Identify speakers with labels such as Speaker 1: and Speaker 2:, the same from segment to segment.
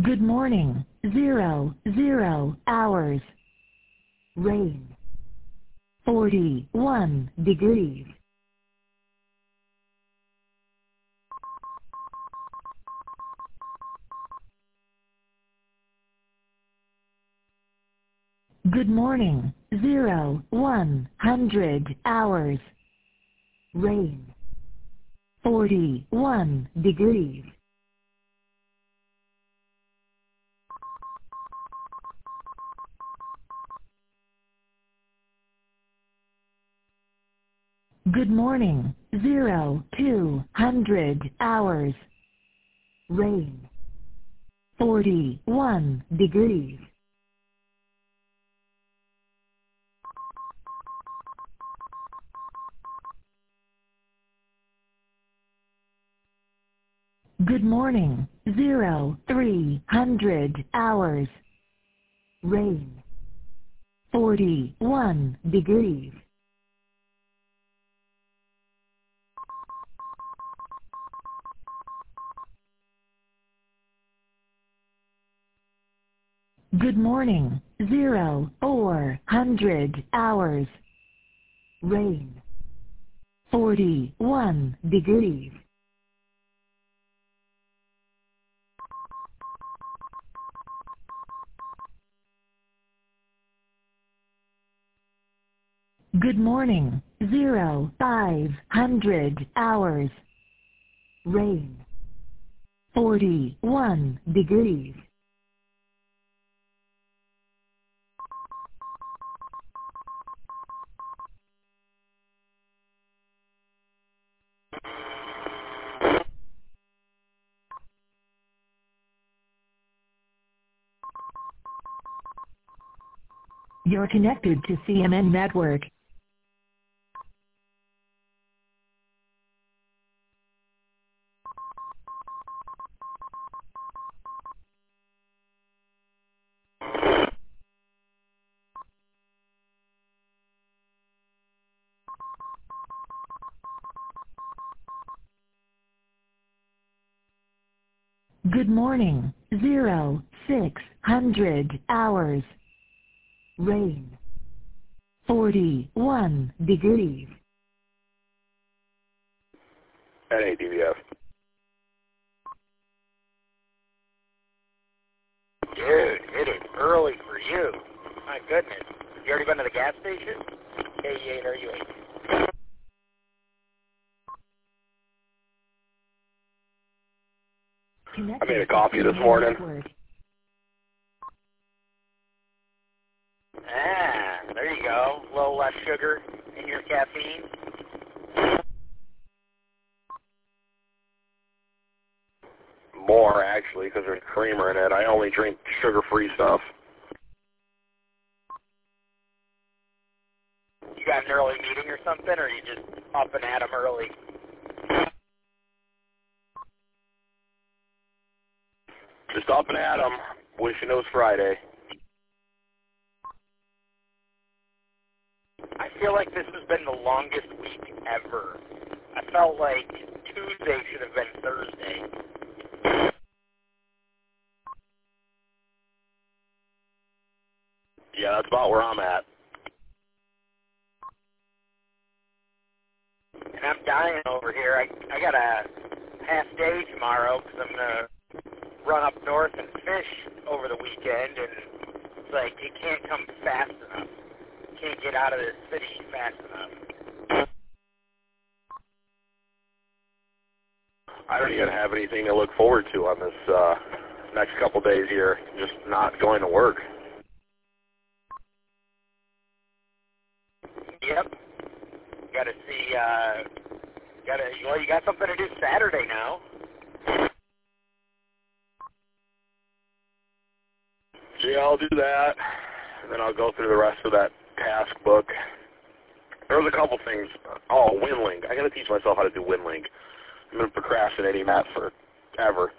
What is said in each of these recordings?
Speaker 1: Good morning. 00 hours. Rain. 41 degrees. Good morning. 100 hours. Rain. 41 degrees. Good morning. 200 hours. Rain. 41 degrees. Good morning. 300 hours. Rain. 41 degrees. Good morning. 400 hours. Rain. 41 degrees. Good morning. 500 hours. Rain. 41 degrees. You're connected to CMN Network. Good morning. 600 hours. Rain. 41 degrees.
Speaker 2: NADVF.
Speaker 3: Dude, it is early for you. My goodness. You already been to the gas station? K8 or U8?
Speaker 2: I made a coffee this morning.
Speaker 3: Ah, there you go. A little less sugar in your caffeine.
Speaker 2: More, actually, because there's creamer in it. I only drink sugar-free stuff.
Speaker 3: You got an early meeting or something, or are you just up and at 'em early?
Speaker 2: Just up and at 'em. Wishing it was Friday.
Speaker 3: I feel like this has been the longest week ever. I felt like Tuesday should have been Thursday.
Speaker 2: Yeah, that's about where I'm at.
Speaker 3: And I'm dying over here. I got a half day tomorrow because I'm going to run up north and fish over the weekend, and it's like it can't come fast enough. Can't get out of this city fast enough.
Speaker 2: I don't even have anything to look forward to on this next couple days here. Just not going to work.
Speaker 3: Yep. Got to see. Well, you got something to do Saturday now.
Speaker 2: Yeah, I'll do that, and then I'll go through the rest of that task book. There was a couple things. Oh, WinLink. I got to teach myself how to do WinLink. I've been procrastinating that forever.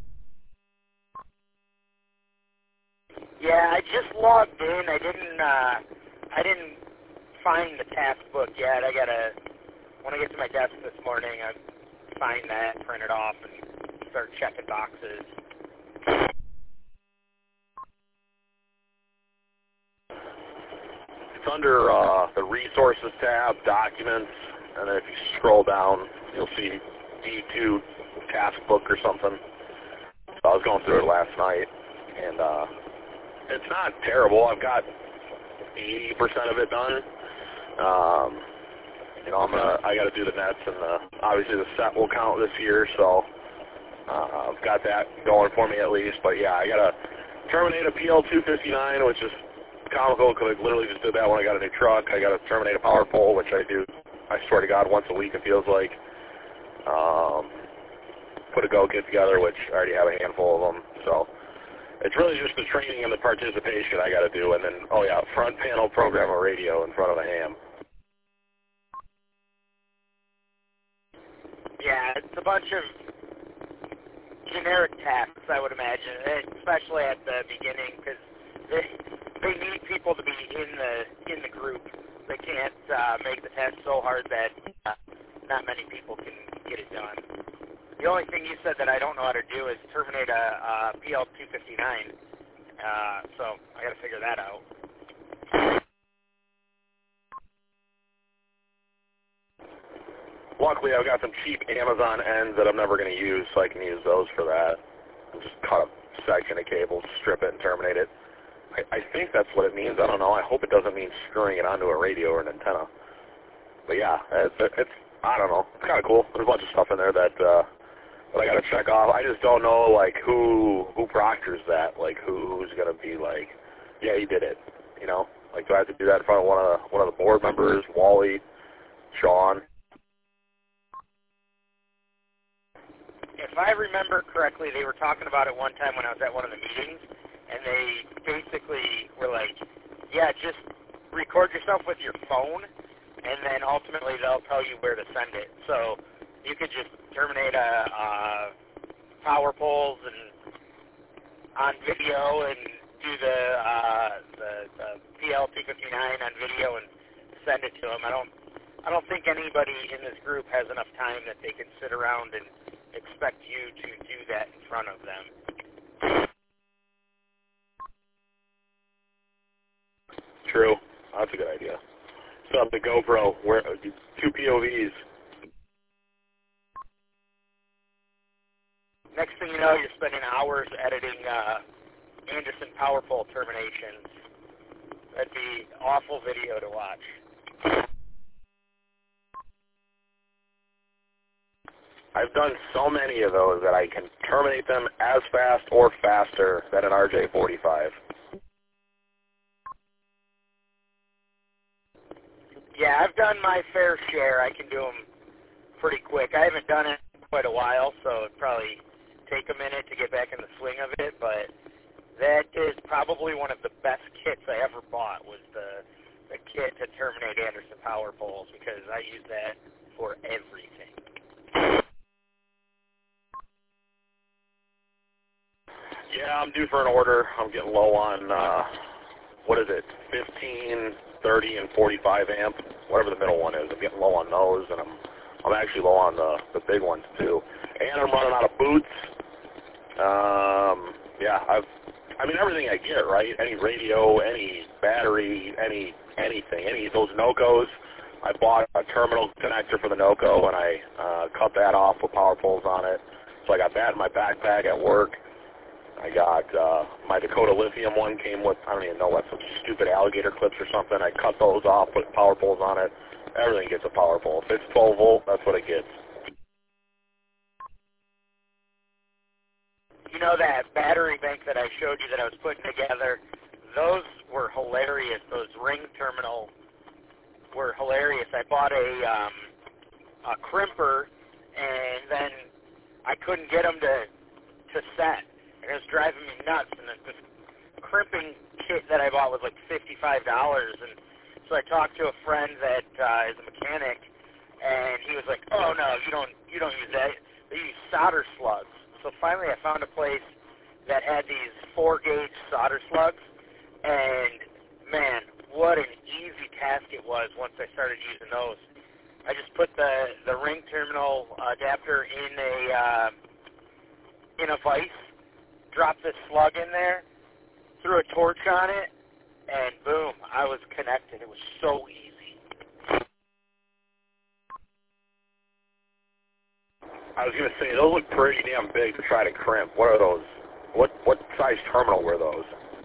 Speaker 3: Yeah, I just logged in. I didn't find the task book yet. When I get to my desk this morning, I find that, print it off, and start checking boxes.
Speaker 2: under the Resources tab, Documents, and then if you scroll down, you'll see D2 task book or something. So I was going through it last night, and it's not terrible. I've got 80% of it done. I got to do the nets, and obviously the set will count this year, so I've got that going for me at least. But yeah, I got to terminate a PL259, which is comical because I literally just did that when I got a new truck. I got to terminate a power pole, which I do, I swear to God, once a week it feels like. Put a go-kit together, which I already have a handful of them. So it's really just the training and the participation I got to do. And then, oh yeah, front panel program a radio in front of a ham.
Speaker 3: Yeah, it's a bunch of generic tasks, I would imagine, especially at the beginning, because they need people to be in the group. They can't make the test so hard that not many people can get it done. The only thing you said that I don't know how to do is terminate a PL259, so I got to figure that out.
Speaker 2: Luckily, I've got some cheap Amazon ends that I'm never going to use, so I can use those for that. I'll just cut a section of cable, strip it, and terminate it. I think that's what it means. I don't know. I hope it doesn't mean screwing it onto a radio or an antenna. But yeah, it's I don't know. It's kind of cool. There's a bunch of stuff in there that I got to check off. I just don't know, like, who proctors that. Like, who's going to be like, yeah, he did it. You know? Like, do I have to do that in front of one of the board members, Wally, Sean?
Speaker 3: If I remember correctly, they were talking about it one time when I was at one of the meetings, and they basically were like, yeah, just record yourself with your phone, and then ultimately they'll tell you where to send it. So you could just terminate power poles and on video and do the PL259 on video and send it to them. I don't think anybody in this group has enough time that they can sit around and expect you to do that in front of them.
Speaker 2: True. That's a good idea. So the GoPro, where 2 POVs.
Speaker 3: Next thing you know, you're spending hours editing Anderson power pole terminations. That'd be awful video to watch.
Speaker 2: I've done so many of those that I can terminate them as fast or faster than an RJ45.
Speaker 3: Yeah, I've done my fair share. I can do them pretty quick. I haven't done it in quite a while, so it'd probably take a minute to get back in the swing of it, but that is probably one of the best kits I ever bought, was the kit to terminate Anderson power poles, because I use that for everything.
Speaker 2: Yeah, I'm due for an order. I'm getting low on, 15, 30, and 45 amp, whatever the middle one is. I'm getting low on those, and I'm actually low on the big ones, too. And I'm running out of boots. Yeah, I mean, everything I get, right? Any radio, any battery, anything, any of those NOCOs. I bought a terminal connector for the NOCO, and I cut that off with power poles on it. So I got that in my backpack at work. I got my Dakota Lithium one came with, I don't even know what, some stupid alligator clips or something. I cut those off, put power poles on it. Everything gets a power pole. If it's 12 volt, that's what it gets.
Speaker 3: You know that battery bank that I showed you that I was putting together, those were hilarious. Those ring terminals were hilarious. I bought a crimper, and then I couldn't get them to set. And it was driving me nuts. And this crimping kit that I bought was like $55. And so I talked to a friend that is a mechanic, and he was like, "Oh no, you don't use that. They use solder slugs." So finally I found a place that had these 4-gauge solder slugs, and man, what an easy task it was once I started using those. I just put the ring terminal adapter in a vise, dropped this slug in there, threw a torch on it, and boom, I was connected. It was so easy.
Speaker 2: I was going to say, those look pretty damn big to try to crimp. What are those? What size terminal were those?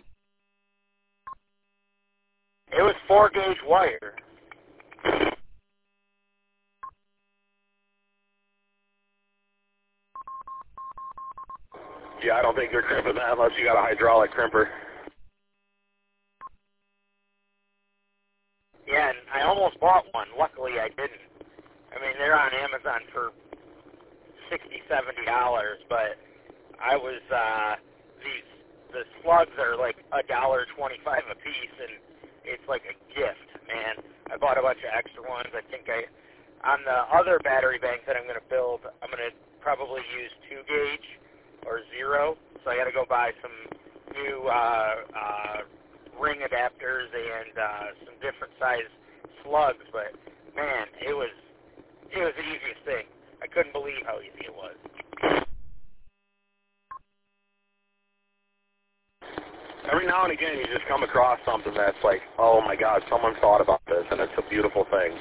Speaker 3: It was 4-gauge wire.
Speaker 2: Yeah, I don't think you're crimping that unless you got a hydraulic crimper.
Speaker 3: Yeah, and I almost bought one. Luckily, I didn't. I mean, they're on Amazon for $60, $70, but I was, the slugs are like $1.25 a piece, and it's like a gift, man. I bought a bunch of extra ones. I think on the other battery bank that I'm going to build, I'm going to probably use 2-gauge or 0, so I got to go buy some new ring adapters and some different size slugs, but man, it was the easiest thing. I couldn't believe how easy it was.
Speaker 2: Every now and again, you just come across something that's like, oh my God, someone thought about this, and it's a beautiful thing.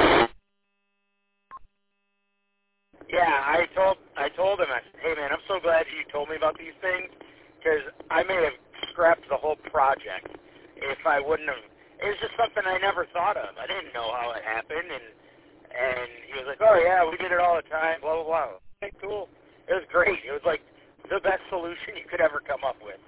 Speaker 3: Yeah, I told him, I said, hey man, I'm so glad you told me about these things, because I may have scrapped the whole project if I wouldn't have. It was just something I never thought of. I didn't know how it happened, and he was like, oh yeah, we did it all the time, blah, blah, blah. Okay, cool. It was great. It was like the best solution you could ever come up with.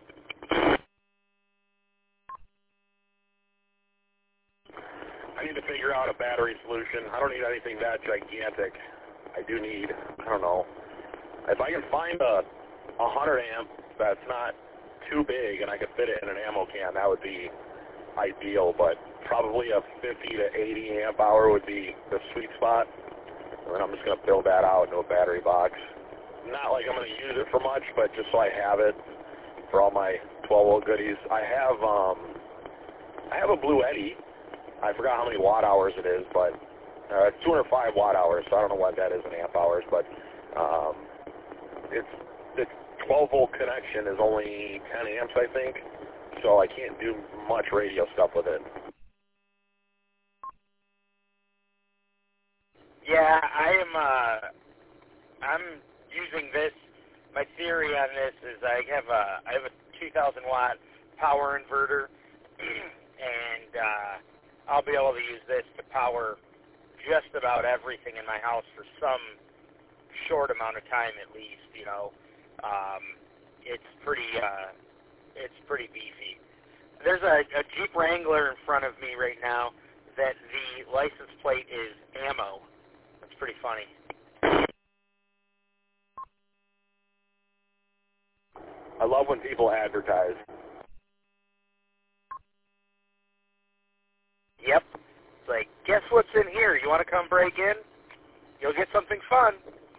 Speaker 2: I need to figure out a battery solution. I don't need anything that gigantic. I do need, I don't know, if I can find a 100 amp that's not too big and I can fit it in an ammo can, that would be ideal, but probably a 50 to 80 amp hour would be the sweet spot. And then I'm just going to build that out into a battery box. Not like I'm going to use it for much, but just so I have it for all my 12-volt goodies. I have a Blue Eddy. I forgot how many watt hours it is, but it's 205 watt hours, so I don't know what that is in amp hours, but the 12-volt connection is only 10 amps, I think, so I can't do much radio stuff with it.
Speaker 3: Yeah, I'm using this. My theory on this is I have a 2,000 watt power inverter, and I'll be able to use this to power just about everything in my house for some short amount of time at least, you know. It's pretty beefy. There's a Jeep Wrangler in front of me right now that the license plate is ammo. That's pretty funny.
Speaker 2: I love when people advertise.
Speaker 3: Yep. It's like, guess what's in here? You want to come break in? You'll get something fun.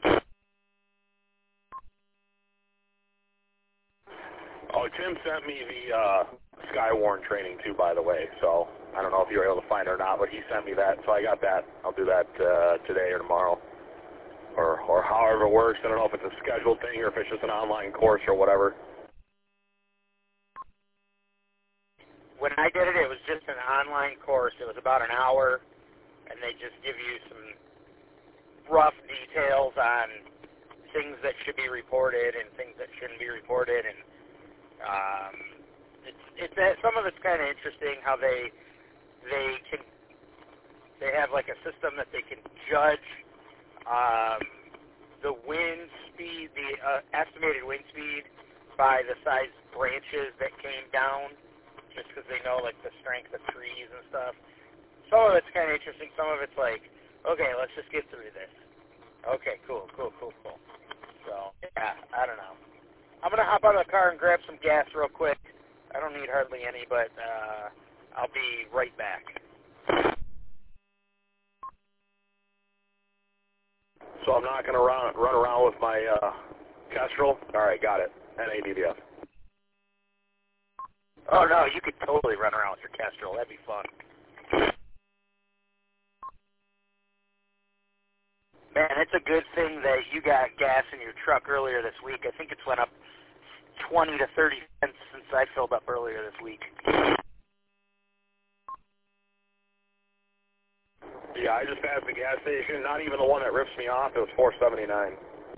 Speaker 2: Oh, Tim sent me the Skywarn training too, by the way, so I don't know if you were able to find it or not, but he sent me that, so I got that. I'll do that today or tomorrow, or however it works. I don't know if it's a scheduled thing or if it's just an online course or whatever.
Speaker 3: When I did it, it was just an online course. It was about an hour, and they just give you some rough details on things that should be reported and things that shouldn't be reported, and some of it's kind of interesting how they have like a system that they can judge the wind speed, the estimated wind speed by the size branches that came down, just because they know like the strength of trees and stuff. Some of it's kind of interesting. Some of it's like, okay, let's just get through this. Okay, cool. So, yeah, I don't know. I'm going to hop out of the car and grab some gas real quick. I don't need hardly any, but I'll be right back.
Speaker 2: So I'm not going to run around with my Kestrel? All right, got it. NADDF.
Speaker 3: Oh, no, you could totally run around with your Kestrel. That'd be fun. Man, it's a good thing that you got gas in your truck earlier this week. I think it's went up 20 to 30 cents since I filled up earlier this week.
Speaker 2: Yeah, I just passed the gas station. Not even the one that rips me off. It was $4.79.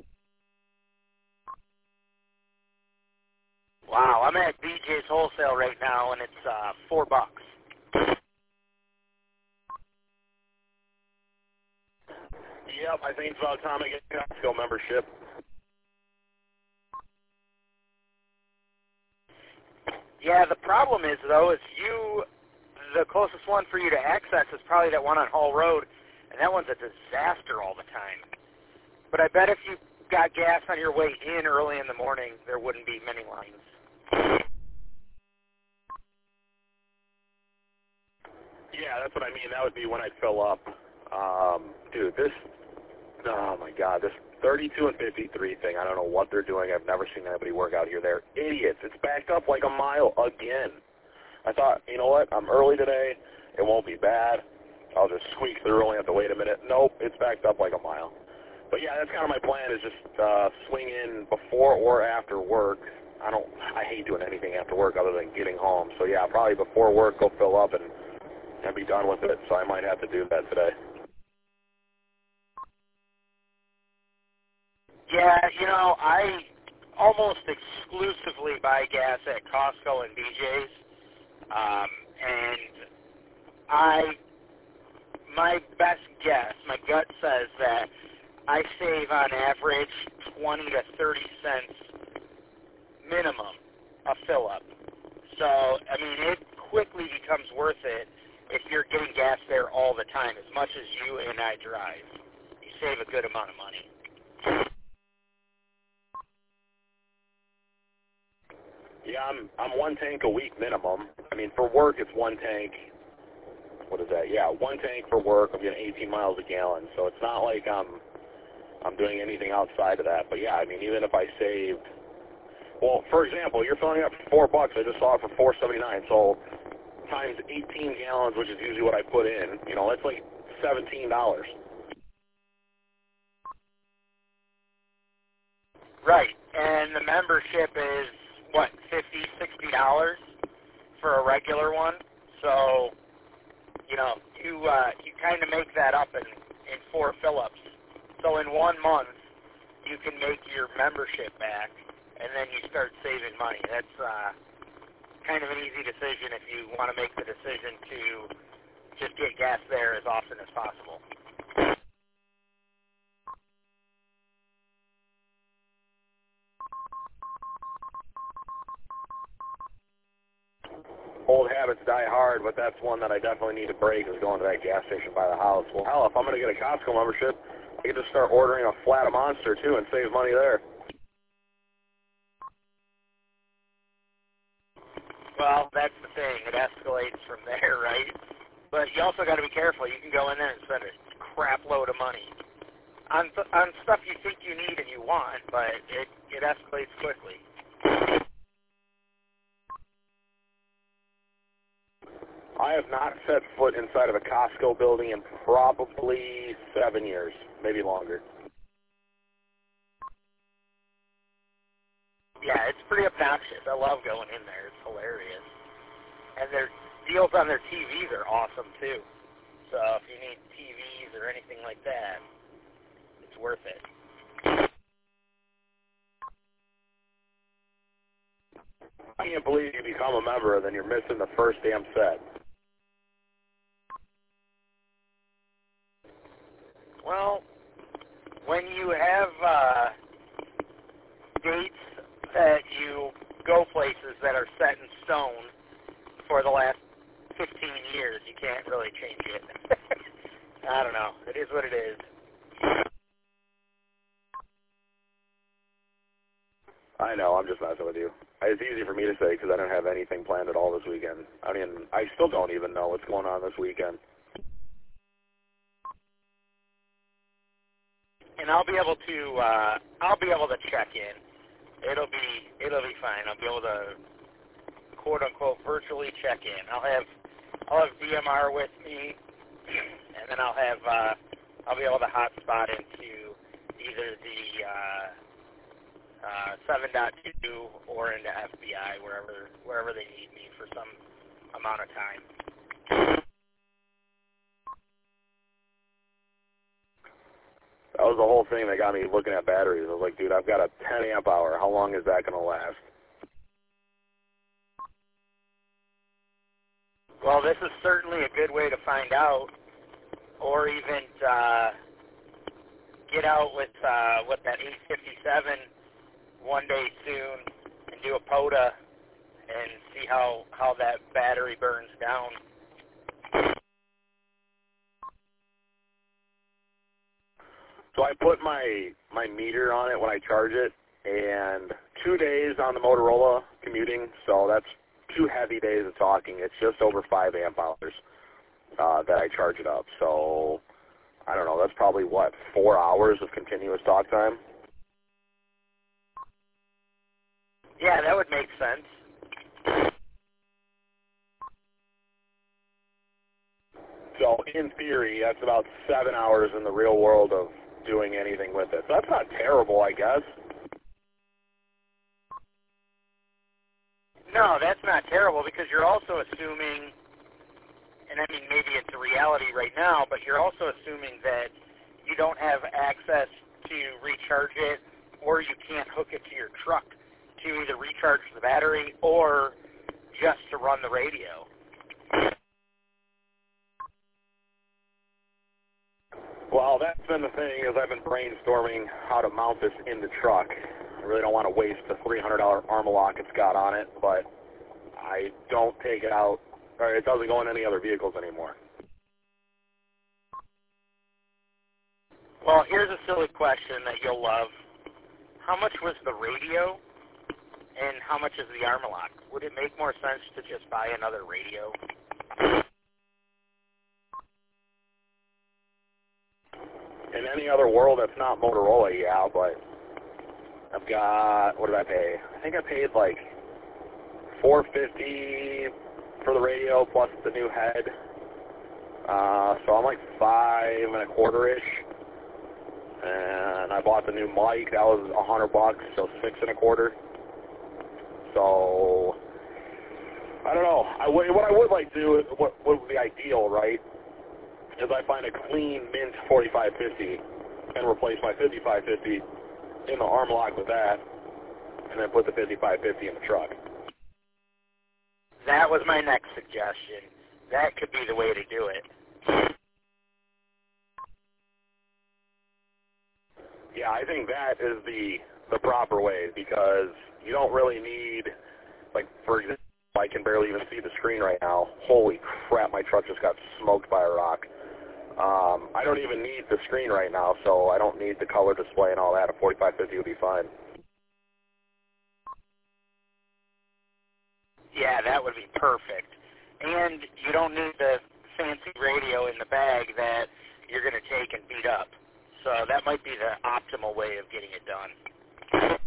Speaker 3: Wow, I'm at BJ's Wholesale right now, and it's $4.
Speaker 2: Yep, I think it's about time I get a Costco membership.
Speaker 3: Yeah, the problem is, though, the closest one for you to access is probably that one on Hall Road, and that one's a disaster all the time. But I bet if you got gas on your way in early in the morning, there wouldn't be many lines.
Speaker 2: Yeah, that's what I mean. That would be when I'd fill up. Dude, oh my God, this 32 and 53 thing, I don't know what they're doing. I've never seen anybody work out here. They're idiots. It's backed up like a mile again. I thought, you know what, I'm early today. It won't be bad. I'll just squeak through, only have to wait a minute. Nope, it's backed up like a mile. But yeah, that's kind of my plan, is just swing in before or after work. I hate doing anything after work other than getting home. So yeah, probably before work, go fill up and be done with it. So I might have to do that today.
Speaker 3: Yeah, I almost exclusively buy gas at Costco and BJ's, and my best guess, my gut says that I save on average 20 to 30 cents minimum a fill-up. So, I mean, it quickly becomes worth it if you're getting gas there all the time. As much as you and I drive, you save a good amount of money.
Speaker 2: Yeah, I'm one tank a week minimum. I mean, for work it's one tank. What is that? Yeah, one tank for work. I'm getting 18 miles a gallon, so it's not like I'm doing anything outside of that. But yeah, I mean, even if I saved, well, for example, you're filling up for $4. I just saw it for $4.79. So times 18 gallons, which is usually what I put in, that's like $17.
Speaker 3: Right, and the membership is what, $50, $60 for a regular one. So, you kind of make that up in 4 fill-ups. So in 1 month, you can make your membership back, and then you start saving money. That's kind of an easy decision if you want to make the decision to just get gas there as often as possible.
Speaker 2: Old habits die hard, but that's one that I definitely need to break, is going to that gas station by the house. Well, hell, if I'm going to get a Costco membership, I can just start ordering a flat of Monster, too, and save money there.
Speaker 3: Well, that's the thing. It escalates from there, right? But you also got to be careful. You can go in there and spend a crap load of money on stuff you think you need and you want, but it escalates quickly.
Speaker 2: I have not set foot inside of a Costco building in probably 7 years, maybe longer.
Speaker 3: Yeah, it's pretty obnoxious. I love going in there. It's hilarious. And their deals on their TVs are awesome, too. So if you need TVs or anything like that, it's worth it.
Speaker 2: I can't believe you become a member and then you're missing the first damn set.
Speaker 3: Well, when you have dates that you go places that are set in stone for the last 15 years, you can't really change it. I don't know. It is what it is.
Speaker 2: I know, I'm just messing with you. It's easy for me to say because I don't have anything planned at all this weekend. I mean, I still don't even know what's going on this weekend.
Speaker 3: And I'll be able to check in. It'll be fine. I'll be able to quote unquote virtually check in. I'll have DMR with me, and then I'll be able to hotspot into either the 7.2 or into FBI, wherever they need me for some amount of time.
Speaker 2: That was the whole thing that got me looking at batteries. I was like, dude, I've got a 10 amp hour. How long is that going to last?
Speaker 3: Well, this is certainly a good way to find out, or even get out with that 857 one day soon and do a POTA and see how that battery burns down.
Speaker 2: So I put my meter on it when I charge it, and 2 days on the Motorola commuting, so that's 2 heavy days of talking. It's just over 5 amp hours that I charge it up. So I don't know, that's probably, 4 hours of continuous talk time?
Speaker 3: Yeah, that would make sense.
Speaker 2: So in theory, that's about 7 hours in the real world of doing anything with it. So that's not terrible, I guess.
Speaker 3: No, that's not terrible, because you're also assuming, and I mean maybe it's a reality right now, but you're also assuming that you don't have access to recharge it, or you can't hook it to your truck to either recharge the battery or just to run the radio.
Speaker 2: Well, that's been the thing, is I've been brainstorming how to mount this in the truck. I really don't want to waste the $300 Armalock it's got on it, but I don't take it out, or it doesn't go in any other vehicles anymore.
Speaker 3: Well, here's a silly question that you'll love. How much was the radio, and how much is the Armalock? Would it make more sense to just buy another radio?
Speaker 2: In any other world that's not Motorola, yeah, but I've got, what did I pay? I think I paid like $450 for the radio plus the new head. So I'm like $5.25-ish. And I bought the new mic. That was $100, so $6.25. So I don't know. What I would like to do, what would be ideal, right, is I find a clean mint 4550 and replace my 5550 in the Armalock with that, and then put the 5550 in the truck.
Speaker 3: That was my next suggestion. That could be the way to do it.
Speaker 2: Yeah, I think that is the proper way, because you don't really need, like, for example, I can barely even see the screen right now. Holy crap, my truck just got smoked by a rock. I don't even need the screen right now, so I don't need the color display and all that. A 4550 would be fine.
Speaker 3: Yeah, that would be perfect. And you don't need the fancy radio in the bag that you're going to take and beat up. So that might be the optimal way of getting it done.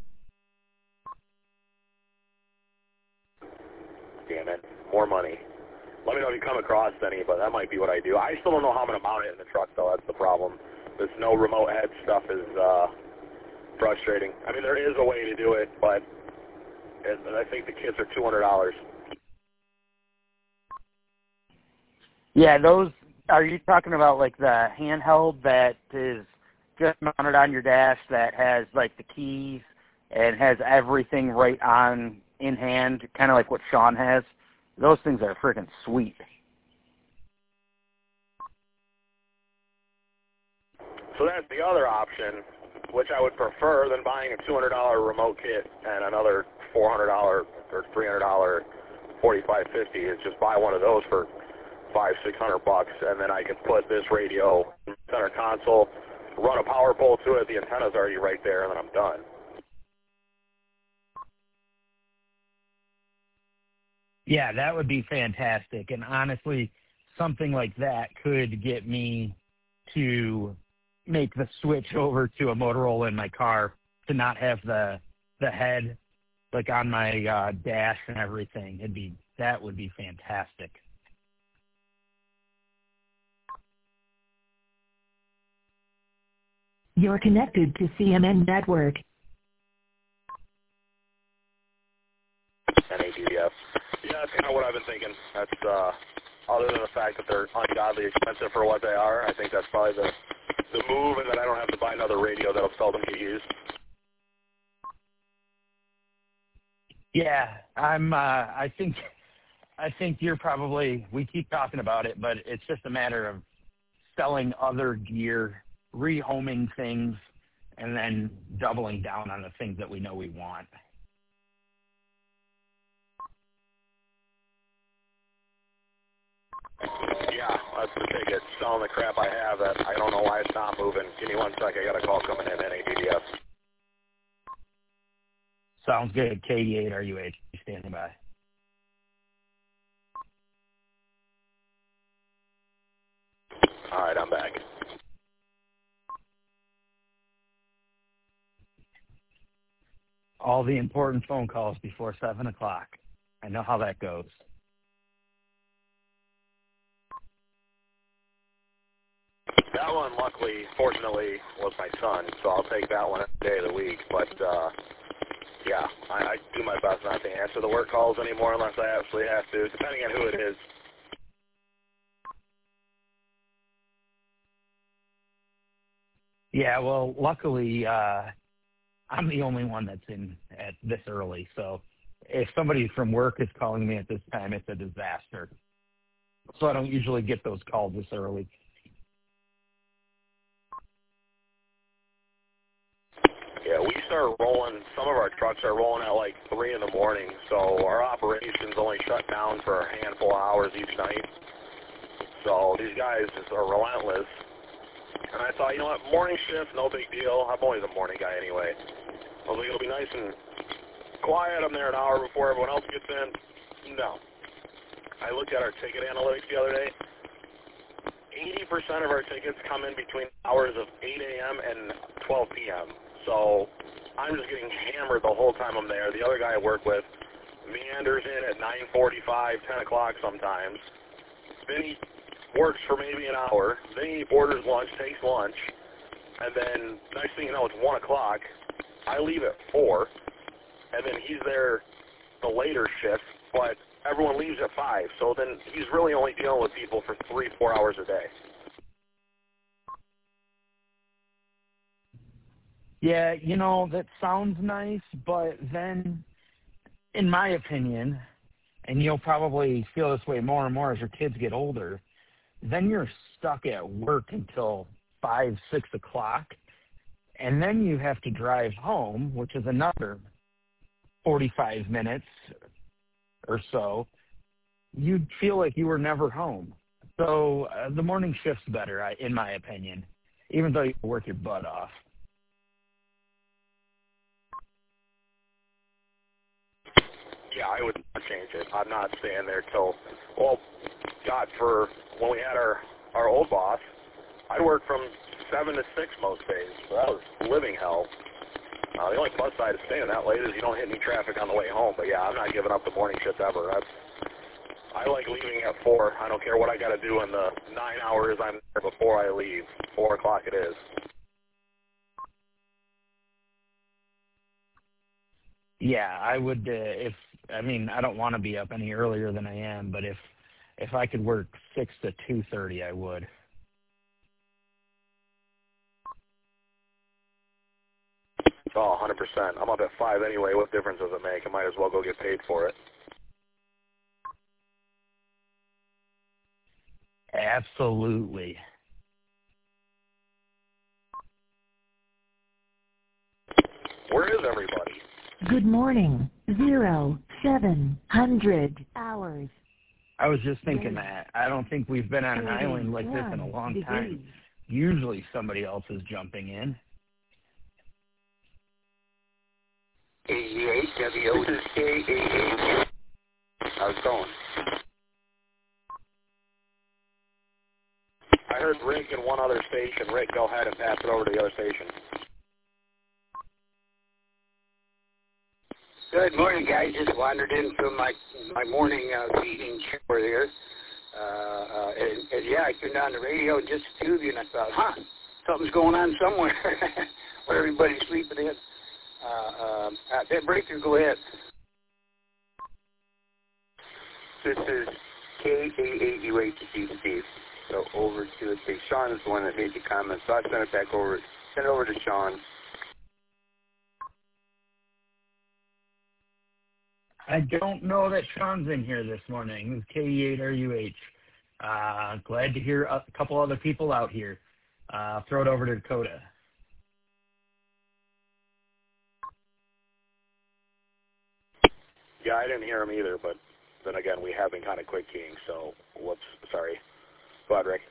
Speaker 2: Damn it. More money. Let me know if you come across any, but that might be what I do. I still don't know how I'm going to mount it in the truck, though. That's the problem. This no remote head stuff is frustrating. I mean, there is a way to do it, but I think the kits are $200.
Speaker 4: Yeah, those, are you talking about like the handheld that is just mounted on your dash that has like the keys and has everything right on in hand, kind of like what Sean has? Those things are freaking sweet.
Speaker 2: So that's the other option, which I would prefer than buying a $200 remote kit and another $400 or $300 4550. Is just buy one of those for $500-600, and then I can put this radio in the center console, run a power pole to it. The antenna's already right there, and then I'm done.
Speaker 4: Yeah, that would be fantastic. And honestly, something like that could get me to make the switch over to a Motorola in my car, to not have the head like on my dash and everything. That would be fantastic.
Speaker 1: You're connected to CMN Network.
Speaker 2: NADF. Yeah, that's kind of what I've been thinking. That's other than the fact that they're ungodly expensive for what they are, I think that's probably the to move, and then I don't have to buy another radio that'll seldom get used.
Speaker 4: Yeah, I think you're probably. We keep talking about it, but it's just a matter of selling other gear, rehoming things, and then doubling down on the things that we know we want.
Speaker 2: Yeah, that's the ticket. Selling the crap I have that I don't know why it's not moving. Give me 1 sec. I got a call coming in, NADDS.
Speaker 4: Sounds good. KD8 RUH standing by.
Speaker 2: All right, I'm back.
Speaker 4: All the important phone calls before 7 o'clock. I know how that goes.
Speaker 2: That one, luckily, fortunately, was my son, so I'll take that one every day of the week. But, yeah, I do my best not to answer the work calls anymore unless I absolutely have to, depending on who it is.
Speaker 4: Yeah, well, luckily, I'm the only one that's in at this early. So if somebody from work is calling me at this time, it's a disaster. So I don't usually get those calls this early.
Speaker 2: Yeah, we start rolling, some of our trucks are rolling at like 3 in the morning, so our operations only shut down for a handful of hours each night. So these guys just are relentless. And I thought, you know what, morning shift, no big deal. I'm always a morning guy anyway. I was like, it'll be nice and quiet. I'm there an hour before everyone else gets in. No. I looked at our ticket analytics the other day. 80% of our tickets come in between hours of 8 a.m. and 12 p.m. So I'm just getting hammered the whole time I'm there. The other guy I work with meanders in at 9:45, 10 o'clock sometimes. Then he works for maybe an hour. Then he orders lunch, takes lunch. And then next thing you know, it's 1 o'clock. I leave at 4. And then he's there the later shift, but everyone leaves at 5. So then he's really only dealing with people for 3-4 hours a day.
Speaker 4: Yeah, you know, that sounds nice, but then, in my opinion, and you'll probably feel this way more and more as your kids get older, then you're stuck at work until 5, 6 o'clock, and then you have to drive home, which is another 45 minutes or so. You'd feel like you were never home. So the morning shift's better, in my opinion, even though you work your butt off.
Speaker 2: Yeah, I would not change it. I'm not staying there till, well, God, for when we had our old boss, I'd work from 7 to 6 most days. So that was living hell. The only plus side of staying that late is you don't hit any traffic on the way home. But, yeah, I'm not giving up the morning shift ever. I like leaving at 4. I don't care what I got to do in the 9 hours I'm there before I leave. 4 o'clock it is.
Speaker 4: Yeah, I would, I don't want to be up any earlier than I am, but if I could work 6 to 2:30, I would.
Speaker 2: Oh, 100%. I'm up at 5 anyway. What difference does it make? I might as well go get paid for it.
Speaker 4: Absolutely.
Speaker 2: Where is everybody?
Speaker 1: Good morning. 0700 hours.
Speaker 4: I was just thinking that. I don't think we've been on an island like this in a long time. Usually somebody else is jumping in.
Speaker 5: 88 WOSK88. How's it going?
Speaker 2: I heard Rick in one other station. Rick, go ahead and pass it over to the other station.
Speaker 5: Good morning, guys. Just wandered in from my morning feeding shower there. And yeah, I turned on the radio, just the two of you, and I thought, something's going on somewhere where everybody's sleeping in. That breaker, go ahead. This is K88UH, Steve.
Speaker 6: So over to, let's see, Sean is the one that made the comment, so I'll send it back over. Send it over to Sean.
Speaker 4: I don't know that Sean's in here this morning. This is KE8RUH. Glad to hear a couple other people out here. Throw it over to Dakota.
Speaker 2: Yeah, I didn't hear him either, but then again, we have been kind of quick keying, so whoops, sorry. Go ahead, Rick.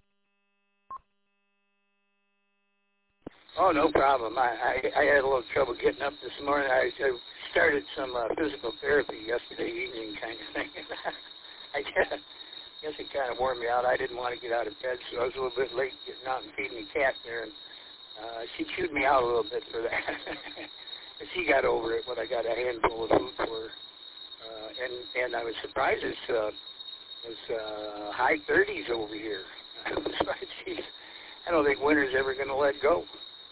Speaker 5: Oh, no problem. I had a little trouble getting up this morning. I started some physical therapy yesterday evening kind of thing. I guess it kind of wore me out. I didn't want to get out of bed, so I was a little bit late getting out and feeding the cat there. And she chewed me out a little bit for that. But she got over it when I got a handful of food for her. And I was surprised it's high 30s over here. I was like, geez, I don't think winter's ever going to let go.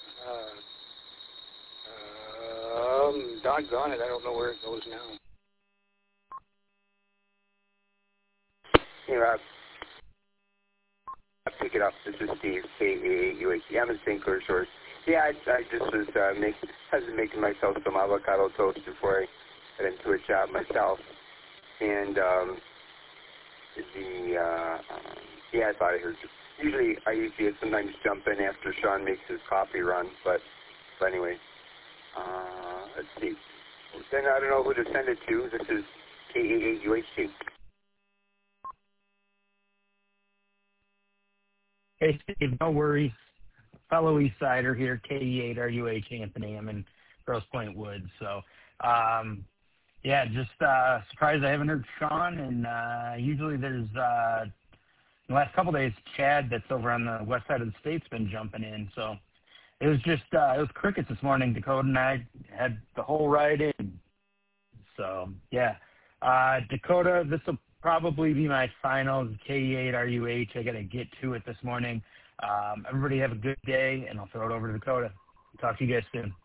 Speaker 5: Doggone it, I don't know where it goes now.
Speaker 6: Hey, Rob. I'll pick it up. This is Steve, KE8UH. I'm a St. Clair source. Yeah, I just was making myself some avocado toast before I got into a job myself. And I thought I heard you. Usually I sometimes jump in after Sean makes his coffee run, but anyway, let's see. Then I don't know who to send it to. This is KE8UH.
Speaker 4: Hey, Steve, no worries. Fellow East Sider here, KE8RUH, Anthony. I'm in Grosse Pointe Woods. So, just surprised I haven't heard Sean. And usually there's, the last couple days, Chad that's over on the west side of the state's been jumping in. So it was just, it was crickets this morning. Dakota and I had the whole ride in. So, yeah. Dakota, this will probably be my final KE8RUH. I got to get to it this morning. Everybody have a good day, and I'll throw it over to Dakota. Talk to you guys soon.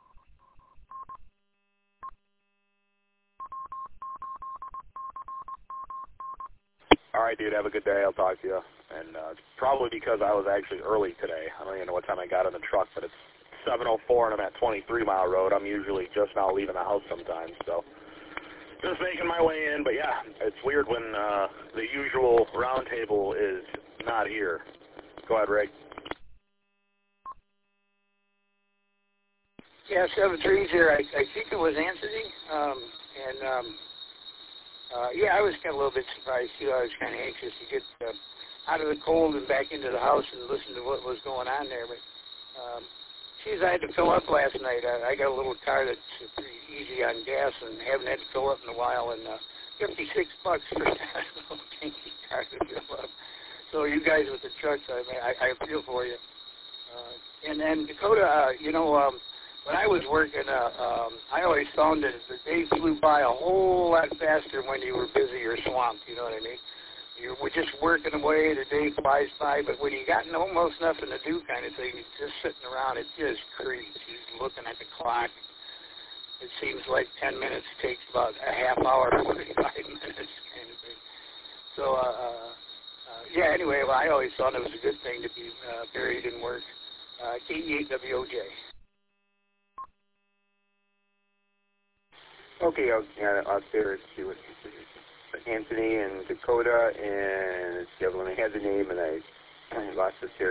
Speaker 2: All right, dude, have a good day. I'll talk to you. And it's probably because I was actually early today. I don't even know what time I got in the truck, but it's 7:04 and I'm at 23 Mile Road. I'm usually just now leaving the house sometimes, so just making my way in. But yeah, it's weird when the usual roundtable is not here. Go ahead, Rick.
Speaker 5: Yeah, 7-3 here. I think it was Anthony. I was kind of a little bit surprised too. I was kind of anxious to get out of the cold and back into the house and listen to what was going on there. But I had to fill up last night. I got a little car that's pretty easy on gas and haven't had to fill up in a while. And $56 for a little tanky car to fill up. So you guys with the trucks, I feel for you. And then Dakota, when I was working, I always found that the day flew by a whole lot faster when you were busy or swamped, you know what I mean? You were just working away, the day flies by, but when you got almost nothing to do kind of thing, you're just sitting around, it just creeps. You're looking at the clock. It seems like 10 minutes takes about a half hour, 45 minutes kind of thing. So, anyway, I always thought it was a good thing to be buried in work. KE8WOJ.
Speaker 6: Okay, I'll share it to Anthony and Dakota, and the other one I had the name, and I lost this here.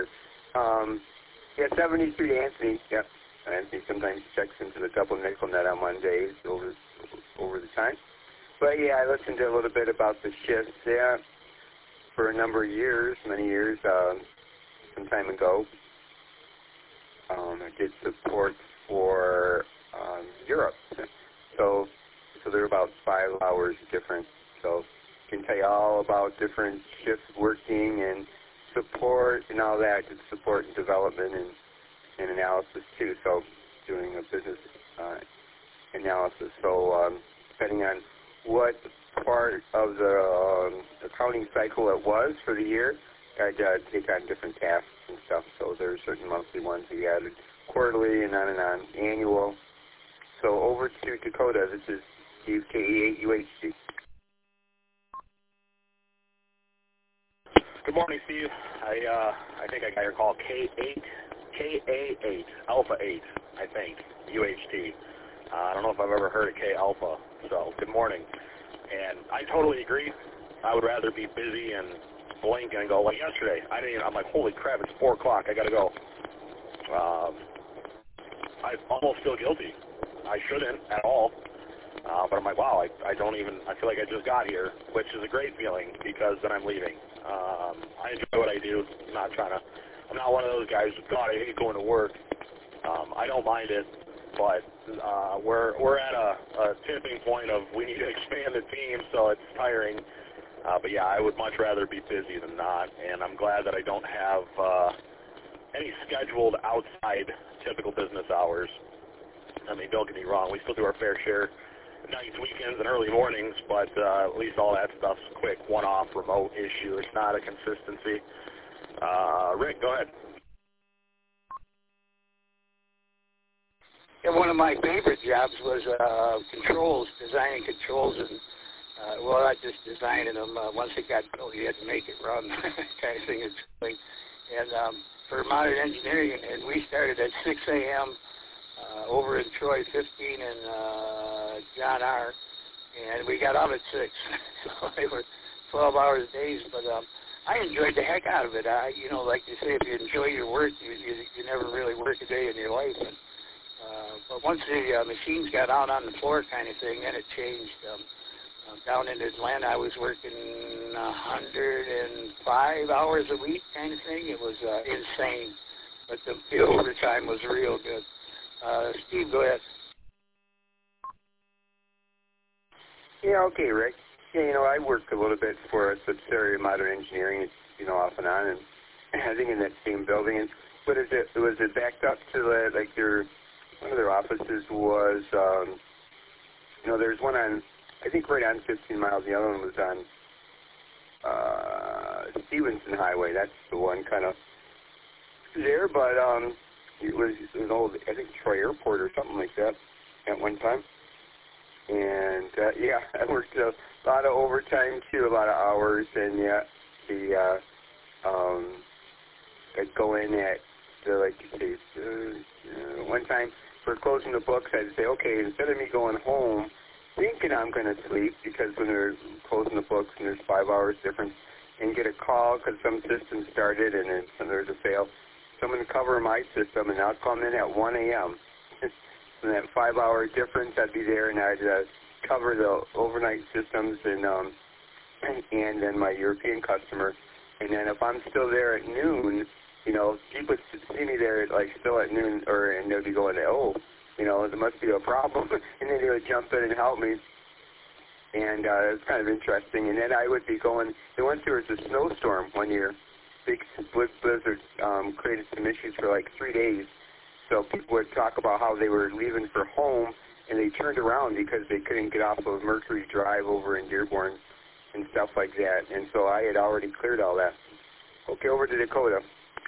Speaker 6: 73 to Anthony. Yep, Anthony sometimes checks into the double nickel net on Mondays over the time. But yeah, I listened to a little bit about the shifts there for a number of years, many years, some time ago. I did support for Europe. So they're about 5 hours different. So I can tell you all about different shifts working and support and all that, and support and development and analysis too. So doing a business analysis. So depending on what part of the accounting cycle it was for the year, I'd take on different tasks and stuff. So there's certain monthly ones we added, quarterly and on, annual. So over to Dakota. This is Steve, KE8UH.
Speaker 2: Good morning, Steve. I think I got your call. KA8, Alpha 8, I think, UHT. I don't know if I've ever heard of K Alpha, so good morning. And I totally agree. I would rather be busy and blink and go, like yesterday, I'm like, holy crap, it's 4 o'clock, I got to go. I almost feel guilty. I shouldn't at all. But I'm like, wow, I feel like I just got here, which is a great feeling because then I'm leaving. I enjoy what I do. I'm not one of those guys who, God, I hate going to work. I don't mind it, but we're at a tipping point of we need to expand the team, so it's tiring. But yeah, I would much rather be busy than not, and I'm glad that I don't have any scheduled outside typical business hours. I mean, don't get me wrong, we still do our fair share nights, weekends, and early mornings, but at least all that stuff's quick, one-off, remote issue. It's not a consistency. Rick, go ahead.
Speaker 5: Yeah, one of my favorite jobs was controls, designing controls, and well, not just designing them. Once it got built, you had to make it run, kind of thing. And for modern engineering, and we started at 6 a.m. Over in Troy 15 and John R. And we got out at 6. So they were 12 hours days, but I enjoyed the heck out of it. Like you say, if you enjoy your work, you never really work a day in your life. And, but once the machines got out on the floor kind of thing, then it changed. Down in Atlanta, I was working 105 hours a week kind of thing. It was insane, but the overtime was real good. Steve, go ahead.
Speaker 6: Yeah, okay, Rick. Yeah, I work a little bit for a subsidiary of Modern Engineering, off and on, and I think in that same building. And what is it? Was it backed up to one of their offices was, there's one on, I think right on 15 miles. The other one was on Stevenson Highway. That's the one kind of there, but it was an old, I think, Troy Airport or something like that at one time. And, yeah, I worked a lot of overtime, too, a lot of hours. And, yeah, I'd go in at, one time for closing the books, I'd say, okay, instead of me going home thinking I'm going to sleep, because when they're closing the books and there's 5 hours difference, and get a call because some system started and then there's a fail, someone cover my system, and I'll come in at 1 a.m. And that 5-hour difference, I'd be there, and I'd cover the overnight systems and then my European customer. And then if I'm still there at noon, people would see me there still at noon, and they'd be going, oh, there must be a problem. And then they would jump in and help me. And it was kind of interesting. And then I would be going, and once there was a snowstorm one year, big blizzard created some issues for 3 days. So people would talk about how they were leaving for home, and they turned around because they couldn't get off of Mercury Drive over in Dearborn and stuff like that. And so I had already cleared all that. Okay, over to Dakota.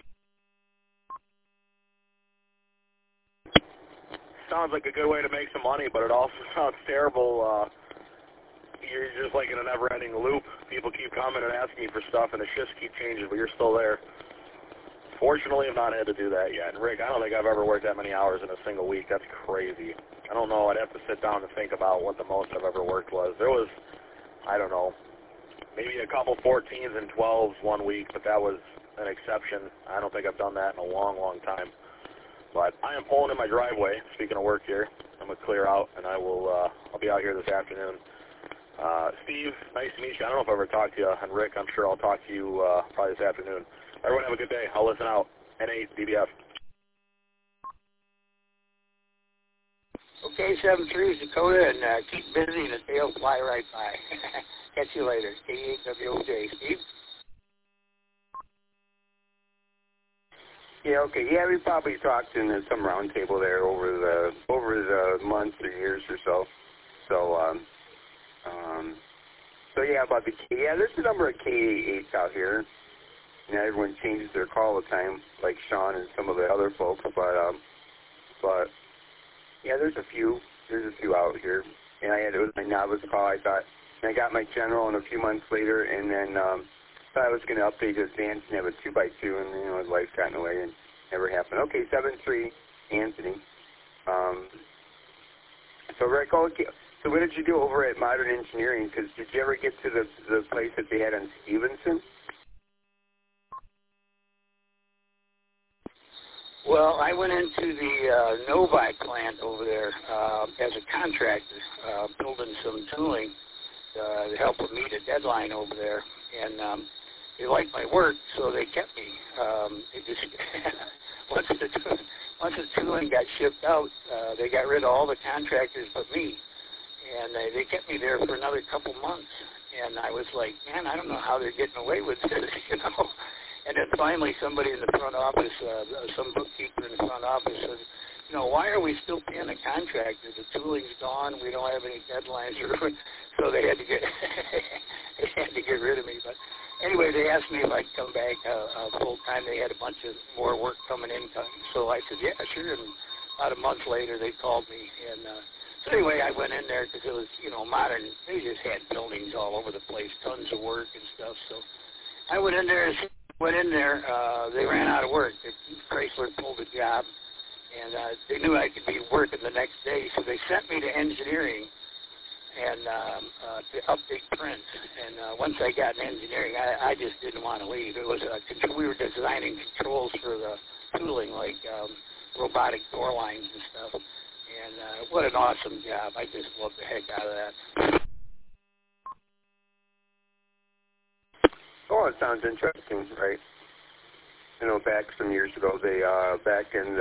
Speaker 2: Sounds like a good way to make some money, but it also sounds terrible. You're just like in a never-ending loop. People keep coming and asking you for stuff, and the shifts keep changing, but you're still there. Fortunately, I've not had to do that yet. And Rick, I don't think I've ever worked that many hours in a single week. That's crazy. I don't know. I'd have to sit down and think about what the most I've ever worked was. There was, I don't know, maybe a couple 14s and 12s one week, but that was an exception. I don't think I've done that in a long, long time. But I am pulling in my driveway. Speaking of work here, I'm going to clear out, and I'll be out here this afternoon. Steve, nice to meet you. I don't know if I've ever talked to you. And Rick, I'm sure I'll talk to you probably this afternoon. Everyone have a good day. I'll listen out. N8 DBF.
Speaker 5: Okay, 7-3 is Dakota, and keep busy, and the day will fly right by. Catch you later. K8WOJ. Steve?
Speaker 6: Yeah, okay. Yeah, we probably talked in some round table there over the months or years or so. So yeah, about there's a number of K8s out here. Everyone changes their call all the time, like Sean and some of the other folks. But yeah, there's a few out here. And it was my novice call. I got my general, and a few months later, and then thought I was going to update his Vans and have a 2x2, and, his life got in the way and never happened. Okay, 7-3, Anthony. So, Rick, so what did you do over at Modern Engineering? Because did you ever get to the place that they had on Stevenson?
Speaker 5: Well, I went into the Novi plant over there as a contractor, building some tooling to help them meet a deadline over there. And they liked my work, so they kept me. It just once the tooling got shipped out, they got rid of all the contractors but me. And they kept me there for another couple months. And I was like, man, I don't know how they're getting away with this, And then finally somebody in the front office, some bookkeeper in the front office said, why are we still paying the contractor? The tooling's gone. We don't have any deadlines. So they had to get rid of me. But anyway, they asked me if I'd come back full time. They had a bunch of more work coming in. So I said, yeah, sure. And about a month later, they called me. And so anyway, I went in there because it was, modern. They just had buildings all over the place, tons of work and stuff. So I went in there. They ran out of work. Chrysler pulled a job, and they knew I could be working the next day, so they sent me to engineering and to update prints. And once I got in engineering, I just didn't want to leave. It was we were designing controls for the tooling, like robotic door lines and stuff. And what an awesome job! I just loved the heck out of that.
Speaker 6: Oh, it sounds interesting, right? Back some years ago, they back in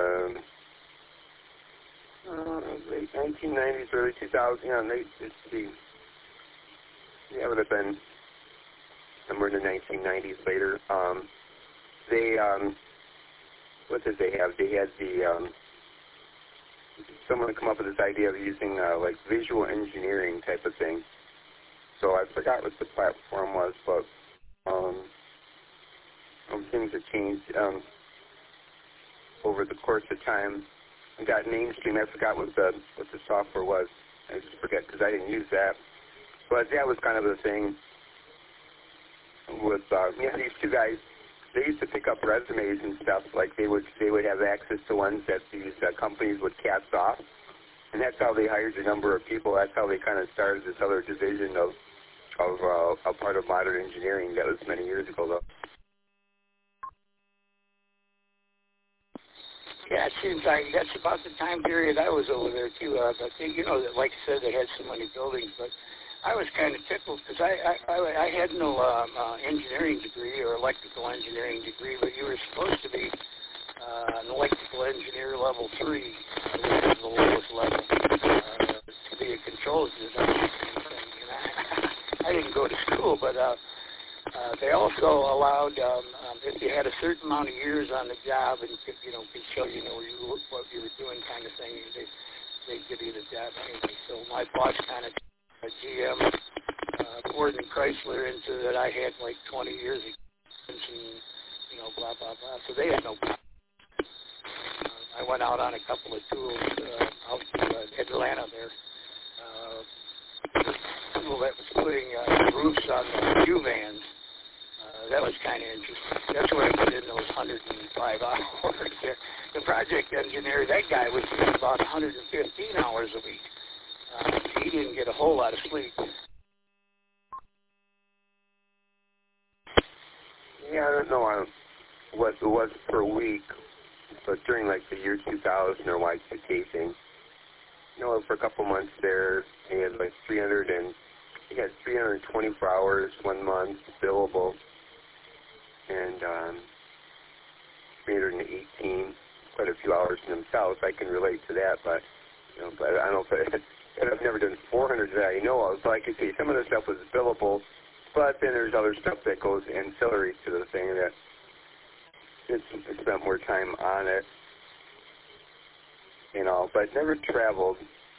Speaker 6: late 1990s, early 2000s, it would have been somewhere in the 1990s later. What did they have? They had someone come up with this idea of using like visual engineering type of thing. So I forgot what the platform was, but things have changed over the course of time. I got mainstream. I forgot what the software was. I just forget because I didn't use that. But that was kind of the thing with these two guys. They used to pick up resumes and stuff. Like they would have access to ones that these companies would cast off, and that's how they hired a number of people. That's how they kind of started this other division of a part of Modern Engineering. That was many years ago, though.
Speaker 5: Yeah, it seems like that's about the time period I was over there, too. But they, like I said, they had so many buildings. But I was kind of tickled because I had no engineering degree or electrical engineering degree, but you were supposed to be an electrical engineer level 3, which is the lowest level, to be a controls designer. I didn't go to school, but they also allowed, if you had a certain amount of years on the job and could show what you were doing kind of thing, they'd give you the job anyway. So my boss kind of GM, Ford and Chrysler into that I had like 20 years experience and, blah, blah, blah. So they had no problem. I went out on a couple of tours out to Atlanta there. Tool that was putting roofs on the U vans. That was kind of interesting. That's where I put in those 105 hours there. The project engineer, that guy was doing about 115 hours a week. He didn't get a whole lot of sleep.
Speaker 6: Yeah, I don't know what it was per week, but during like the year 2000 or Y2K thing, for a couple months there, he had like 324 hours 1 month billable, and 318, quite a few hours in themselves. I can relate to that, but but I don't know if I've never done 400 that I know of. So I can see some of the stuff was billable, but then there's other stuff that goes ancillary to the thing that I spent more time on it, but never traveled.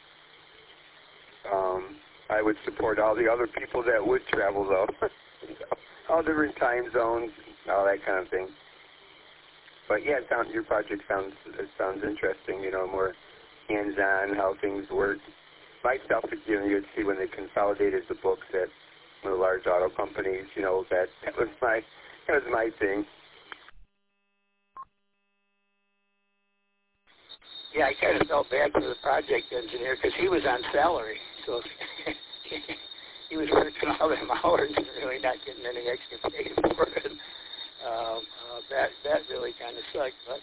Speaker 6: I would support all the other people that would travel, though. All different time zones, all that kind of thing. But yeah, your project sounds interesting. More hands-on, how things work. My stuff, you'd see when they consolidated the books at some of the large auto companies. You know, that was my thing.
Speaker 5: Yeah, I kind of felt bad for the project engineer because he was on salary, so he was working all them hours and really not getting any extra pay for it. That really kind of sucked, but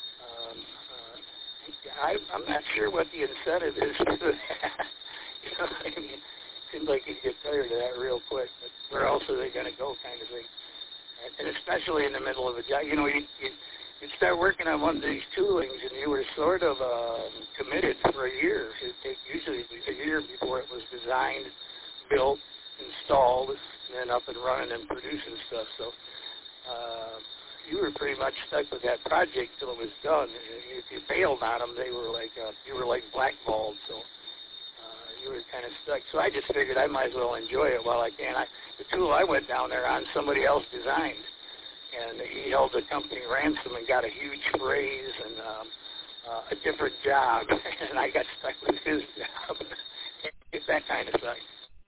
Speaker 5: I'm not sure what the incentive is for that. You know, I mean, it seems like you'd get tired of that real quick, but where else are they going to go kind of thing? And especially in the middle of a job, you know, you'd start working on one of these toolings and you were sort of committed for a year. It would take usually a year before it was designed, built, installed, and then up and running and producing stuff. So you were pretty much stuck with that project till it was done. If you bailed on them, they were like you were like blackballed. So you were kind of stuck. So I just figured I might as well enjoy it while I can. The tool I went down there on, somebody else designed, and he held the company ransom and got a huge raise and a different job, and I got stuck with his job. It's that kind of stuff.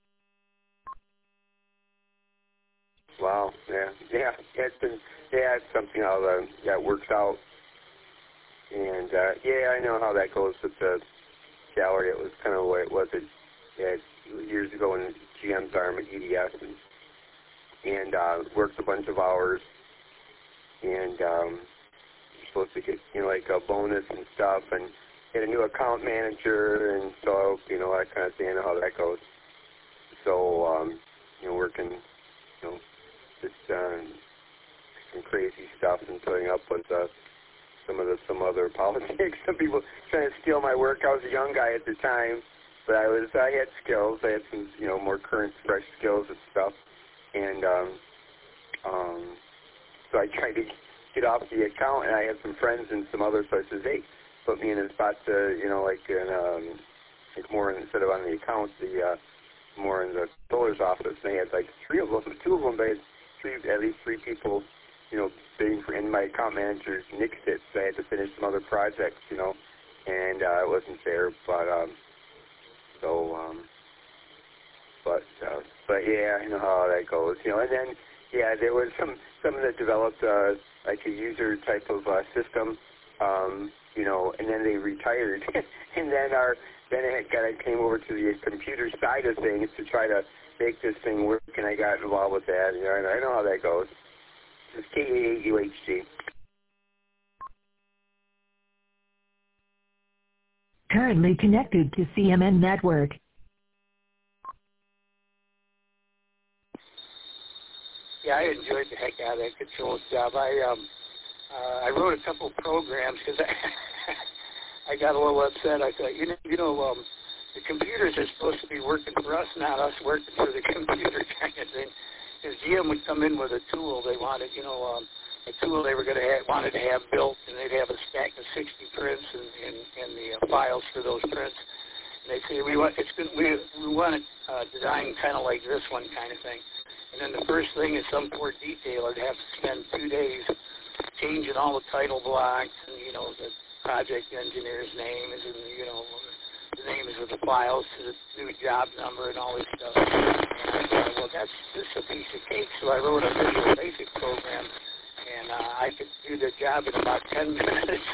Speaker 6: Wow. Yeah. It's something how that works out. And I know how that goes with the salary. It was kind of the way it was years ago in GM's arm at EDS, and worked a bunch of hours, and supposed to get like a bonus and stuff, and get a new account manager, and so that kind of thing. I know how that goes. So working just some crazy stuff and putting up with some other politics. Some people trying to steal my work. I was a young guy at the time, but I had skills. I had some more current, fresh skills and stuff, and so I tried to get off the account, and I had some friends and some others. So I said, hey, put me in a spot to more instead of on the account, more in the controller's office. And they had like two of them. They had at least three people, bidding for, and my account manager nixed it, so I had to finish some other projects, and it wasn't fair, but yeah, I know how that goes, and then, there was some that developed, like a user type of system, and then they retired, and then I came over to the computer side of things to try to make this thing work, and I got involved with that, and I know how that goes. It's KAUHG.
Speaker 1: Currently connected to CMN Network.
Speaker 5: Yeah, I enjoyed the heck out of that controls job. I wrote a couple programs because I got a little upset. I thought, the computers are supposed to be working for us, not us working for the computer kind of thing. Because GM would come in with a tool they wanted, a tool they were wanted to have built, and they'd have a stack of 60 prints and the files for those prints. And they'd say, we want it designed kind of like this one kind of thing. And then the first thing is some poor detailer would have to spend 2 days changing all the title blocks, and the project engineer's name is in the names of the files to the new job number and all this stuff. And I thought, well, this is a piece of cake. So I wrote a Visual Basic program, and I could do the job in about 10 minutes.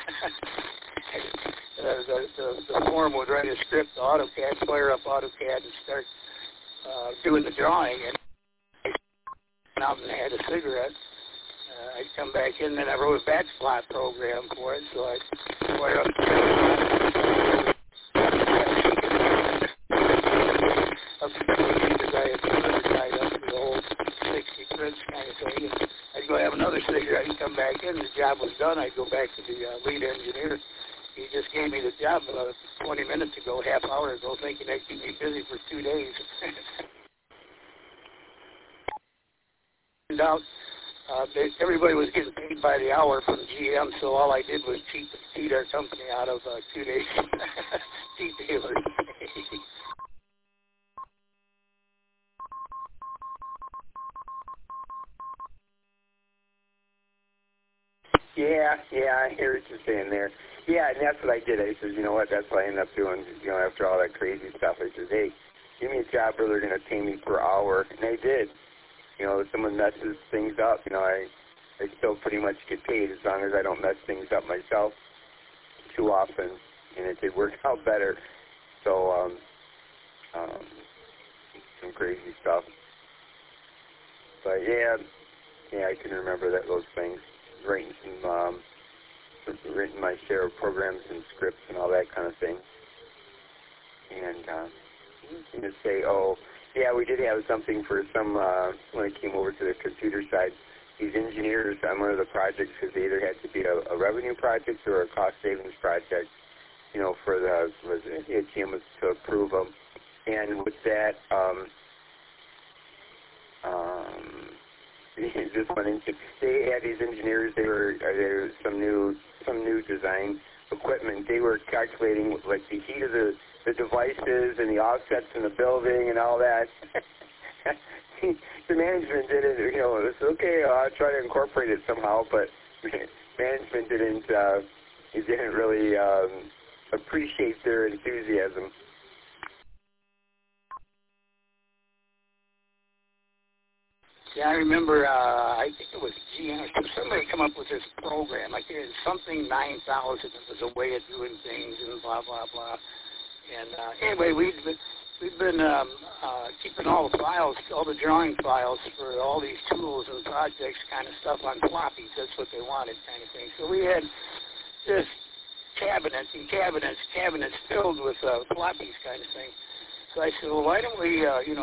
Speaker 5: The form would write a script to AutoCAD, fire up AutoCAD, and start doing the drawing. And I went out and had a cigarette. I'd come back in, then I wrote a batch plot program for it, so I'd fire up I'd go have another cigarette and come back in. The job was done. I'd go back to the lead engineer. He just gave me the job 20 minutes ago, half hour ago, thinking I'd keep me busy for 2 days. Turned out everybody was getting paid by the hour from GM, so all I did was cheat our company out of 2 days detailers.
Speaker 6: Yeah, I hear what you're saying there. Yeah, and that's what I did. I said, you know what, that's what I ended up doing, after all that crazy stuff. I said, hey, give me a job where they're going to pay me per hour, and they did. You know, if someone messes things up, you know, I still pretty much get paid as long as I don't mess things up myself too often, and it did work out better. So, some crazy stuff. But yeah, I can remember those things. Writing written my share of programs and scripts and all that kind of thing. And you can say, oh, yeah, we did have something for some when it came over to the computer side. These engineers on one of the projects, because they either had to be a revenue project or a cost savings project, you know, for the ATM was to approve them. And with that, just went into, they had these engineers. There was some new design equipment. They were calculating like the heat of the devices and the offsets in the building and all that. The management didn't, you know, it was okay. I'll try to incorporate it somehow, but management didn't really appreciate their enthusiasm.
Speaker 5: Yeah, I remember, I think it was GM, somebody come up with this program, like it was something 9,000, it was a way of doing things and blah, blah, blah. And anyway, we've been keeping all the files, all the drawing files for all these tools and projects kind of stuff on floppies. That's what they wanted kind of thing. So we had this cabinets and cabinets filled with floppies kind of thing. So I said, well, why don't we,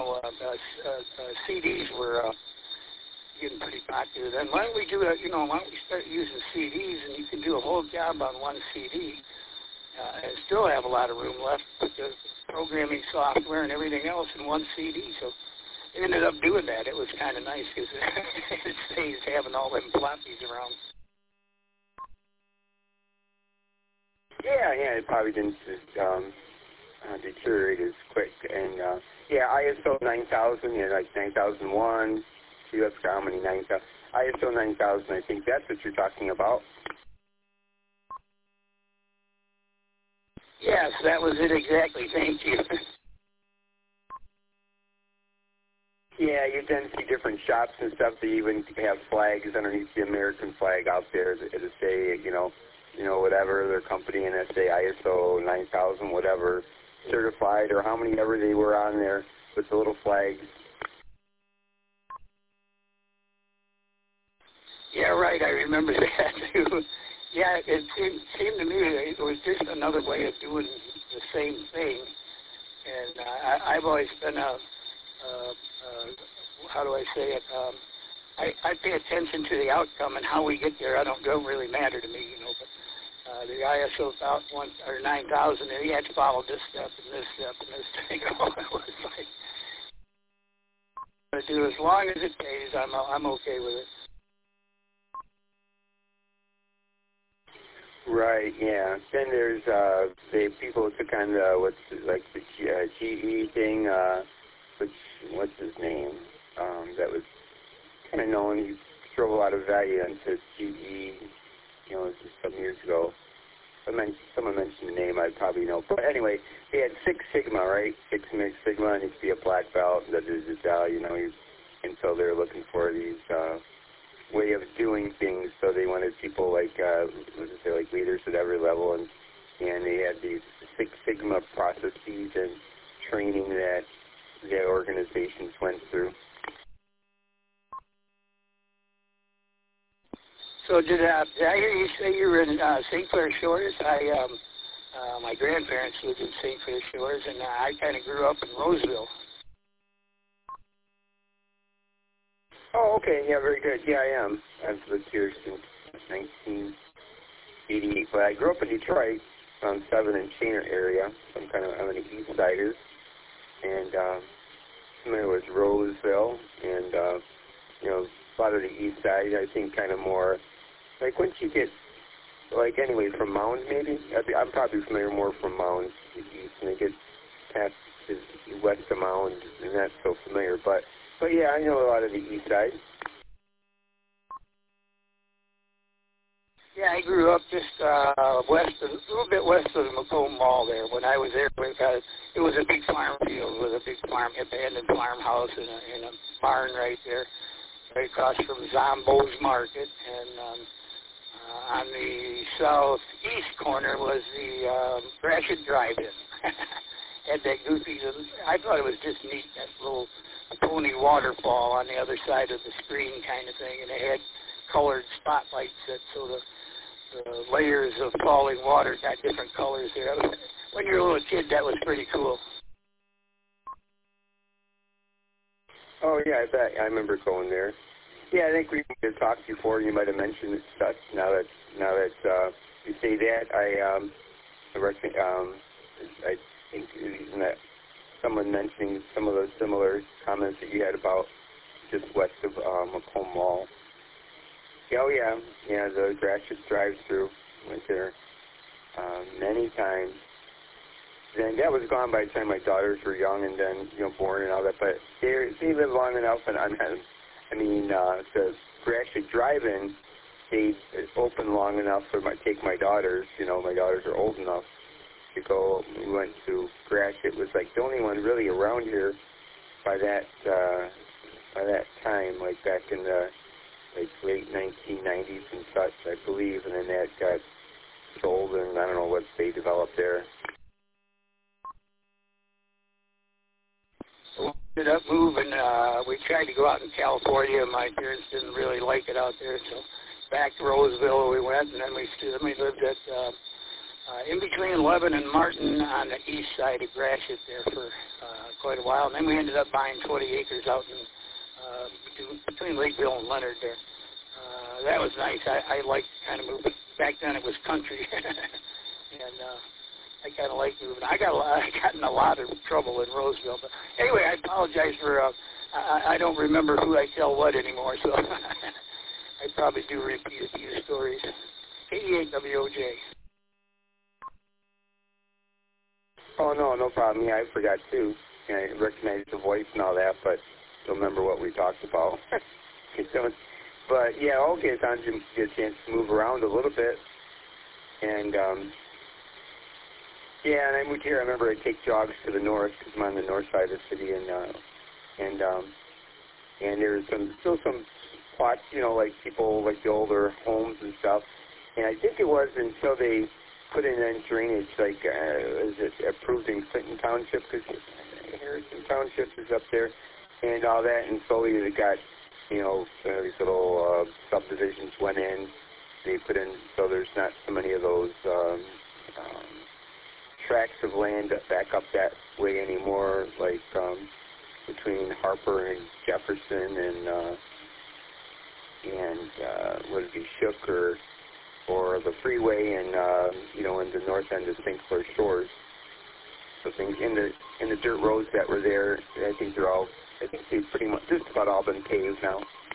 Speaker 5: CDs were getting pretty popular then. Why don't we do why don't we start using CDs, and you can do a whole job on one CD and still have a lot of room left with the programming software and everything else in one CD. So they ended up doing that. It was kind of nice because it saves having all them floppies around.
Speaker 6: Yeah, it probably didn't deteriorate as quick. And ISO 9000, like 9001. See, that's how many 9000. ISO 9000. I think that's what you're talking about.
Speaker 5: Yes, that was it exactly. Thank you.
Speaker 6: Yeah, you then see different shops and stuff. They even have flags underneath the American flag out there that say, you know, whatever their company, and that say ISO 9000, whatever, certified, or how many ever they were on there with the little flags.
Speaker 5: Yeah, right. I remember that too. Yeah, it seemed to me it was just another way of doing the same thing. And I've always been how do I say it? I pay attention to the outcome and how we get there. Don't really matter to me, you know. But the ISO 9000, and he had to follow this step and this step and this thing. It was like, do as long as it pays, I'm okay with it.
Speaker 6: Right, yeah. Then there's the people took on the GE thing, what's his name? That was kind of known. He drove a lot of value into GE, you know, some years ago. Someone mentioned the name, I probably know. But anyway, he had Six Sigma, right? Six Sigma, and he could be a black belt, you know, and so they're looking for these way of doing things. So they wanted people like leaders at every level, and they had these Six Sigma processes and training that the organizations went through.
Speaker 5: So did I hear you say you were in St. Clair Shores? My grandparents lived in St. Clair Shores, and I kind of grew up in Roseville.
Speaker 6: Oh, okay. Yeah, very good. Yeah, I am. I've lived here since 1988. But I grew up in Detroit, around 7 and Chainer area. So I'm an East Sider. And familiar with Roseville. And, a lot of the East Side, I think kind of more, like once you get, like anyway, from Mound maybe? I'm probably familiar more from Mound to East. And I get past the west of Mound, and that's so familiar. But yeah, I know a lot of the East Side.
Speaker 5: Yeah, I grew up just a little bit west of the Macomb Mall there. When I was there, it was a big farm field with a big abandoned farmhouse and a barn right there, right across from Zombo's Market. And on the southeast corner was the Gratiot Drive-In. Had that goofy, I thought it was just neat, that little pony waterfall on the other side of the screen kind of thing, and it had colored spotlights that so the layers of falling water got different colors there. When you're a little kid, that was pretty cool.
Speaker 6: Oh yeah, I bet. I remember going there. Yeah, I think we had talked before. You might have mentioned it stuff. Now that you say that, I think that someone mentioning some of those similar comments that you had about just west of Macomb Mall. Oh yeah, the Gratiot drive-through went there many times. And that was gone by the time my daughters were young and then born and all that. But they lived long enough, and the Gratiot drive-in stayed open long enough for take my daughters. My daughters are old enough to go. We went to Gratiot. It was like the only one really around here by that time, like back in the late 1990s and such, I believe, and then that got sold, and I don't know what they developed there.
Speaker 5: So we ended up moving. We tried to go out in California. My parents didn't really like it out there, so back to Roseville we went, and then we lived at in between Lebanon and Martin on the east side of Gratiot there for quite a while, and then we ended up buying 20 acres out in between Lakeville and Leonard there. That was nice. I liked kind of moving. Back then it was country, and I kind of liked moving. I got in a lot of trouble in Roseville. But anyway, I apologize for, I don't remember who I tell what anymore, so I probably do repeat a few stories. KE8WOJ.
Speaker 6: Oh, no problem. Yeah, I forgot too. I recognize the voice and all that, but don't remember what we talked about. But yeah, okay, it's time to get a chance to move around a little bit. And yeah, and I moved here. I remember I'd take jogs to the north because I'm on the north side of the city, and there's still some spots, like people like the older homes and stuff. And I think it was until they put in drainage, like is it approved in Clinton Township, because Harrison Township is up there, and all that, and slowly they got, these little subdivisions went in. They put in, so there's not so many of those tracts of land back up that way anymore, like between Harper and Jefferson and would it be Shook or the freeway and in the north end of St. Clair Shores. So things in the dirt roads that were there, I think they've pretty much just about all been paved now.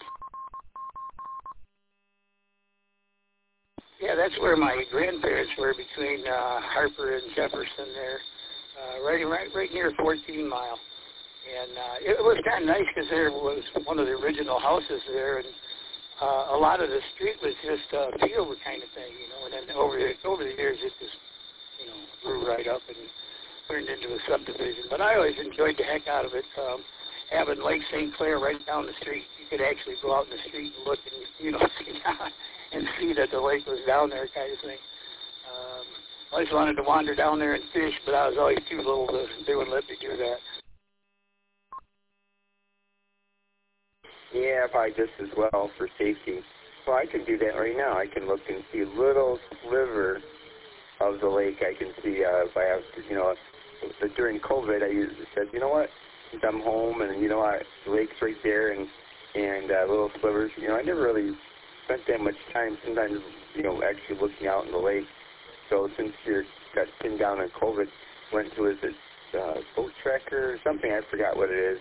Speaker 5: Yeah, that's where my grandparents were, between Harper and Jefferson there, right near 14 Mile. And it was kind of nice because there was one of the original houses there, and a lot of the street was just a field kind of thing, and then over the years it just, grew right up and turned into a subdivision. But I always enjoyed the heck out of it. Having Lake St. Clair right down the street, you could actually go out in the street and look and, see down and see that the lake was down there kind of thing. I always wanted to wander down there and fish, but I was always too little they wouldn't let me do that.
Speaker 6: Yeah, probably just as well for safety. Well, I can do that right now. I can look and see a little sliver of the lake. I can see if I have, but during COVID, I said, you know what, since I'm home and, the lake's right there and little slivers, I never really spent that much time sometimes, actually looking out in the lake. So since you got pinned down on COVID, went to, is it Boat Tracker or something? I forgot what it is.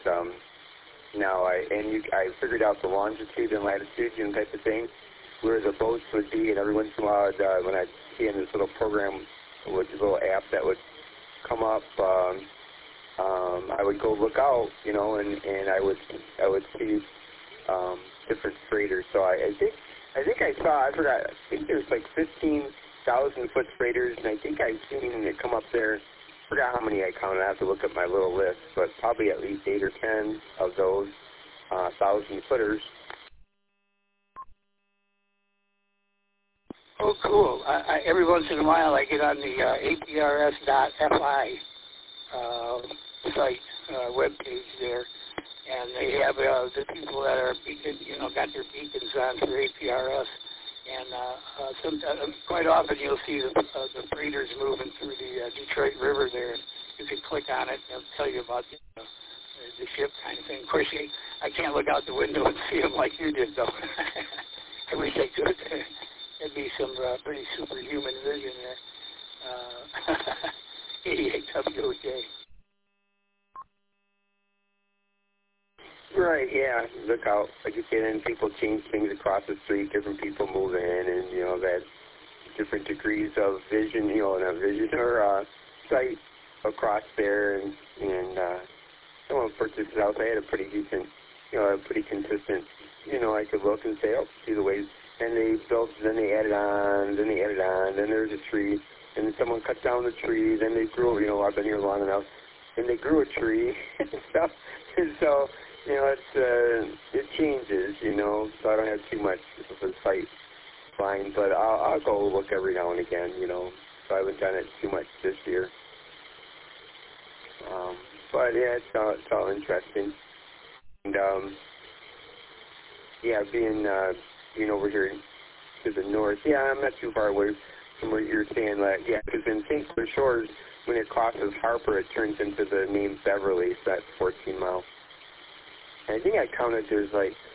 Speaker 6: I figured out the longitude and latitude type of thing, where the boats would be, and every once in a while, when I'd see in this little program, with this little app that would come up, I would go look out, and I would see different freighters. So I think I think there's like 15,000-foot freighters, and I think I've seen it come up there. I forgot how many I counted. I have to look at my little list, but probably at least 8 or 10 of those 1,000-footers.
Speaker 5: Oh, cool. Every once in a while I get on the APRS.FI site, webpage there, and they have the people that are, got their beacons on for APRS. And quite often you'll see the freighters moving through the Detroit River there. You can click on it and it'll tell you about the ship kind of thing. Of course, I can't look out the window and see them like you did, though. I wish I could. There'd be some pretty superhuman vision there. 88 WOJ.
Speaker 6: Right, yeah. Look out. Like you said, and people change things across the street. Different people move in, and, that different degrees of vision, in a vision or sight across there. And someone purchased the house. I had a pretty decent, a pretty consistent, I could look and say, oh, see the ways. And they built, then they added on, then there's a tree, and then someone cut down the tree, then they grew, I've been here long enough, and they grew a tree and stuff. And so, it changes, so I don't have too much of a sight line, but I'll go look every now and again, so I haven't done it too much this year. But yeah, it's all interesting. And being over here to the north, I'm not too far away from where you're saying that, because in St. Clair Shores, when it crosses Harper, it turns into the name Beverly, so that's 14 miles. And I think I counted there's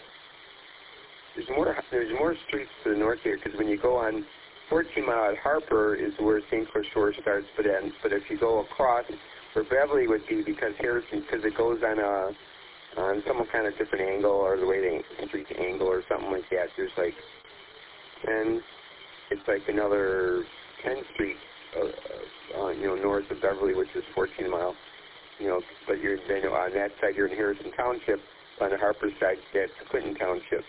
Speaker 6: more streets to the north here, because when you go on 14 mile at Harper is where St. Clair Shores starts but ends. But if you go across where Beverly would be, because it goes on some kind of different angle, or the way the streets angle or something like that, there's like 10, it's like another 10 streets, north of Beverly, which is 14 mile. But then on that side you're in Harrison Township. On the Harper side, that's Clinton Township.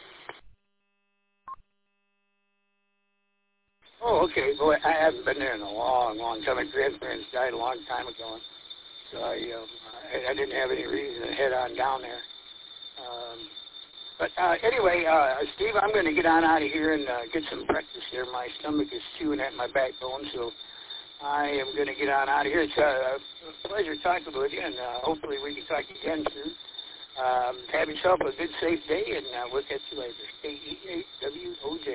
Speaker 5: Oh, okay. Boy, I haven't been there in a long, long time. My grandparents died a long time ago, so I didn't have any reason to head on down there. But anyway, Steve, I'm going to get on out of here and get some breakfast here. My stomach is chewing at my backbone, so I am going to get on out of here. It's a pleasure talking with you, and hopefully we can talk again soon. Have yourself a good, safe day, and we'll catch you later. KE8WOJ.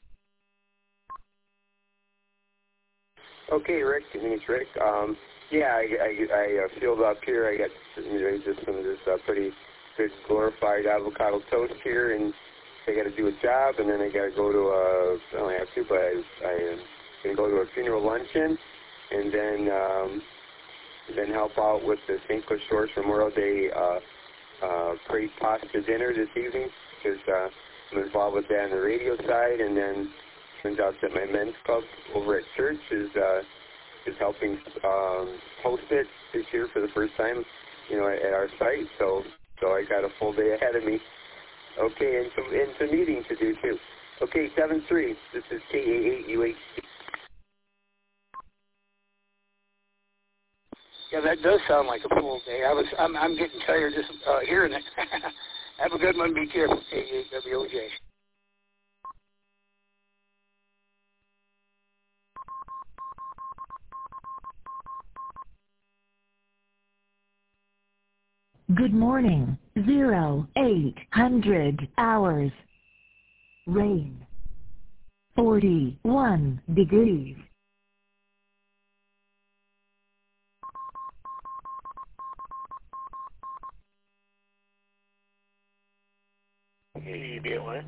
Speaker 6: Okay, Rick. My name's Rick. I filled up here. I got just some of this pretty good glorified avocado toast here, and I got to do a job, and then I got to go to I don't have to, but I'm going to go to a funeral luncheon, and then help out with the St. Clair Shores Memorial Day Parade Pasta dinner this evening, because I'm involved with that on the radio side, and then turns out that my men's club over at church is helping host it this year for the first time, at our site. So I got a full day ahead of me. Okay, and some meetings to do too. Okay, 7-3. This is KA8UH.
Speaker 5: Yeah, that does sound like a full day. I'm getting tired just hearing it. Have a good one. Be careful. KA8WOJ.
Speaker 1: Good morning. 0800 hours. Rain. 41 degrees.
Speaker 2: Hey, Bill.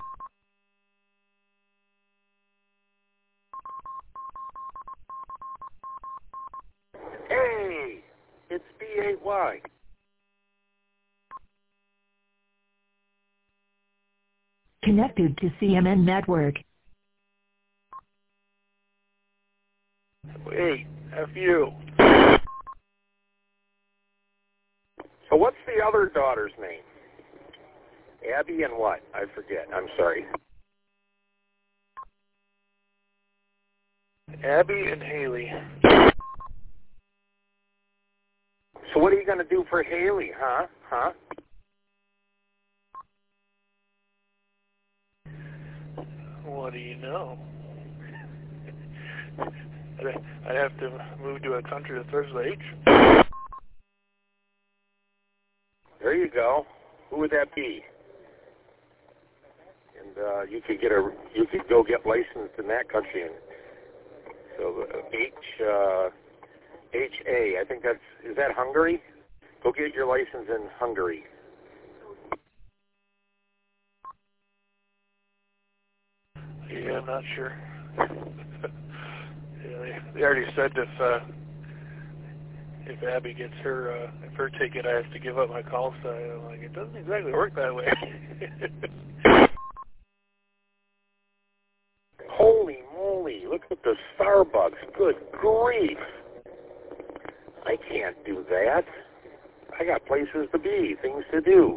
Speaker 2: Hey, it's B8Y.
Speaker 1: Connected to CMN Network.
Speaker 2: Hey, F you. So what's the other daughter's name? Abby and what? I forget. I'm sorry.
Speaker 7: Abby and Haley.
Speaker 5: So what are you going to do for Haley, huh?
Speaker 7: What do you know? I'd have to move to a country that starts with H.
Speaker 5: There you go. Who would that be? And you could go get licensed in that country. And so HA, I think is that Hungary? Go get your license in Hungary.
Speaker 7: Yeah, I'm not sure. Yeah, they already said if Abby gets her ticket, I have to give up my call sign. I'm like, it doesn't exactly work that way.
Speaker 5: Holy moly, look at the Starbucks. Good grief. I can't do that. I got places to be, things to do.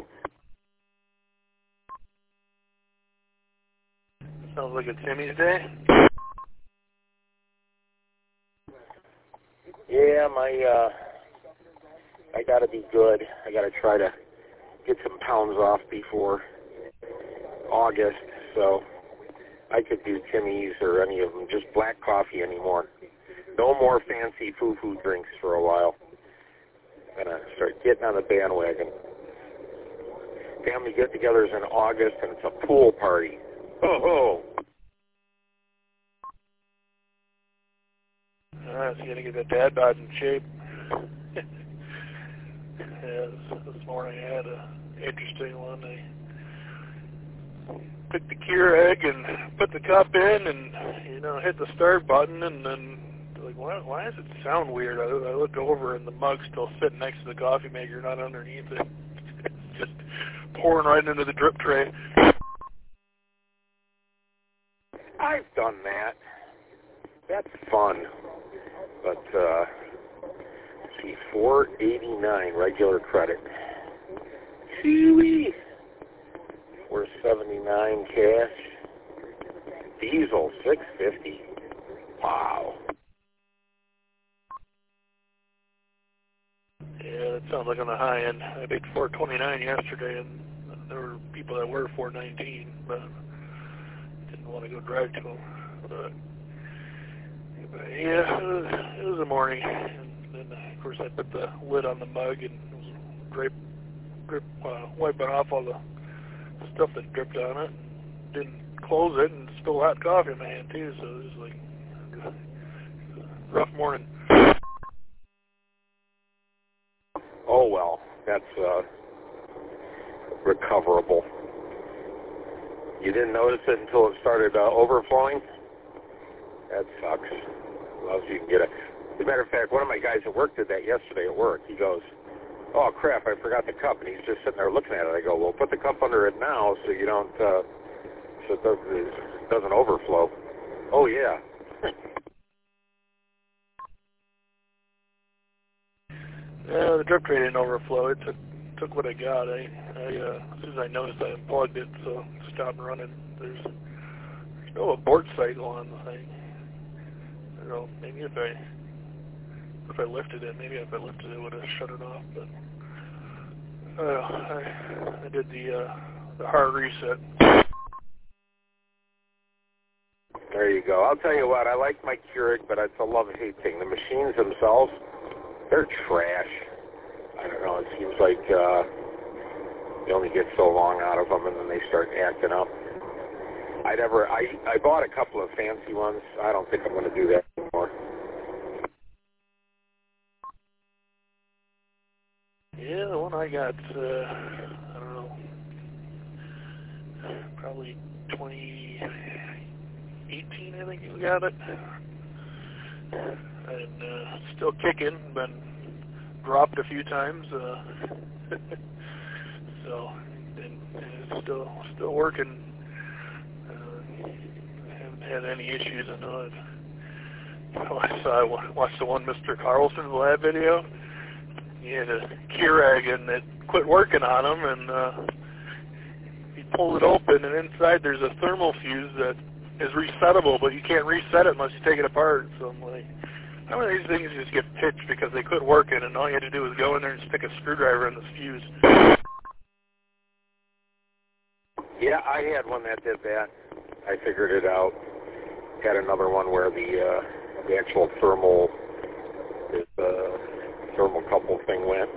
Speaker 7: Sounds like a Timmy's day.
Speaker 5: Yeah, I gotta be good. I gotta try to get some pounds off before August, so I could do Timmy's or any of them, just black coffee anymore. No more fancy foo-foo drinks for a while. I'm gonna start getting on the bandwagon. Family get-togethers in August, and it's a pool party. Oh-ho!
Speaker 7: So you gotta get that dad bod in shape. This morning I had an interesting one. I took the Keurig and put the cup in and, hit the start button, and then, like, why does it sound weird? I look over and the mug's still sitting next to the coffee maker, not underneath it. It's just pouring right into the drip tray.
Speaker 5: I've done that. That's fun. But, let's see, $4.89 regular credit. Chewy. $4.79 cash. Diesel, $6.50. Wow.
Speaker 7: Yeah, that sounds like on the high end. I paid $4.29 yesterday, and there were people that were $4.19, but didn't want to go drive to them. But yeah, it was a morning, and then of course I put the lid on the mug and was wiping off all the stuff that dripped on it. Didn't close it and spilled hot coffee in my hand too, so it was like a rough morning.
Speaker 5: Oh well, that's recoverable. You didn't notice it until it started overflowing? That sucks. Well, you can get it. As a matter of fact, one of my guys at work did that yesterday at work. He goes, "Oh crap, I forgot the cup," and he's just sitting there looking at it. I go, "Well, put the cup under it now so you don't, so it doesn't overflow." Oh yeah.
Speaker 7: Yeah, the drip tray didn't overflow. It took what I got. As soon as I noticed, I unplugged it, so it stopped running. There's no abort cycle on the thing. I don't know, maybe if I lifted it, it would have shut it off. But I did the hard reset.
Speaker 5: There you go. I'll tell you what, I like my Keurig, but it's a love-hate thing. The machines themselves, they're trash. I don't know, it seems like you only get so long out of them and then they start acting up. I bought a couple of fancy ones. I don't think I'm going to do that anymore.
Speaker 7: Yeah, the one I got, I don't know, probably 2018, I think you got it. And still kicking, been dropped a few times. So, and it's still working. I haven't had any issues. I know it. I watched the one Mr. Carlson's lab video. He had a Keurig and it quit working on him, and he pulled it open, and inside there's a thermal fuse that is resettable, but you can't reset it unless you take it apart. So I'm like, how many of these things just get pitched because they quit working, and all you had to do was go in there and stick a screwdriver in the fuse?
Speaker 2: Yeah, I had one that did that. I figured it out. Had another one where the actual thermal couple thing went.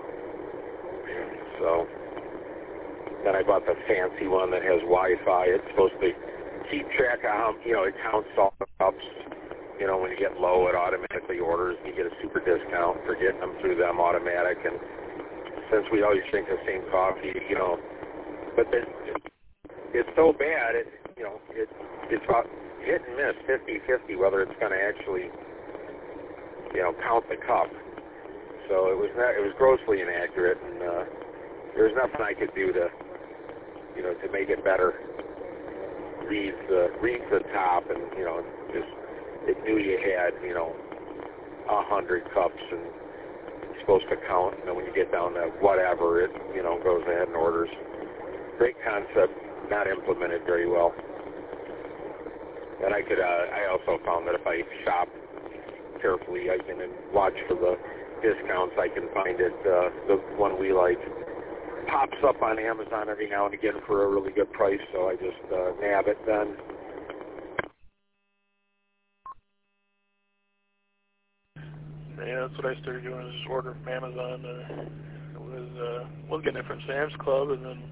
Speaker 2: So then I bought the fancy one that has Wi-Fi. It's supposed to keep track of how, it counts all the cups. When you get low, it automatically orders. You get a super discount for getting them through them automatic. And since we always drink the same coffee, but then it's so bad, it's about hit and miss, 50-50, whether it's going to actually, count the cup. So it was grossly inaccurate, and there was nothing I could do to make it better. Read the top, and just it knew you had 100 cups, and it's supposed to count. And then when you get down to whatever, it goes ahead and orders. Great concept, not implemented very well. And I also found that if I shop carefully, I can watch for the discounts. I can find it. The one we like pops up on Amazon every now and again for a really good price, so I just nab it then.
Speaker 7: Yeah, that's what I started doing, is just order from Amazon. Was getting it from Sam's Club, and then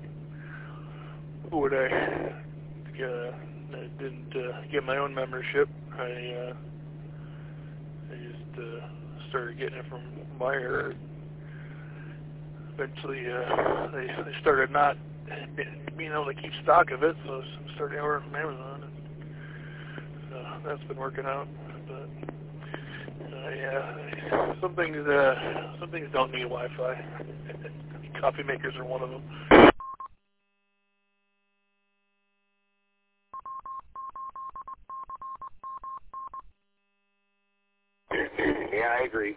Speaker 7: I didn't get my own membership. I just started getting it from Meijer. Eventually, they started not being able to keep stock of it, so I started ordering from Amazon, and that's been working out. But some things don't need Wi-Fi. Coffee makers are one of them.
Speaker 2: Yeah, I agree.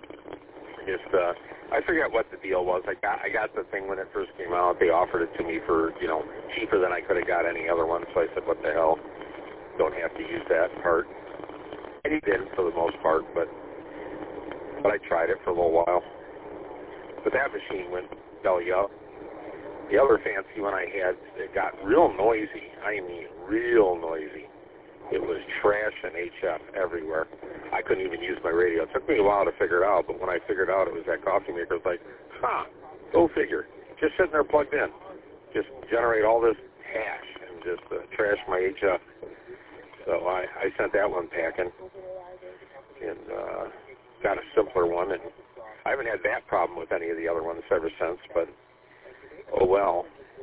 Speaker 2: I forget what the deal was. I got the thing when it first came out. They offered it to me for cheaper than I could have got any other one. So I said, what the hell? Don't have to use that part. And he didn't for the most part, but I tried it for a little while. But that machine went belly up. The other fancy one I had, it got real noisy. I mean, real noisy. It was trash and HF everywhere. I couldn't even use my radio. It took me a while to figure it out, but when I figured out it was that coffee maker, it was like, go figure. Just sitting there plugged in. Just generate all this hash and just trash my HF. So I sent that one packing and got a simpler one. And I haven't had that problem with any of the other ones ever since, but oh well.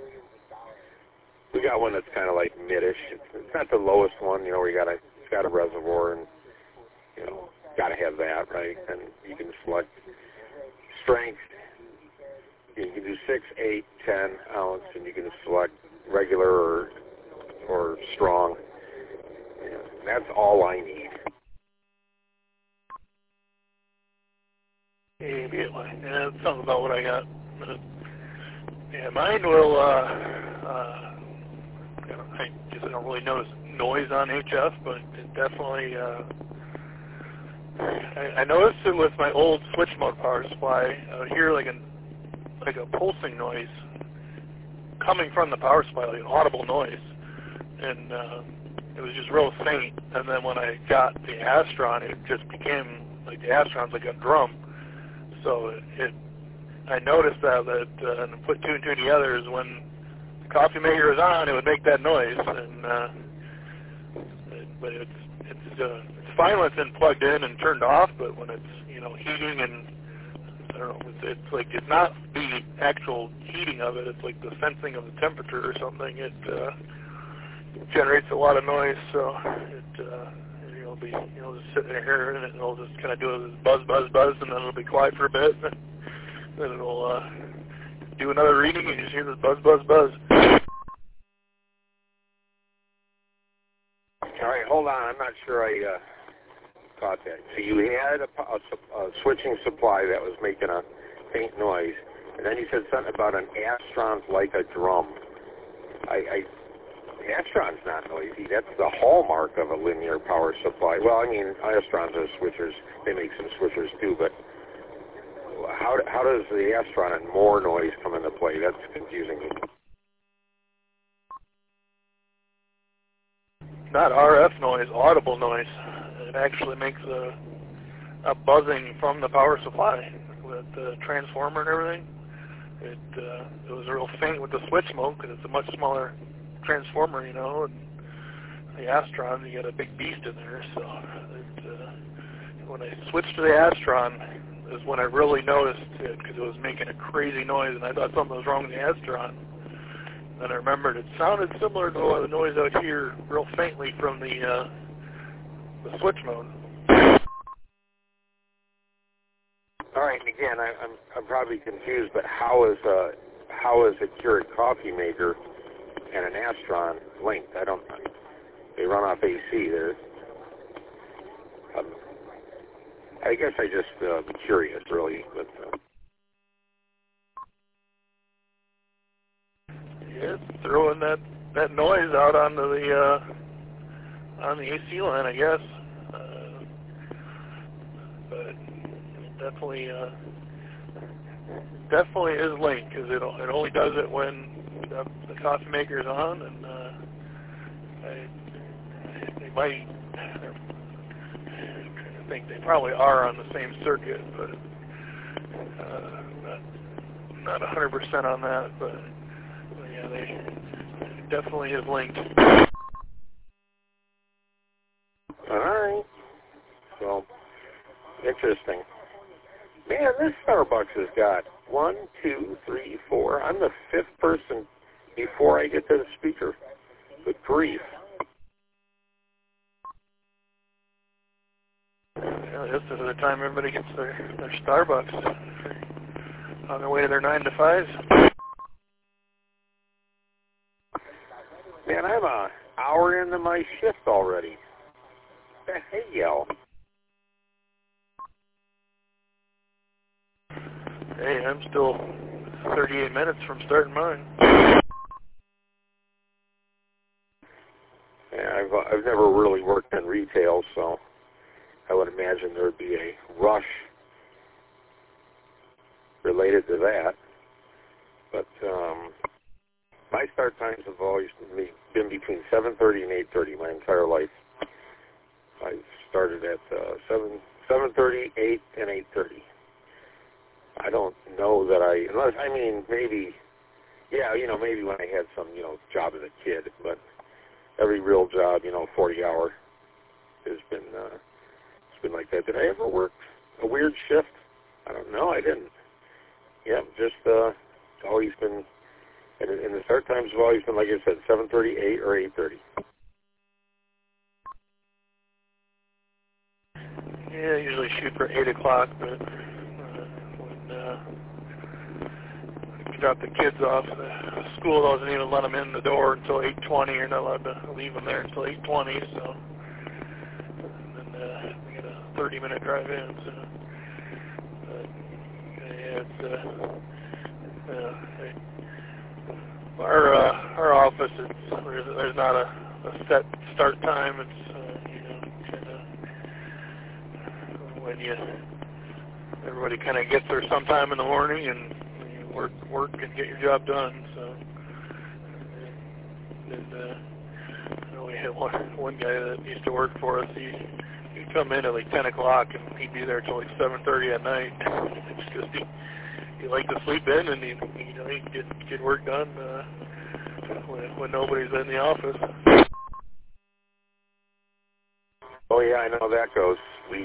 Speaker 2: We got one that's kind of like mid-ish. It's not the lowest one, where it's got a reservoir, and got to have that, right? And you can select strength. You can do 6, 8, 10 ounce, and you can select regular or strong. And that's all I need.
Speaker 7: Immediately. Yeah, that sounds about what I got. Yeah, mine will. I guess I don't really notice noise on HF, but it definitely. I noticed it with my old switch mode power supply. I would hear like a pulsing noise coming from the power supply, like an audible noise, and it was just real faint. And then when I got the Astron, it just became like the Astron's like a drum. So I noticed that and put two and two together is when the coffee maker is on, it would make that noise. And but it's fine when it's been plugged in and turned off. But when it's heating and I don't know, it's like it's not the actual heating of it. It's like the sensing of the temperature or something. It generates a lot of noise. So it'll be just sitting here and it'll just kind of do a buzz, buzz, buzz, and then it'll be quiet for a bit. Then it'll do another reading, and you just hear this buzz, buzz, buzz.
Speaker 2: All right, hold on. I'm not sure I caught that. So you had a switching supply that was making a faint noise, and then you said something about an Astron's like a drum.
Speaker 8: Astron's not noisy. That's the hallmark of a linear power supply. Well, I mean, Astrons are switchers. They make some switchers too, but how does the Astron and more noise come into play? That's confusing me.
Speaker 7: Not RF noise, audible noise. It actually makes a buzzing from the power supply with the transformer and everything. It was real faint with the switch mode because it's a much smaller transformer, you know. And the Astron, you got a big beast in there. So when I switched to the Astron is when I really noticed it because it was making a crazy noise, and I thought something was wrong with the Astron. Then I remembered it sounded similar to the noise out here, real faintly from the switch mode.
Speaker 8: All right, and again, I'm probably confused, but how is a Keurig coffee maker and an Astron linked? They run off AC. They're, I guess I just be curious, really. But
Speaker 7: yeah, throwing that noise out onto the on the AC line, I guess. But definitely is linked because it only does it when the coffee maker is on, and they might. I think they probably are on the same circuit, but not 100% on that. But yeah, they definitely is linked.
Speaker 8: all right, so interesting. Man, this Starbucks has got 1, 2, 3, 4. I'm the fifth person before I get to the speaker. Good grief.
Speaker 7: Yeah, this is the time everybody gets their Starbucks on their way to their 9 to 5s.
Speaker 8: Man, I'm an hour into my shift already. Hey, yo.
Speaker 7: Hey, I'm still 38 minutes from starting mine.
Speaker 8: Yeah, I've never really worked in retail, so I would imagine there would be a rush related to that. But my start times have always been between 7:30 and 8:30 my entire life. I started at 7:30, 8, and 8:30. I don't know that maybe when I had some, job as a kid, but every real job, 40 hour has been, it's been like that. Did I ever work a weird shift? I don't know. I didn't. Yeah, just, always been, and the start times have always been, like I said, 7:30, 8, or 8:30.
Speaker 7: Yeah, I usually shoot for 8 o'clock, but when you drop the kids off, the school doesn't even let them in the door until 8:20. You're not allowed to leave them there until 8:20, so and then we get a 30-minute drive in. So, our office, there's not a set start time. It's kind of when everybody kind of gets there sometime in the morning and you work and get your job done. So, we had one guy that used to work for us. He'd come in at like 10 o'clock and he'd be there till like 7:30 at night. It's just he liked to sleep in and he'd get work done when nobody's in the office.
Speaker 8: Oh yeah, I know how that goes.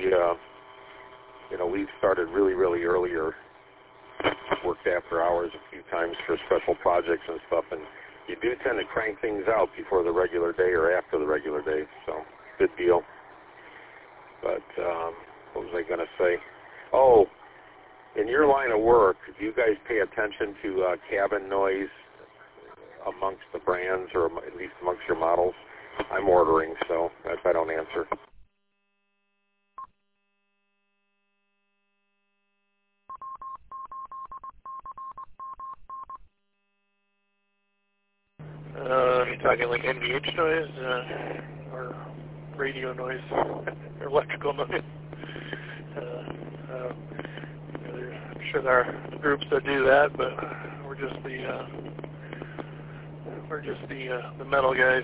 Speaker 8: We've started really, really earlier, worked after hours a few times for special projects and stuff, and you do tend to crank things out before the regular day or after the regular day, so good deal. But what was I going to say? Oh, in your line of work, do you guys pay attention to cabin noise amongst the brands or at least amongst your models? I'm ordering, so if I don't answer.
Speaker 7: Are you talking like NVH noise or radio noise or electrical noise? I'm sure there are groups that do that, but we're just the metal guys.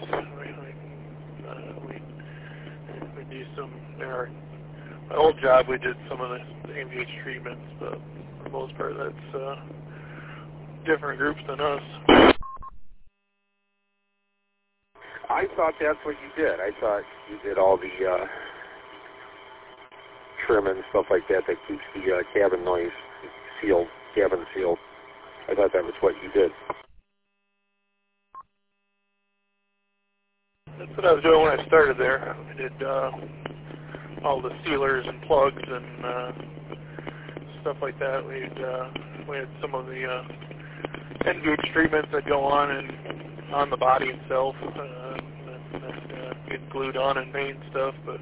Speaker 7: We do some. My old job, we did some of the NVH treatments, but for the most part, that's different groups than us.
Speaker 8: I thought that's what you did. I thought you did all the trim and stuff like that keeps the cabin noise sealed, cabin sealed. I thought that was what you did.
Speaker 7: That's what I was doing when I started there. I did all the sealers and plugs and stuff like that. We had some of the NVH treatments that go on the body itself that get glued on and paint stuff. But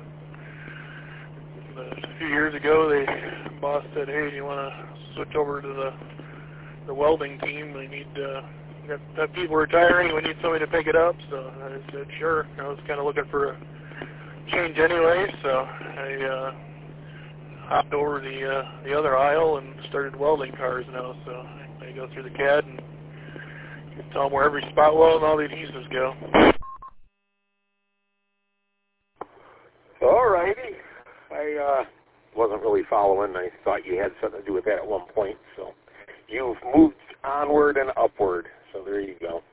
Speaker 7: a few years ago, the boss said, "Hey, do you want to switch over to the welding team? We need got people retiring. We need somebody to pick it up." So I said, "Sure." I was kind of looking for a change anyway, so I hopped over the other aisle and started welding cars now. So I go through the CAD and tell them where every spot weld and all the adhesives go.
Speaker 8: All righty. I wasn't really following. I thought you had something to do with that at one point. So you've moved onward and upward. So there you go.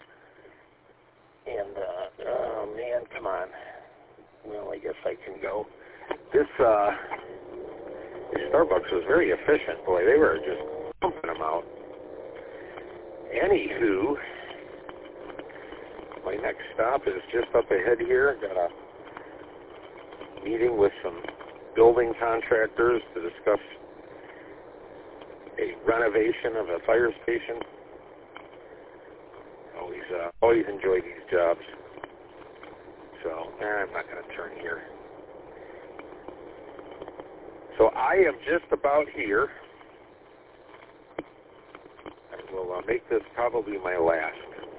Speaker 8: And, oh man, come on. Well, I guess I can go. This Starbucks was very efficient. Boy, they were just pumping them out. Anywho, my next stop is just up ahead here. Got a meeting with some building contractors to discuss a renovation of a fire station. Always enjoy these jobs. So I'm not going to turn here. So I am just about here. I will make this probably my last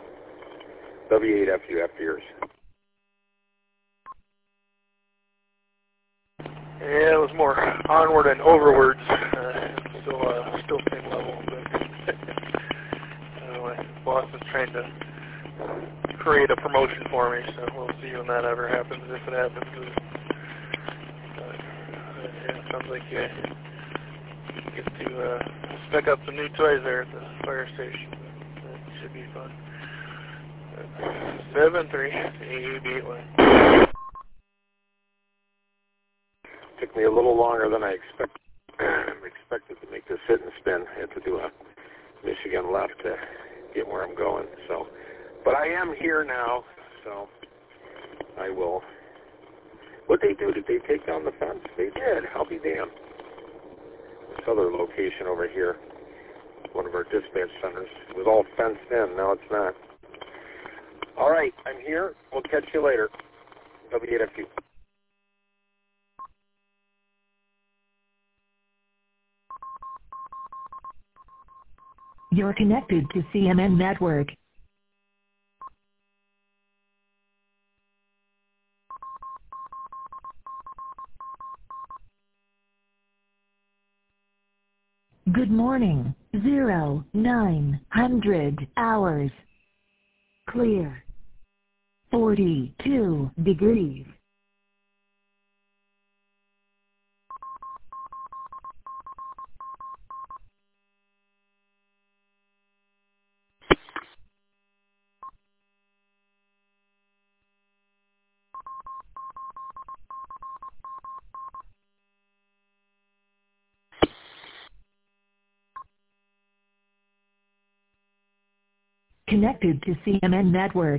Speaker 8: W8FU after yours.
Speaker 7: Yeah, it was more onward and overwards. Still same level, but my boss is trying to create a promotion for me, so we'll see when that ever happens, if it happens. Yeah, it sounds like you get to spec up some new toys there at the fire station. That should be fun. 7-3-8-1.
Speaker 8: Took me a little longer than I expected. Expected to make this hit and spin. I had to do a Michigan left to get where I'm going. So, but I am here now, so I will. What they do? Did they take down the fence? They did. I'll be damned. This other location over here, one of our dispatch centers, was all fenced in. Now it's not. All right, I'm here. We'll catch you later. W8FU.
Speaker 1: You're connected to CMN Network. Good morning. 0900 hours. Clear. 42 degrees. Connected to CMN Network.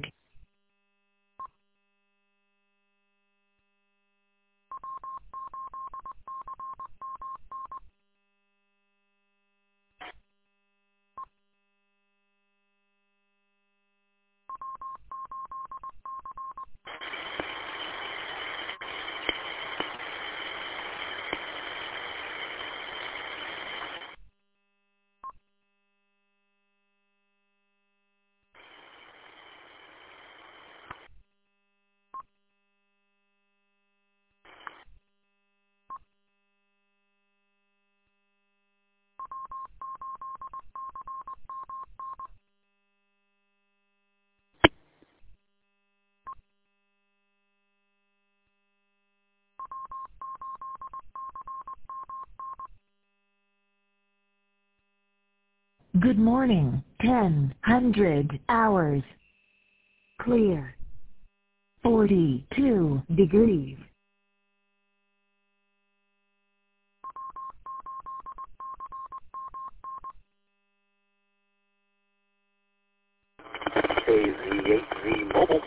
Speaker 1: Good morning, 1000 hours. Clear. 42 degrees.
Speaker 5: KZ8Z Mobile.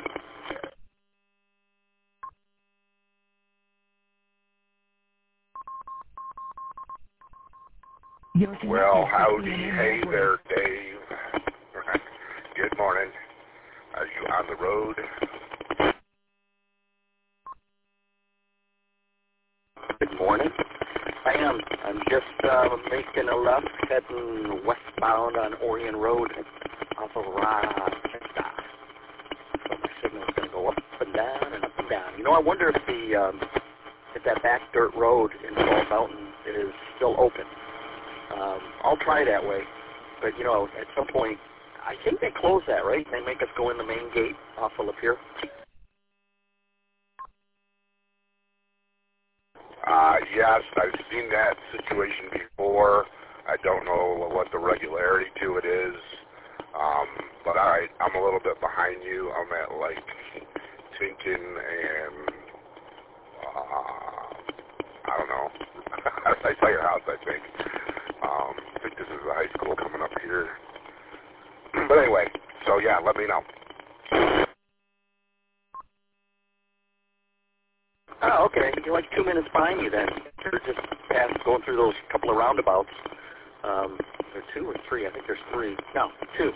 Speaker 9: Well, howdy, hey there, Dave. Good morning. Are you on the road?
Speaker 5: Good morning. I am. I'm just making a left, heading westbound on Orion Road off of Rochester. So my signal's going to go up and down and up and down. You know, I wonder if that back dirt road in Bald Mountain is still open. I'll try that way, but you know, at some point, I think they close that, right? They make us go in the main gate off of Lapeer.
Speaker 9: Yes, I've seen that situation before. I don't know what the regularity to it is, but I'm a little bit behind you. I'm at like Tinkin and I don't know. I saw your house, I think. I think this is a high school coming up here. But anyway, so yeah, let me know.
Speaker 5: Oh, okay. You're like 2 minutes behind me then. You're just past going through those couple of roundabouts. There 2 or 3? I think there's 3. No, 2.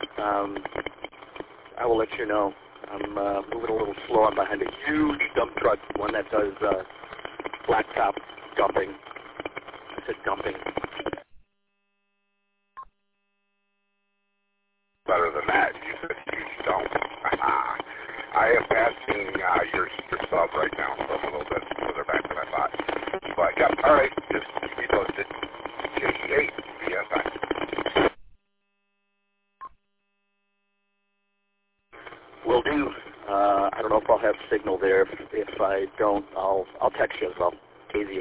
Speaker 5: I will let you know. I'm moving a little slow. I'm behind a huge dump truck, one that does blacktop dumping. I said dumping.
Speaker 9: Better than that. You said huge dump. I am passing your sub right now, so I'm a little bit further back than I thought. But yeah, all right, just be posted. KZ8, VSI.
Speaker 5: Will do. I don't know if I'll have signal there. If I don't, I'll text you as well. KZ8.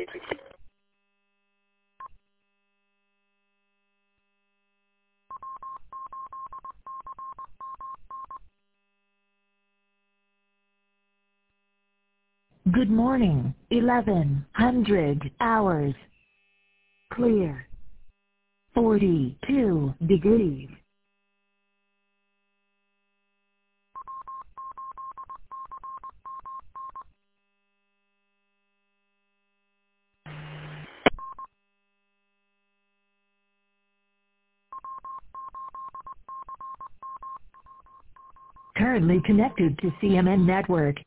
Speaker 1: Good morning, 1100 hours. Clear. 42 degrees. Currently connected to CMN Network.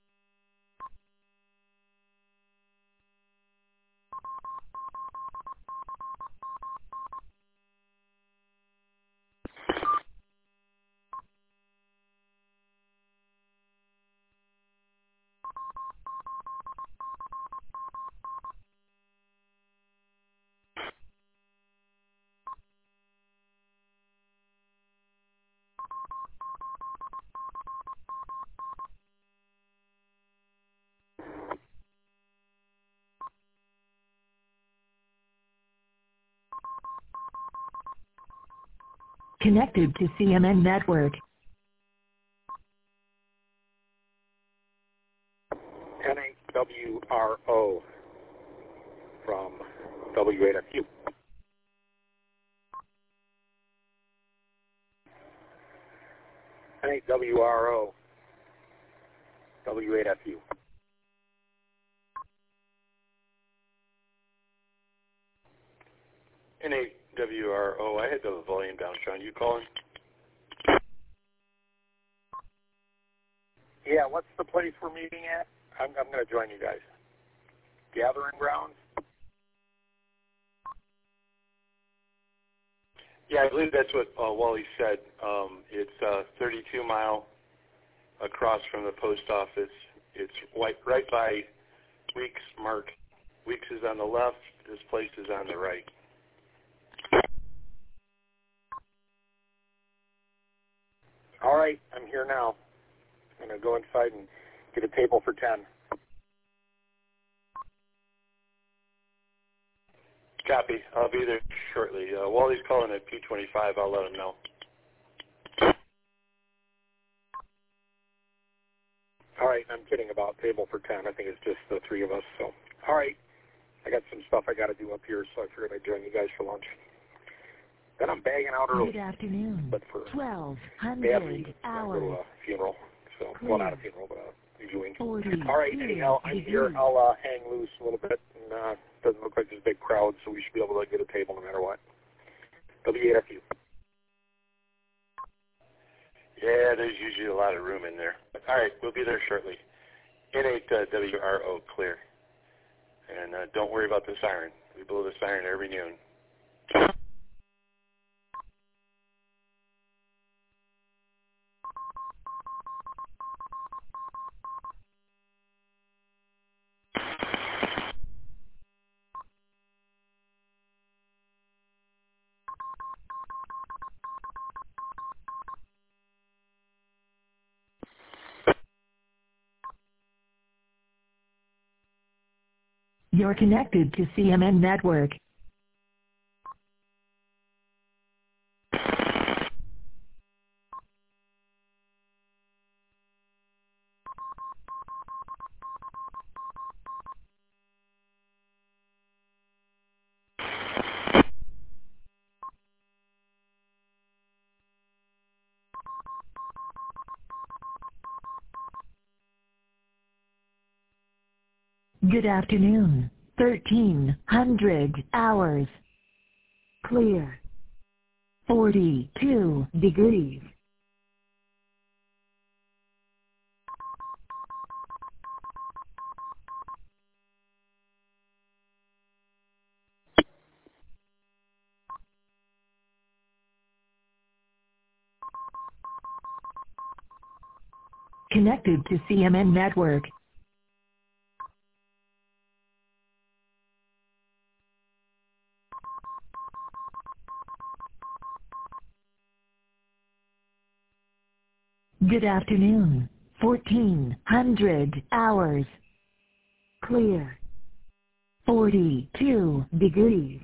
Speaker 1: Connected to CMN Network.
Speaker 5: NHWRO from W8FU. NHWRO W8FU.
Speaker 10: NHWRO, I had the volume down, Sean. You calling?
Speaker 11: Yeah, what's the place we're meeting at? I'm going to join you guys. Gathering grounds?
Speaker 10: Yeah, I believe that's what Wally said. It's 32 mile across from the post office. It's right by Weeks Mark. Weeks is on the left. This place is on the right.
Speaker 11: All right, I'm here now. I'm going to go inside and get a table for 10.
Speaker 10: Copy. I'll be there shortly. Wally's calling at P25. I'll let him know.
Speaker 11: All right, I'm kidding about table for 10. I think it's just the three of us. So, all right, I got some stuff I got to do up here, so I figured I'd join you guys for lunch. Then I'm bagging out early.
Speaker 1: Good afternoon.
Speaker 11: But for
Speaker 1: 1200 hours.
Speaker 11: Go to a funeral. So, well, not a funeral, but a viewing.
Speaker 1: 40.
Speaker 11: All right, anyhow, I'm here. I'll hang loose a little bit. And doesn't look like there's a big crowd, so we should be able to get a table no matter what. W8FU.
Speaker 10: Yeah, there's usually a lot of room in there. All right, we'll be there shortly. N8WRO clear. And don't worry about the siren. We blow the siren every noon.
Speaker 1: You're connected to CMN Network. Good afternoon. 1300 hours. Clear. 42 degrees. Connected to CMN Network. Good afternoon. 1400 hours. Clear. 42 degrees.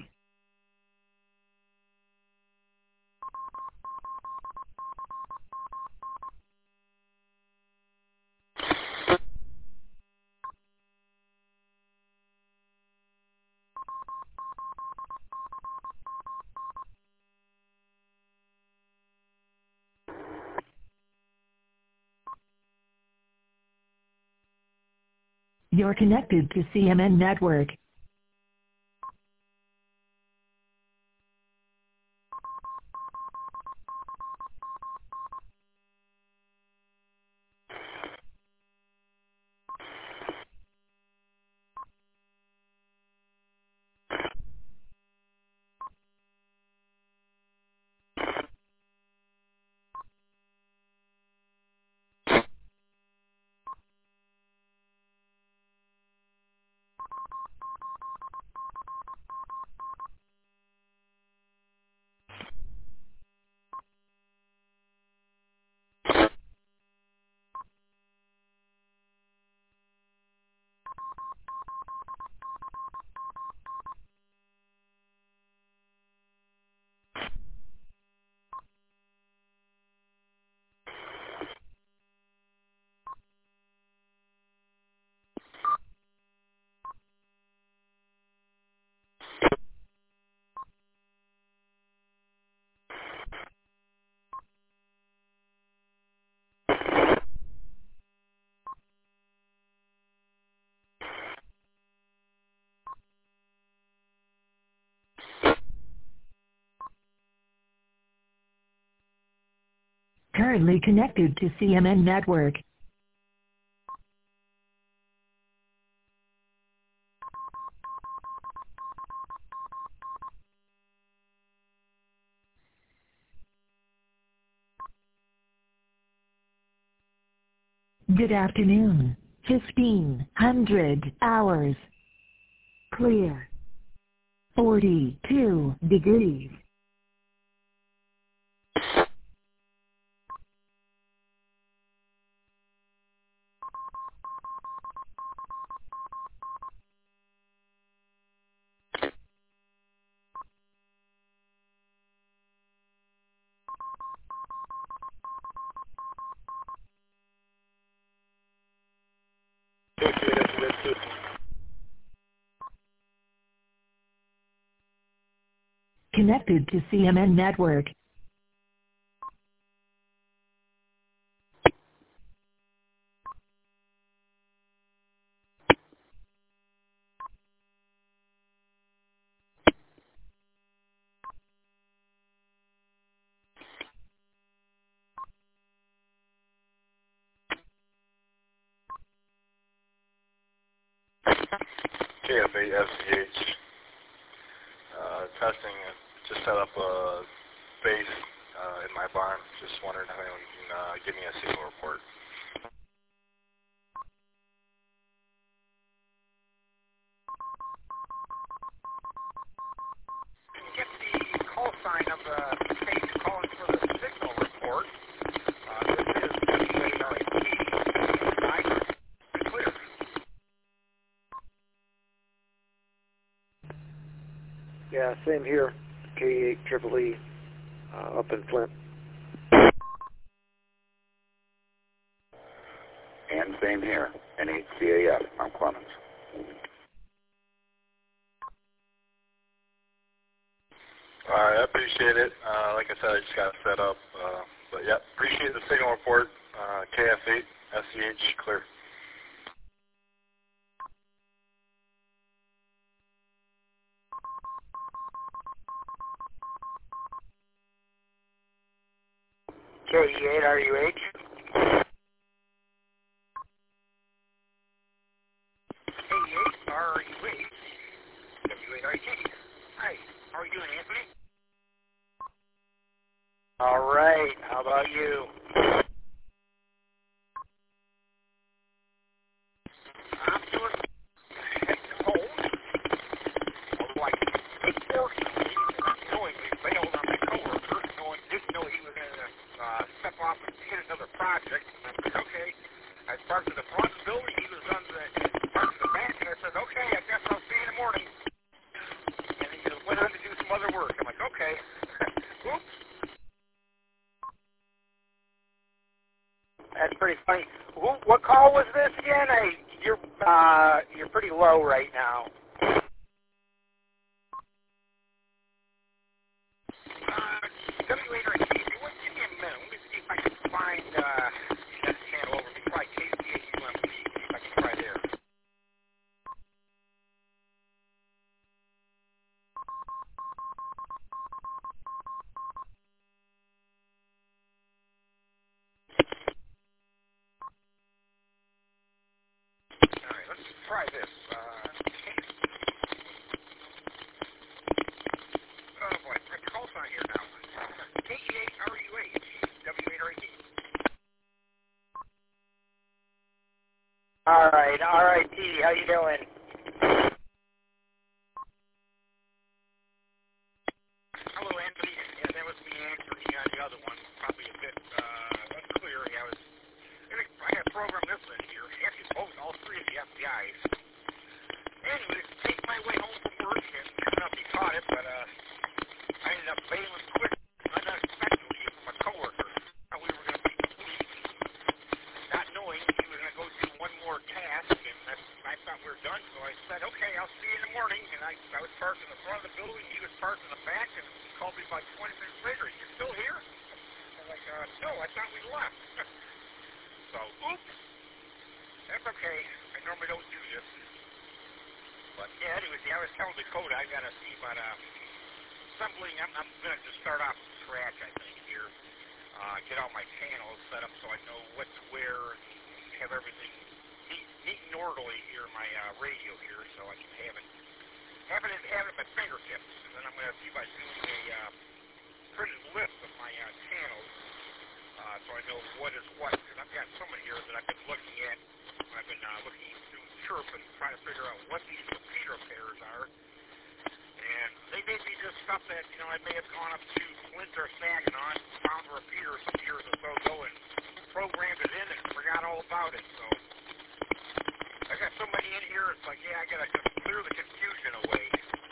Speaker 1: You're connected to CMN Network. Currently connected to CMN Network. Good afternoon. 1500 hours. Clear. 42 degrees.
Speaker 7: Appreciate it, Vincent.
Speaker 1: Connected to CMN Network.
Speaker 12: KF8FCH testing. Just set up a base in my barn. Just wondering if anyone can give me a signal report.
Speaker 3: Get the call sign of the station calling for the signal report. This is WART. Clear.
Speaker 11: Yeah, same here. K8 Triple E up in Flint.
Speaker 13: And same here. N8CAF. I'm Clemens.
Speaker 12: All right, I appreciate it. Like I said, I just got it set up. But yeah, appreciate the signal report. KF8 SCH clear.
Speaker 3: K8RUH. K8RUH. W8RT. Hi, how are you doing, Anthony? All right, how about you? I'm doing home. Although I unfortunately, unknowingly bailed on my coworker, didn't know he was going to step off and hit another project. And I said, okay. I parked in the front of the building. He was on the parked in the back, and I said, okay, I guess I'll see you in the morning. And he just went on to do some other work. I'm like, okay. Oops. That's pretty funny. What call was this again? You're pretty low right now. W8RT, give me a minute. Let me see if I can find that channel over. Let me try KCAUMP. See if I can try there. All right, let's try this. Oh boy, I have the call sign here now. K8RUH, W8RT. All right, RIT, how you doing? Hello, Anthony. Yeah, that was me answering the other one. Probably a bit unclear. Yeah, I got programmed this in here. Actually, both, all three of the FBIs. Anyways, take my way home from work, and I don't know if you caught it, but I ended up bailing quick, unexpectedly, from a coworker. We were going to be police, not knowing he was going to go do one more task, and I thought we were done, so I said, okay, I'll see you in the morning, and I was parked in the front of the building, he was parked in the back, and he called me about 20 minutes later, you still here? I'm like, no, I thought we left. So, oops, that's okay, I normally don't do this. But, yeah, anyways, I was telling Dakota I got to see about assembling. I'm going to just start off from scratch, I think, here. Get all my channels set up so I know what to wear and have everything neat and orderly here in my radio here so I can have it at my fingertips. And then I'm going to see about doing a printed list of my channels so I know what is what. Because I've got some in here that I've been looking at. I've been looking through Chirp and trying to figure out what these repeater pairs are. And they may be just stuff that, I may have gone up to Flint or Saginaw and found a repeater some years or so ago and programmed it in and forgot all about it. So I got so many in here, it's like, yeah, I got to just clear the confusion away.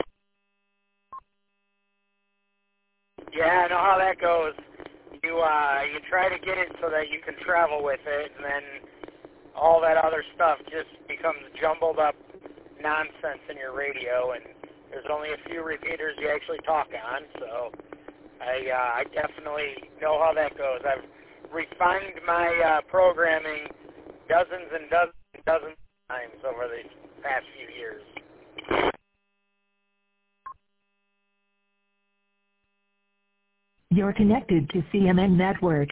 Speaker 3: Yeah, I know how that goes. You try to get it so that you can travel with it, and then all that other stuff just becomes jumbled up nonsense in your radio, and there's only a few repeaters you actually talk on, so I definitely know how that goes. I've refined my programming dozens and dozens and dozens of times over the past few years.
Speaker 1: You're connected to CMN Network.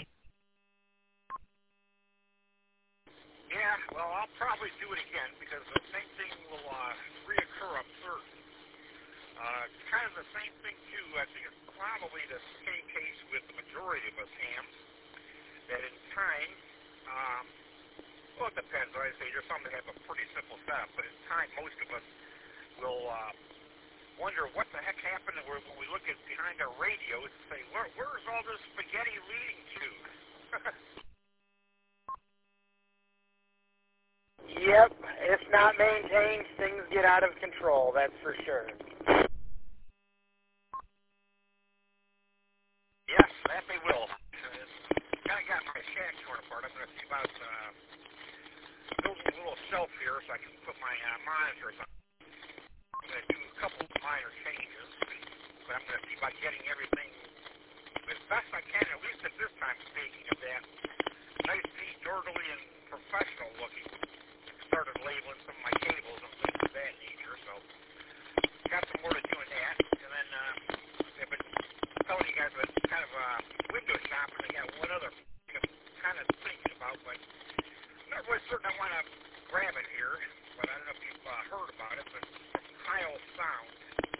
Speaker 11: Yeah, well, I'll probably do it again because the same thing will reoccur, I'm certain. Kind of the same thing, too. I think it's probably the same case with the majority of us hams, that in time, well, it depends. Like I say, there's some that have a pretty simple setup, but in time, most of us will wonder what the heck happened when we look at behind our radios and say, where's all this spaghetti leading to?
Speaker 3: Yep, if not maintained, things get out of control, that's for sure.
Speaker 11: Yes, that they will. Kind of got my shack torn apart. I'm going to see about building a little shelf here so I can put my monitors on. I'm going to do a couple of minor changes, but I'm going to see about getting everything as best I can, at least at this time, speaking of that, nice, neat, orderly, and professional looking. Started labeling some of my cables and things of that nature, so got some more to do in that. And then I've been telling you guys about kind of window shopping. I got one other thing I'm kind of thinking about, but I'm not really certain I want to grab it here, but I don't know if you've heard about it, but from Kyle Sound,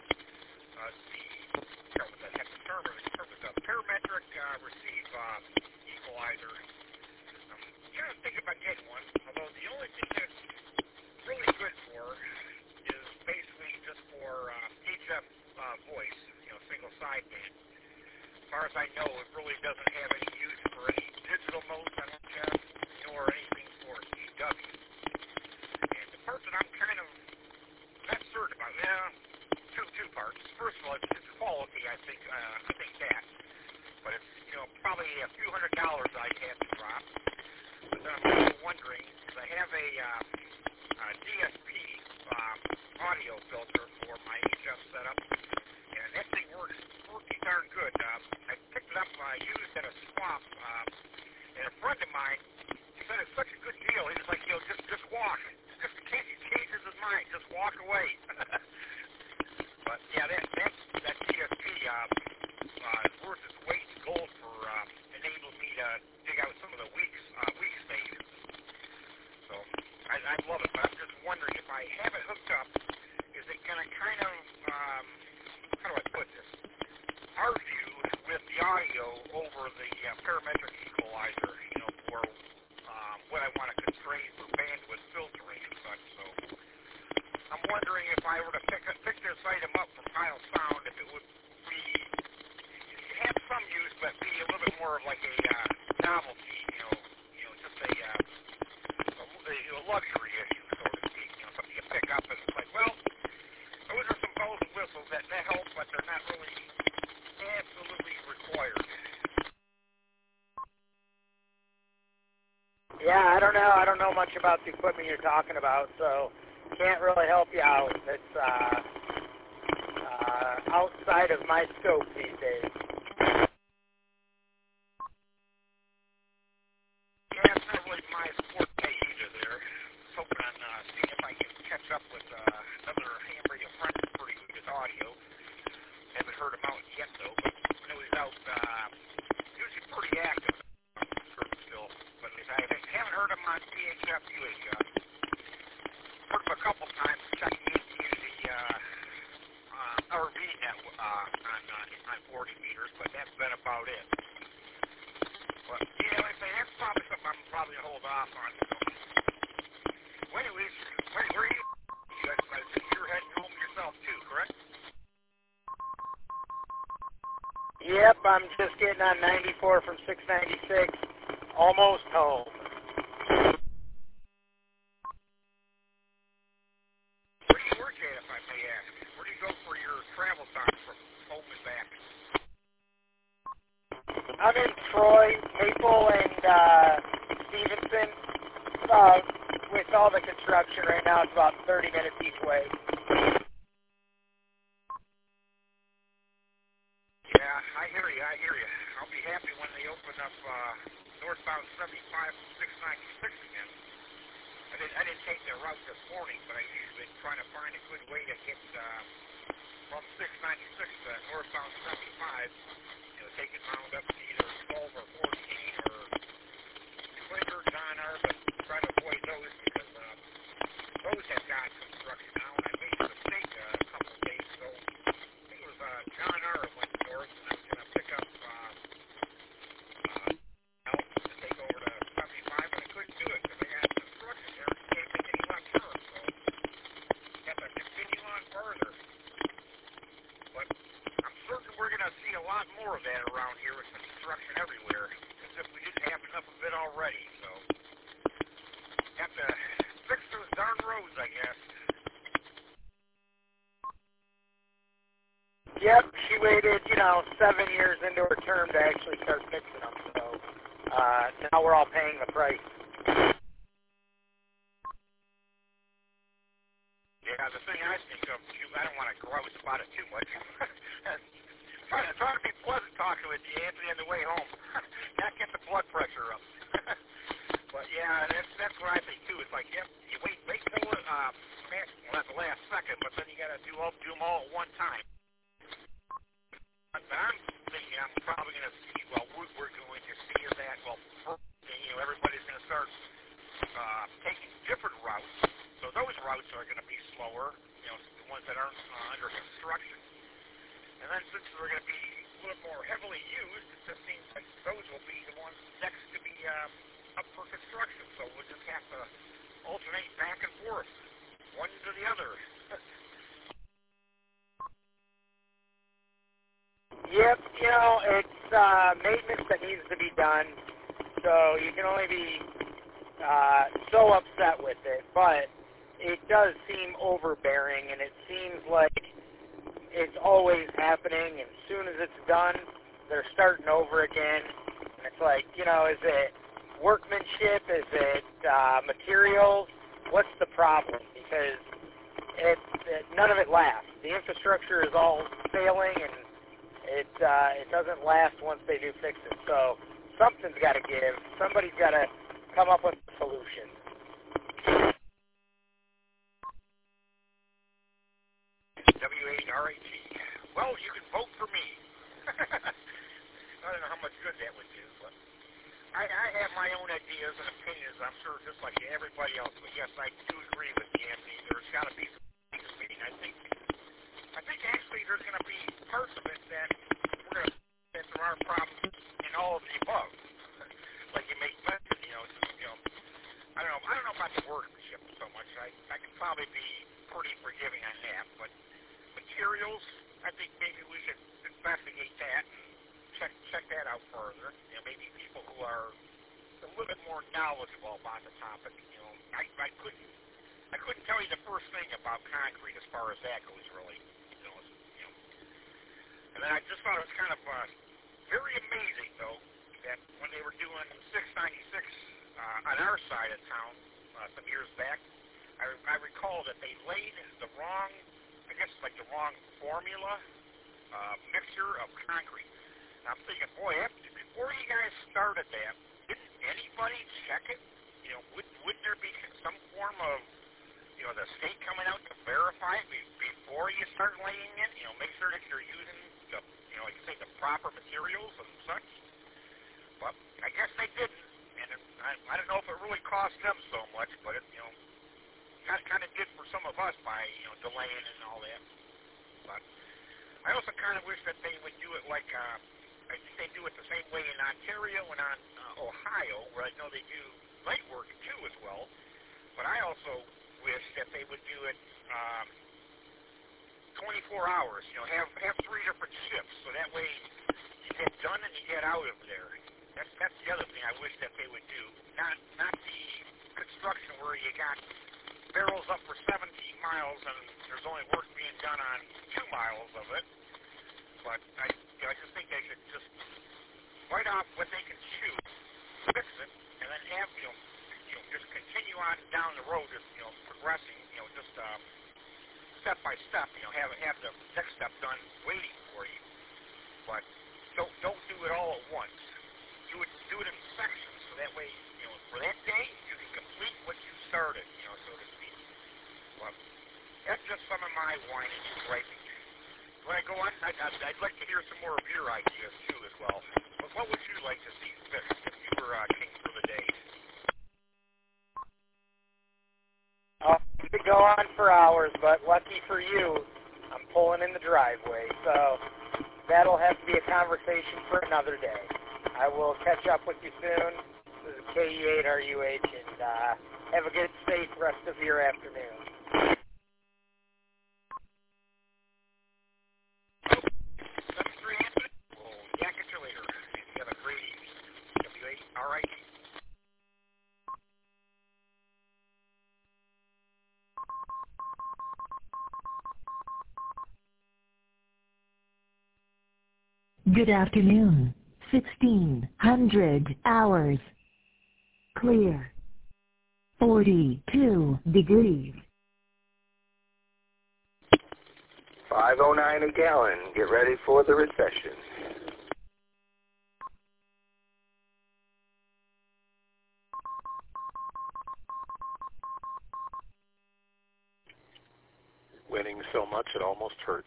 Speaker 11: what the heck the term is, the parametric receive equalizer. I'm kind of thinking about getting one, although the only thing that's really good for is basically just for HF voice, single sideband. As far as I know, it really doesn't have any use for any digital modes on HF, nor anything for CW. And the part that I'm kind of not certain about, two parts. First of all, it's quality, I think that. But it's, probably a few $100s I'd have to drop. But then I'm also wondering, because I have a DSP audio filter for my HF setup, and that thing works pretty darn good. I picked it up, used at a swap, and a friend of mine said it's such a good deal. He was like, just walk. Just in case he changes his mind, just walk away. But yeah, that DSP is worth its weight in gold for enabling me to dig out some of the weak stations. So I love it, but I'm just wondering if I have it hooked up, is it going to kind of, how do I put this, argue with the audio over the parametric equalizer, for what I want to constrain for bandwidth filtering and such. So I'm wondering if I were to pick this item up from Kyle Sound, if it would have some use, but be a little bit more of like a novelty, just a luxury issue, so to speak. Something you pick up and it's like, well, those are some bells and whistles that help, but they're not really absolutely required.
Speaker 3: Yeah, I don't know. I don't know much about the equipment you're talking about, so can't really help you out. It's outside of my scope these days.
Speaker 11: Yeah, it's not really my forte either there. Hoping on seeing if I can catch up with another ham radio friend who's pretty good with audio. Haven't heard him out yet, though, but I know he's out usually pretty active still. But I haven't heard him on CHF, UHF. Heard him a couple times checking into the RV net on 40 meters, but that's been about it. But yeah, like I say, that's probably something I'm probably going to hold off on. So. Well, anyways, where are you? I think you're heading home yourself too, correct?
Speaker 3: Yep, I'm just getting on 94 from 696, almost home.
Speaker 11: Where do you work at, if I may ask? Where do you go for your travel time from home and back?
Speaker 3: I'm in Troy, Maple, and Stevenson. all the construction right now. It's about 30 minutes each way.
Speaker 11: Yeah, I hear you. I'll be happy when they open up northbound 75 and 696 again. I didn't take the route this morning, but I've been trying to find a good way to get from 696 to northbound 75. Take it round up to either 12 or 14 or Clint or John R. But try to avoid those because those have got construction now. And I made a mistake a couple of days ago. I think it was John R. went north, and I was going to pick up help to take over to 75, but I couldn't do it because I got construction there. I can't make any left turns, so I have to continue on further. But I'm certain we're going to see a lot more of that around here with construction everywhere, as if we didn't have enough of it already. So have to fix those darn roads, I guess.
Speaker 3: Yep, she waited, 7 years into her term to actually start fixing them. So now we're all paying the price.
Speaker 11: Yeah, the thing I think of, I don't want to grouse about it too much. Try to be pleasant talking with you, Anthony, on the way home. Not get the blood pressure up. But yeah, that's what I think too. It's like, yep, you wait till not the last second, but then you got to do them all at one time. But I'm thinking I'm probably going to see. Well, we're going to see is that. Well, everybody's going to start taking different routes. So those routes are going to be slower. The ones that aren't under construction. And then since they're going to be a little more heavily used, it just seems like those will be the ones next to be up for construction. So we'll just have to alternate back and forth, one to the other.
Speaker 3: Yep, it's maintenance that needs to be done. So you can only be so upset with it, but it does seem overbearing, and it seems like it's always happening, and as soon as it's done, they're starting over again. And it's like, is it workmanship? Is it materials? What's the problem? Because none of it lasts. The infrastructure is all failing, and it doesn't last once they do fix it. So something's got to give. Somebody's got to come up with a solution.
Speaker 11: W-A-R-A-T. Well, you can vote for me. I don't know how much good that would do, but I have my own ideas and opinions, I'm sure, just like everybody else. But yes, I do agree with you, Anthony. There's got to be some meeting. I think actually there's going to be parts of it that we're going to that there are problems in all of the above. Like you make mention, I don't know about the workmanship so much. I can probably be pretty forgiving on that, but materials, I think maybe we should investigate that and check that out further. Maybe people who are a little bit more knowledgeable about the topic. I couldn't tell you the first thing about concrete as far as that goes, really. And then I just thought it was kind of very amazing, though, that when they were doing 696 on our side of town some years back, I recall that they laid the wrong formula mixture of concrete. And I'm thinking, boy, before you guys started that, didn't anybody check it? Wouldn't there be some form of, the state coming out to verify it before you start laying it? Make sure that you're using like you say, the proper materials and such. But I guess they didn't, and I don't know if it really cost them so much, but it, kind of did for some of us by delaying and all that. But I also kind of wish that they would do it like I think they do it the same way in Ontario and on Ohio, where I know they do night work too as well. But I also wish that they would do it 24 hours. Have 3 different shifts, so that way you get done and you get out of there. That's the other thing I wish that they would do. Not the construction where you got barrels up for 17 miles and there's only work being done on 2 miles of it. But I just think they should just bite off what they can chew, fix it, and then have just continue on on down the road, just, progressing, just step by step, have the next step done waiting for you. But don't do it all at once. Do it in sections, so that way, for that day, you can complete what you started, so to speak. But that's just some of my whining and griping. When I go on, I'd like to hear some more of your ideas, too, as well. But what would you like to see fixed if you were king for the day?
Speaker 3: We could go on for hours, but lucky for you, I'm pulling in the driveway. So that'll have to be a conversation for another day. I will catch up with you soon. This is KE8RUH, and have a good, safe rest of your afternoon.
Speaker 1: Good afternoon. 1600 hours. Clear. 42 degrees.
Speaker 13: 509 a gallon. Get ready for the recession.
Speaker 8: Winning so much it almost hurts.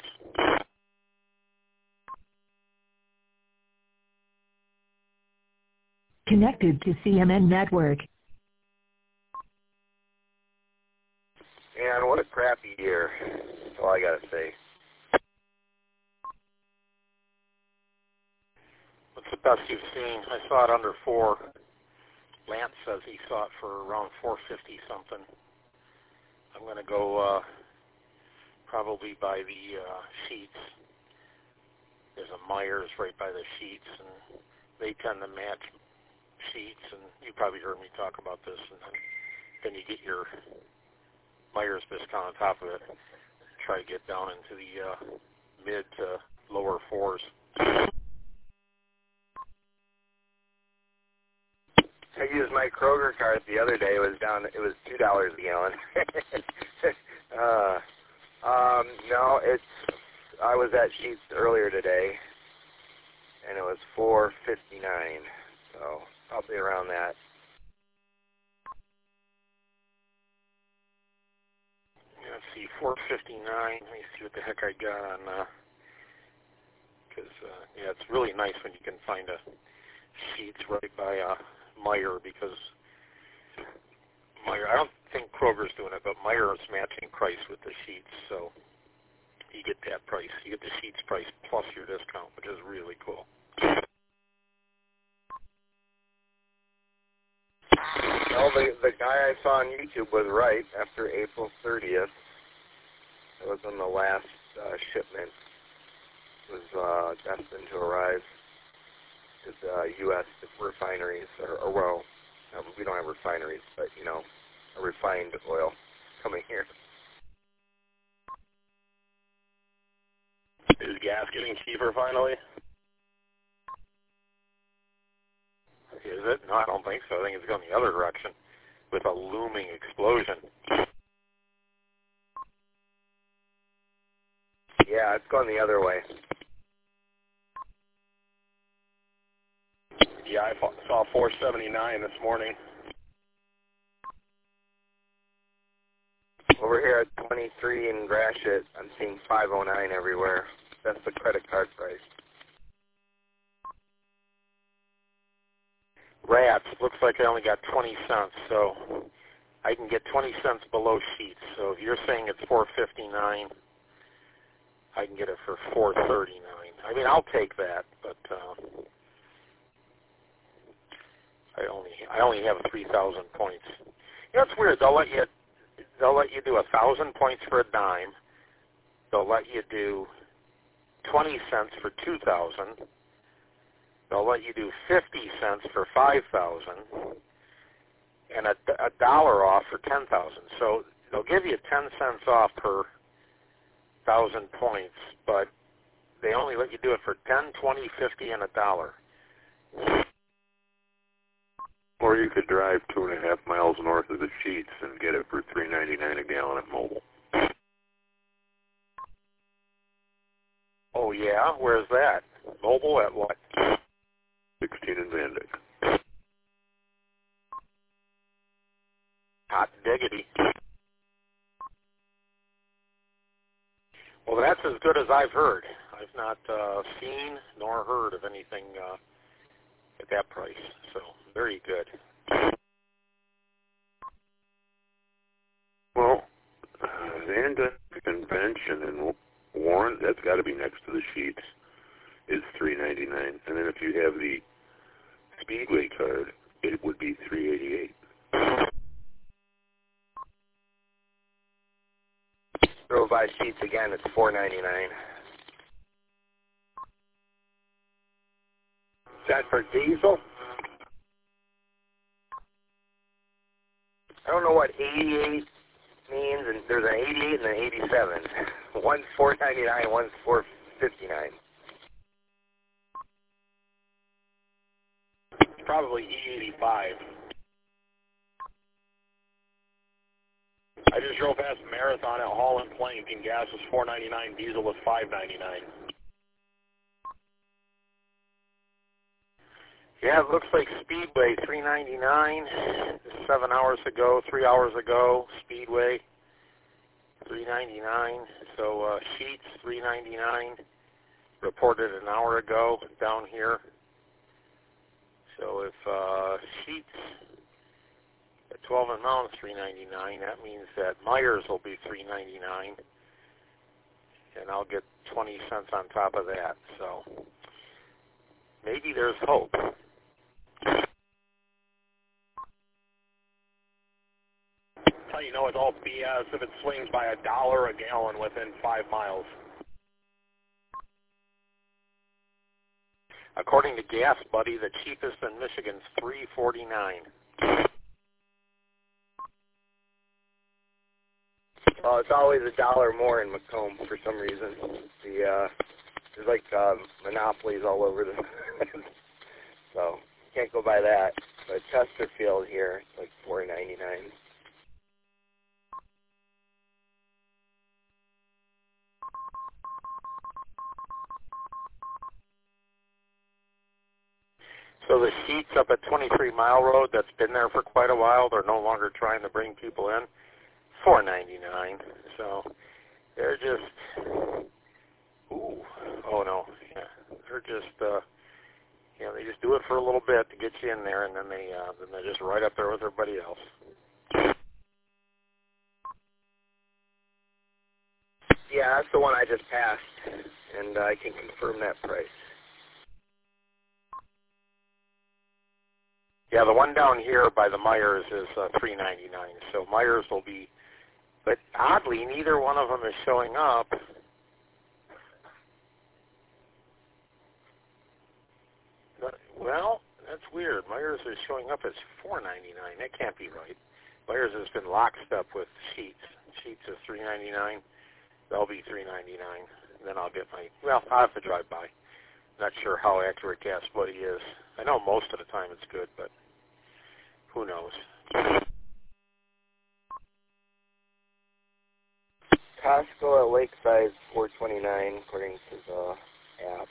Speaker 1: Connected to CMN Network.
Speaker 13: And what a crappy year. That's all I got to say.
Speaker 8: What's the best you've seen? I saw it under 4. Lance says he saw it for around 450 something. I'm going to go probably by the sheets. There's a Myers right by the sheets, and they tend to match sheets, and you probably heard me talk about this, and then you get your Myers biscuit on top of it. Try to get down into the mid to lower 4s.
Speaker 13: I used my Kroger card the other day. It was $2 a gallon. No, I was at Sheets earlier today, and it was $4.59. So I'll be around that.
Speaker 8: Yeah, let's see, $4.59. Let me see what the heck I got on. Because it's really nice when you can find a Sheets right by Meijer, because Meijer, I don't think Kroger's doing it, but Meijer is matching price with the Sheets, so you get that price. You get the Sheets price plus your discount, which is really cool.
Speaker 13: Well, the guy I saw on YouTube was right. After April 30th, it was when the last shipment was destined to arrive to the U.S. refineries, or we don't have refineries, but, a refined oil coming here.
Speaker 2: Is gas getting cheaper finally?
Speaker 8: Is it? No, I don't think so. I think it's going the other direction with a looming explosion.
Speaker 13: Yeah, it's going the other way.
Speaker 2: Yeah, I saw $4.79 this morning.
Speaker 13: Over here at 23 in Gratiot, I'm seeing $5.09 everywhere. That's the credit card price.
Speaker 8: Rats, looks like I only got 20 cents, so I can get 20 cents below Sheets. So if you're saying it's $4.59, I can get it for $4.39. I mean, I'll take that, but I only have 3,000 points. It's weird. They'll let you do 1,000 points for a dime. They'll let you do 20 cents for 2,000. They'll let you do 50 cents for 5,000, and a dollar off for 10,000. So they'll give you 10 cents off per 1,000 points, but they only let you do it for 10, 20, 50, and a dollar. Or you could drive 2.5 miles north of the Sheets and get it for $3.99 a gallon at Mobile.
Speaker 9: Oh, yeah? Where's that? Mobile at what?
Speaker 8: 16 in Van Dyke.
Speaker 9: Hot diggity. Well, that's as good as I've heard. I've not seen nor heard of anything at that price. So, very good.
Speaker 8: Well, Van Dyke Convention in Warren, that's got to be next to the Sheets, is $3.99. And then if you have the Speedway card, it would be $3.88.
Speaker 13: Drove by Sheets again, it's $4.99.
Speaker 9: Is that for diesel?
Speaker 13: I don't know what 88 means, and there's an 88 and an 87. One's $4.99, one's $4.59.
Speaker 9: Probably E85. I just drove past Marathon at Holland Plains, and gas was $4.99, diesel was $5.99. Yeah, it looks like Speedway $3.99. 7 hours ago, 3 hours ago, Speedway $3.99. So Sheets $3.99. Reported an hour ago down here. So if Sheets at 12 and Mountain $3.99, that means that Myers will be $3.99, and I'll get 20 cents on top of that. So maybe there's hope. How you know it's all BS if it swings by $1 a gallon within 5 miles. According to Gas Buddy, the cheapest in Michigan's $3.49.
Speaker 13: Well, it's always $1 more in Macomb for some reason. There's like monopolies all over the so can't go by that. But Chesterfield here, it's like $4.99.
Speaker 9: So the Sheets up at 23 Mile Road, that's been there for quite a while. They're no longer trying to bring people in. $4.99. So they're just, oh no, yeah, they're just, they just do it for a little bit to get you in there, and then they're just right up there with everybody else.
Speaker 13: Yeah, that's the one I just passed, and I can confirm that price.
Speaker 9: Yeah, the one down here by the Myers is $3.99. So Myers will be, but oddly, neither one of them is showing up. Well, that's weird. Myers is showing up as $4.99. That can't be right. Myers has been lockstep with Sheets. Sheets is $3.99. They'll be $3.99. Then I'll get I'll have to drive by. Not sure how accurate Gas Buddy is. I know most of the time it's good, but who knows?
Speaker 13: Costco at Lakeside is $4.29 according to the app.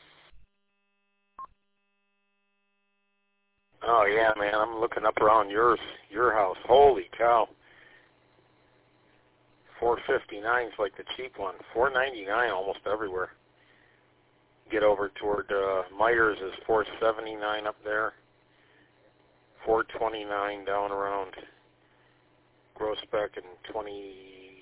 Speaker 9: Oh yeah, man, I'm looking up around your house. Holy cow! $4.59 is like the cheap one. $4.99 almost everywhere. Get over toward Myers is $4.79 up there. $4.29 down around Groesbeck and 20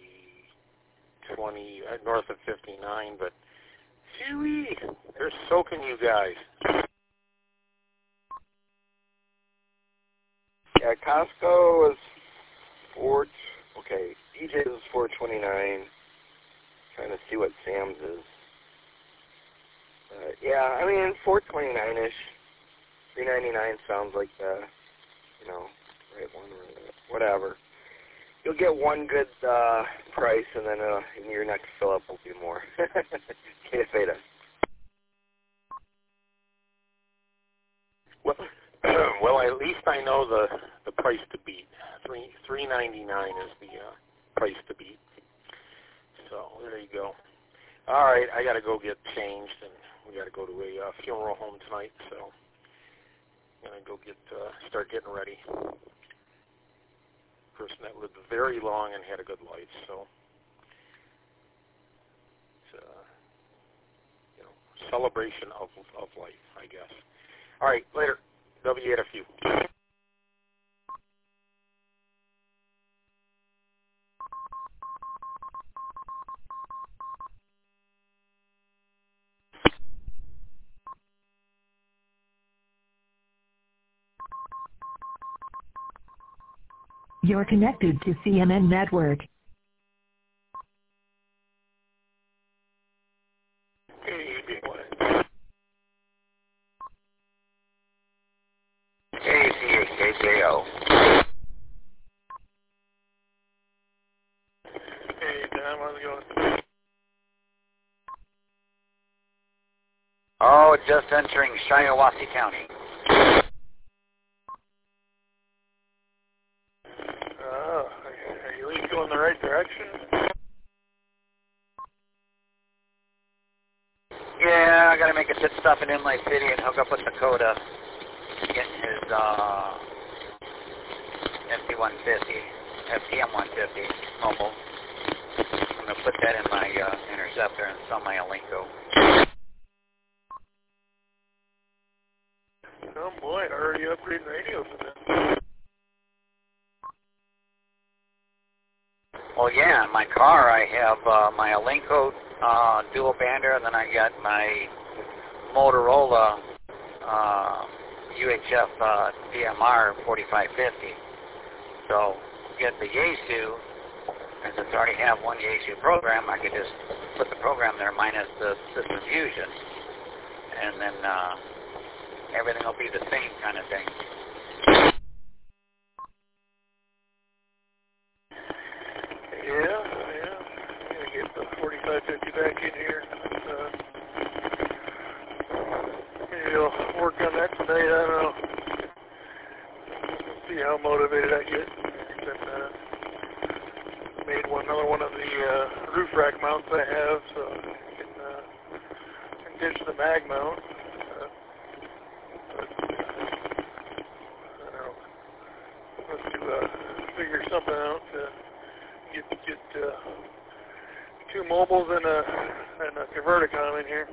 Speaker 9: north of 59. But phew, they're soaking you guys.
Speaker 13: Yeah, Costco is DJ's is $4.29. Trying to see what Sam's is. Yeah, I mean $4.29ish. $3.99 sounds like the, right one or whatever. You'll get one good price, and then in your next fill up will be more. Get it.
Speaker 9: Well, I
Speaker 14: at least I know the price to beat. $3.99 is the price to beat. So there you go. All right, I got to go get changed, and we got to go to a funeral home tonight. So I'm gonna go start getting ready. Person that lived very long and had a good life. So it's celebration of life, I guess. All right, later. WAFU.
Speaker 1: You're connected to CMN Network.
Speaker 5: KCHKJO.
Speaker 7: Hey, Tom, how's it going?
Speaker 5: Oh, just entering Shiawassee County.
Speaker 7: Are you at least going the right direction?
Speaker 5: Yeah, I gotta make a pit stop in Inlay City and hook up with Dakota. Getting his FTM-150 mobile. I'm gonna put that in my Interceptor and sell my Alinco.
Speaker 7: Oh boy, already upgrading radios with it.
Speaker 5: Well, yeah, in my car I have my Alinco dual bander, and then I got my Motorola UHF DMR 4550. So get the Yaesu, and since I already have one Yaesu program, I could just put the program there minus the system fusion, and then everything will be the same kind of thing.
Speaker 7: Yeah. I'm gonna get the 4550 back in here. Maybe I'll work on that tonight. I don't know. See how motivated I get. Then made another one of the roof rack mounts I have, so I can ditch the mag mount. I don't know. Let's figure something out to get two mobiles and a Converticom in here.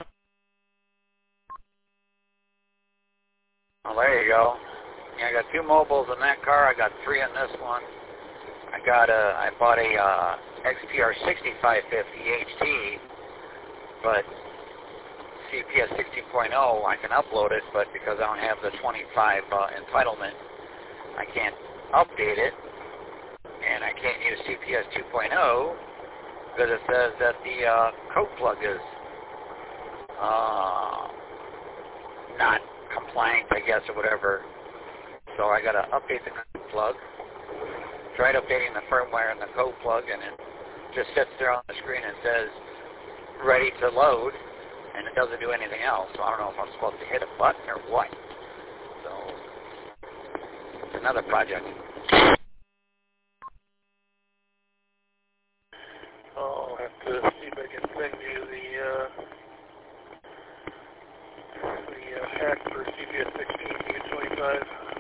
Speaker 5: Well, there you go. Yeah, I got two mobiles in that car. I got three in this one. I bought a XPR 6550 HT, but CPS 16.0, I can upload it, but because I don't have the 25 entitlement, I can't update it, and I can't use CPS 2.0 because it says that the code plug is not compliant, I guess, or whatever. So I got to update the code plug. Tried updating the firmware and the code plug, and it just sits there on the screen and says ready to load, and it doesn't do anything else. So I don't know if I'm supposed to hit a button or what. So it's another project.
Speaker 7: I'll have to see if I can send you the hack for CPS 16.25.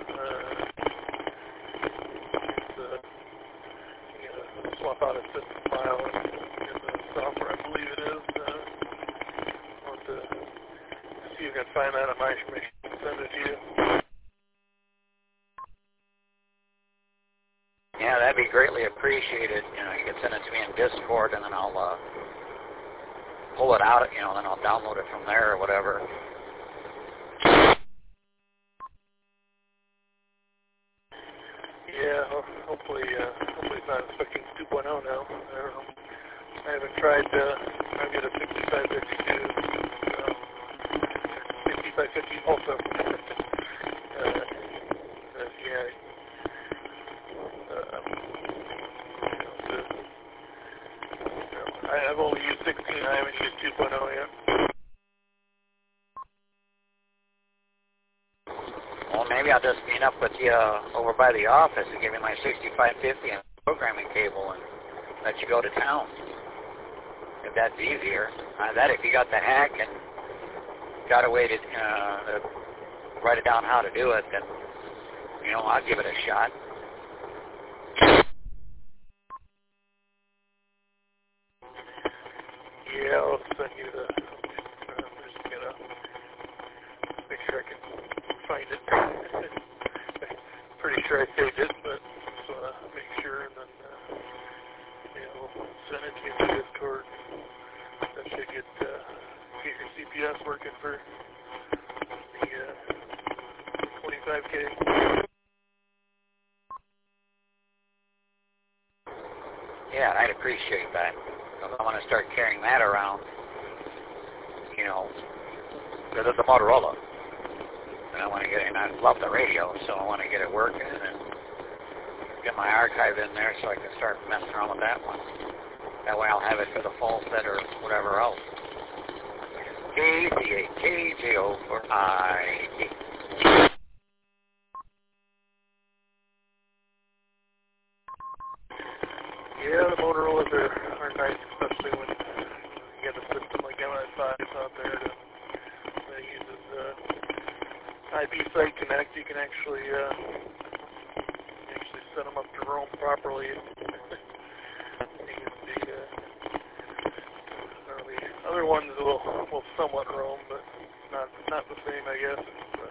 Speaker 7: Swap out a system file and the software, I believe it is. I'll have to see if I can find that on my machine and send it to you.
Speaker 5: Yeah, that'd be greatly appreciated. You know, you can send it to me in Discord, and then I'll pull it out, you know, and then I'll download it from there or whatever.
Speaker 7: Yeah, hopefully it's not expecting 2.0 now. I don't know. I haven't tried. I'll get a 6552. 6550 also. I've only used 16. I haven't used 2.0 yet.
Speaker 5: Well, maybe I'll just meet up with you over by the office and give you my 6550 and programming cable and let you go to town. If that's easier. That if you got the hack and got a way to write it down how to do it, then, I'll give it a shot.
Speaker 7: Yeah, I'll send you the... I'm just going to make sure I can find it. Pretty sure I saved it, but just want to make sure, and then we'll send it to you in Discord. That should get your CPS working for the 25K.
Speaker 5: Yeah, I'd appreciate that. I want to start carrying that around, because it's a Motorola. And I want to get it, and I love the radio, so I want to get it working and get my archive in there so I can start messing around with that one. That way I'll have it for the fall set or whatever else. KCHKJO for ID.
Speaker 7: Yeah, the Motorola's are nice, especially when you get a system like MI5 out there that uses IP Site Connect. You can actually set them up to roam properly. The other ones will somewhat roam, but not the same, I guess.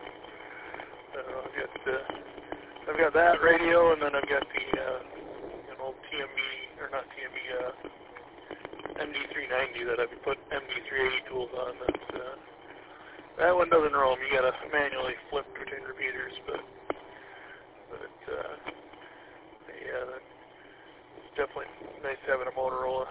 Speaker 7: I've got that radio, and then I've got the old TME, or not TME, MD390 that I've put MD380 tools on. That one doesn't roam. You gotta manually flip between repeaters, but yeah, it's definitely nice having a Motorola.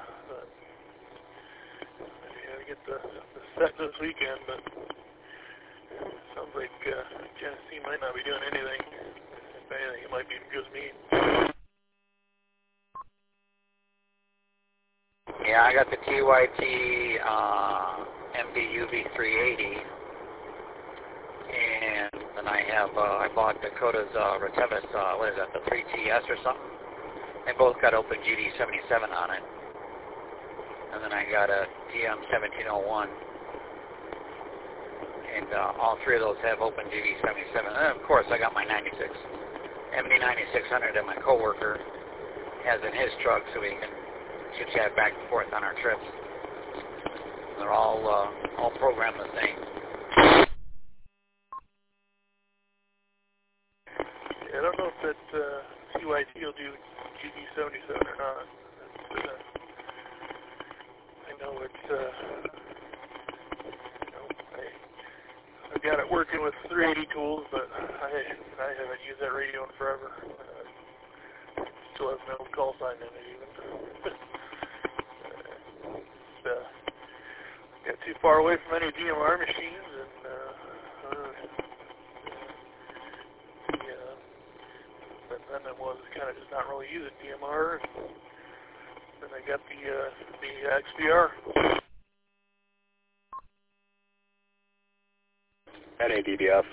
Speaker 7: I get the set this weekend, but sounds like Genesee might not be doing anything. If anything, it might be just me.
Speaker 5: Yeah, I got the TYT MDUV380, and then I bought Dakota's Retevis, what is that, the 3TS or something? They both got OpenGD77 on it. And then I got a DM1701, and all three of those have OpenGD77. And then, of course, I got my MD9600 that my coworker has in his truck, so we can chit-chat back and forth on our trips. They're all programmed the same.
Speaker 7: Yeah, I don't know if that TYT will do GD77 or not. I know it's, I've got it working with 380 tools, but I haven't used that radio in forever. Still has no call sign in it even. Got too far away from any DMR machines, but then it was kind of just not really using DMR. Then I got the XBR.
Speaker 2: NADBF.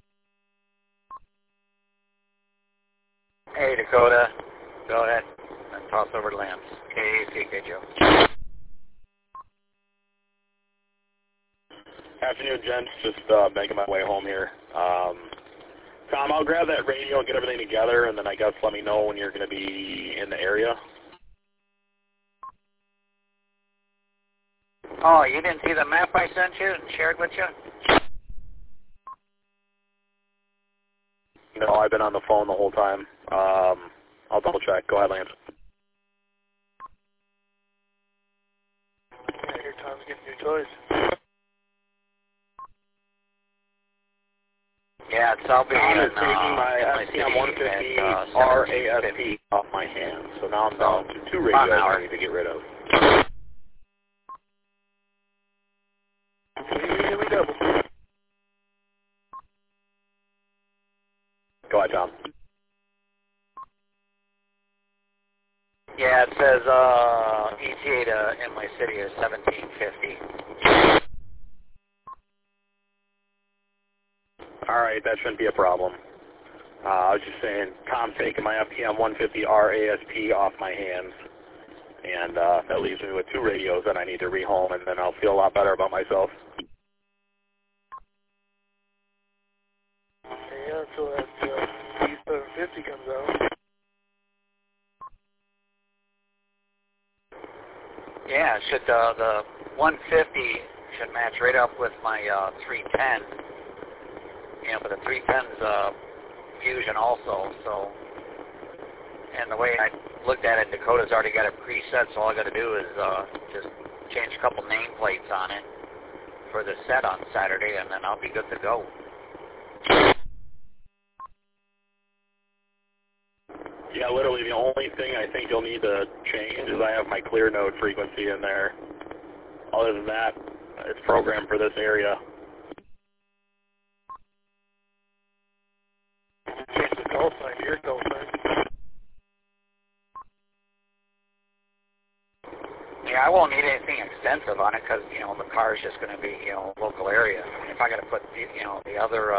Speaker 5: Hey, Dakota. Go ahead and toss over to Lance. KCKJO.
Speaker 2: Afternoon, gents. Just making my way home here. Tom, I'll grab that radio and get everything together, and then I guess let me know when you're going to be in the area.
Speaker 5: Oh, you didn't see the map I sent you and shared with you?
Speaker 2: No, I've been on the phone the whole time. I'll double check. Go ahead, Lance.
Speaker 7: Yeah, here Tom's getting new toys.
Speaker 5: Yeah, it's all being
Speaker 2: Tom is taking my STM150 RASP off my hands, so now I'm down to 2 radios I need to get rid of. Go ahead, Tom.
Speaker 5: Yeah, it says ETA in my city is 1750.
Speaker 2: All right, that shouldn't be a problem. I was just saying, Tom's taking my FTM 150R ASP off my hands, and that leaves me with 2 radios that I need to rehome, and then I'll feel a lot better about myself.
Speaker 7: Yeah, until that B750 comes out.
Speaker 15: Yeah, should the 150 should match right up with my 310. You know, but the 310's Fusion also, so, and the way I looked at it, Dakota's already got it preset, so all I got to do is just change a couple nameplates on it for the set on Saturday, and then I'll be good to go.
Speaker 2: Yeah, literally the only thing I think you'll need to change is I have my clear node frequency in there. Other than that, it's programmed for this area.
Speaker 7: Change the call sign to your call sign.
Speaker 15: Yeah, I won't need anything extensive on it because, you know, the car's just going to be, you know, local area. I mean, if I got to put, you know, the other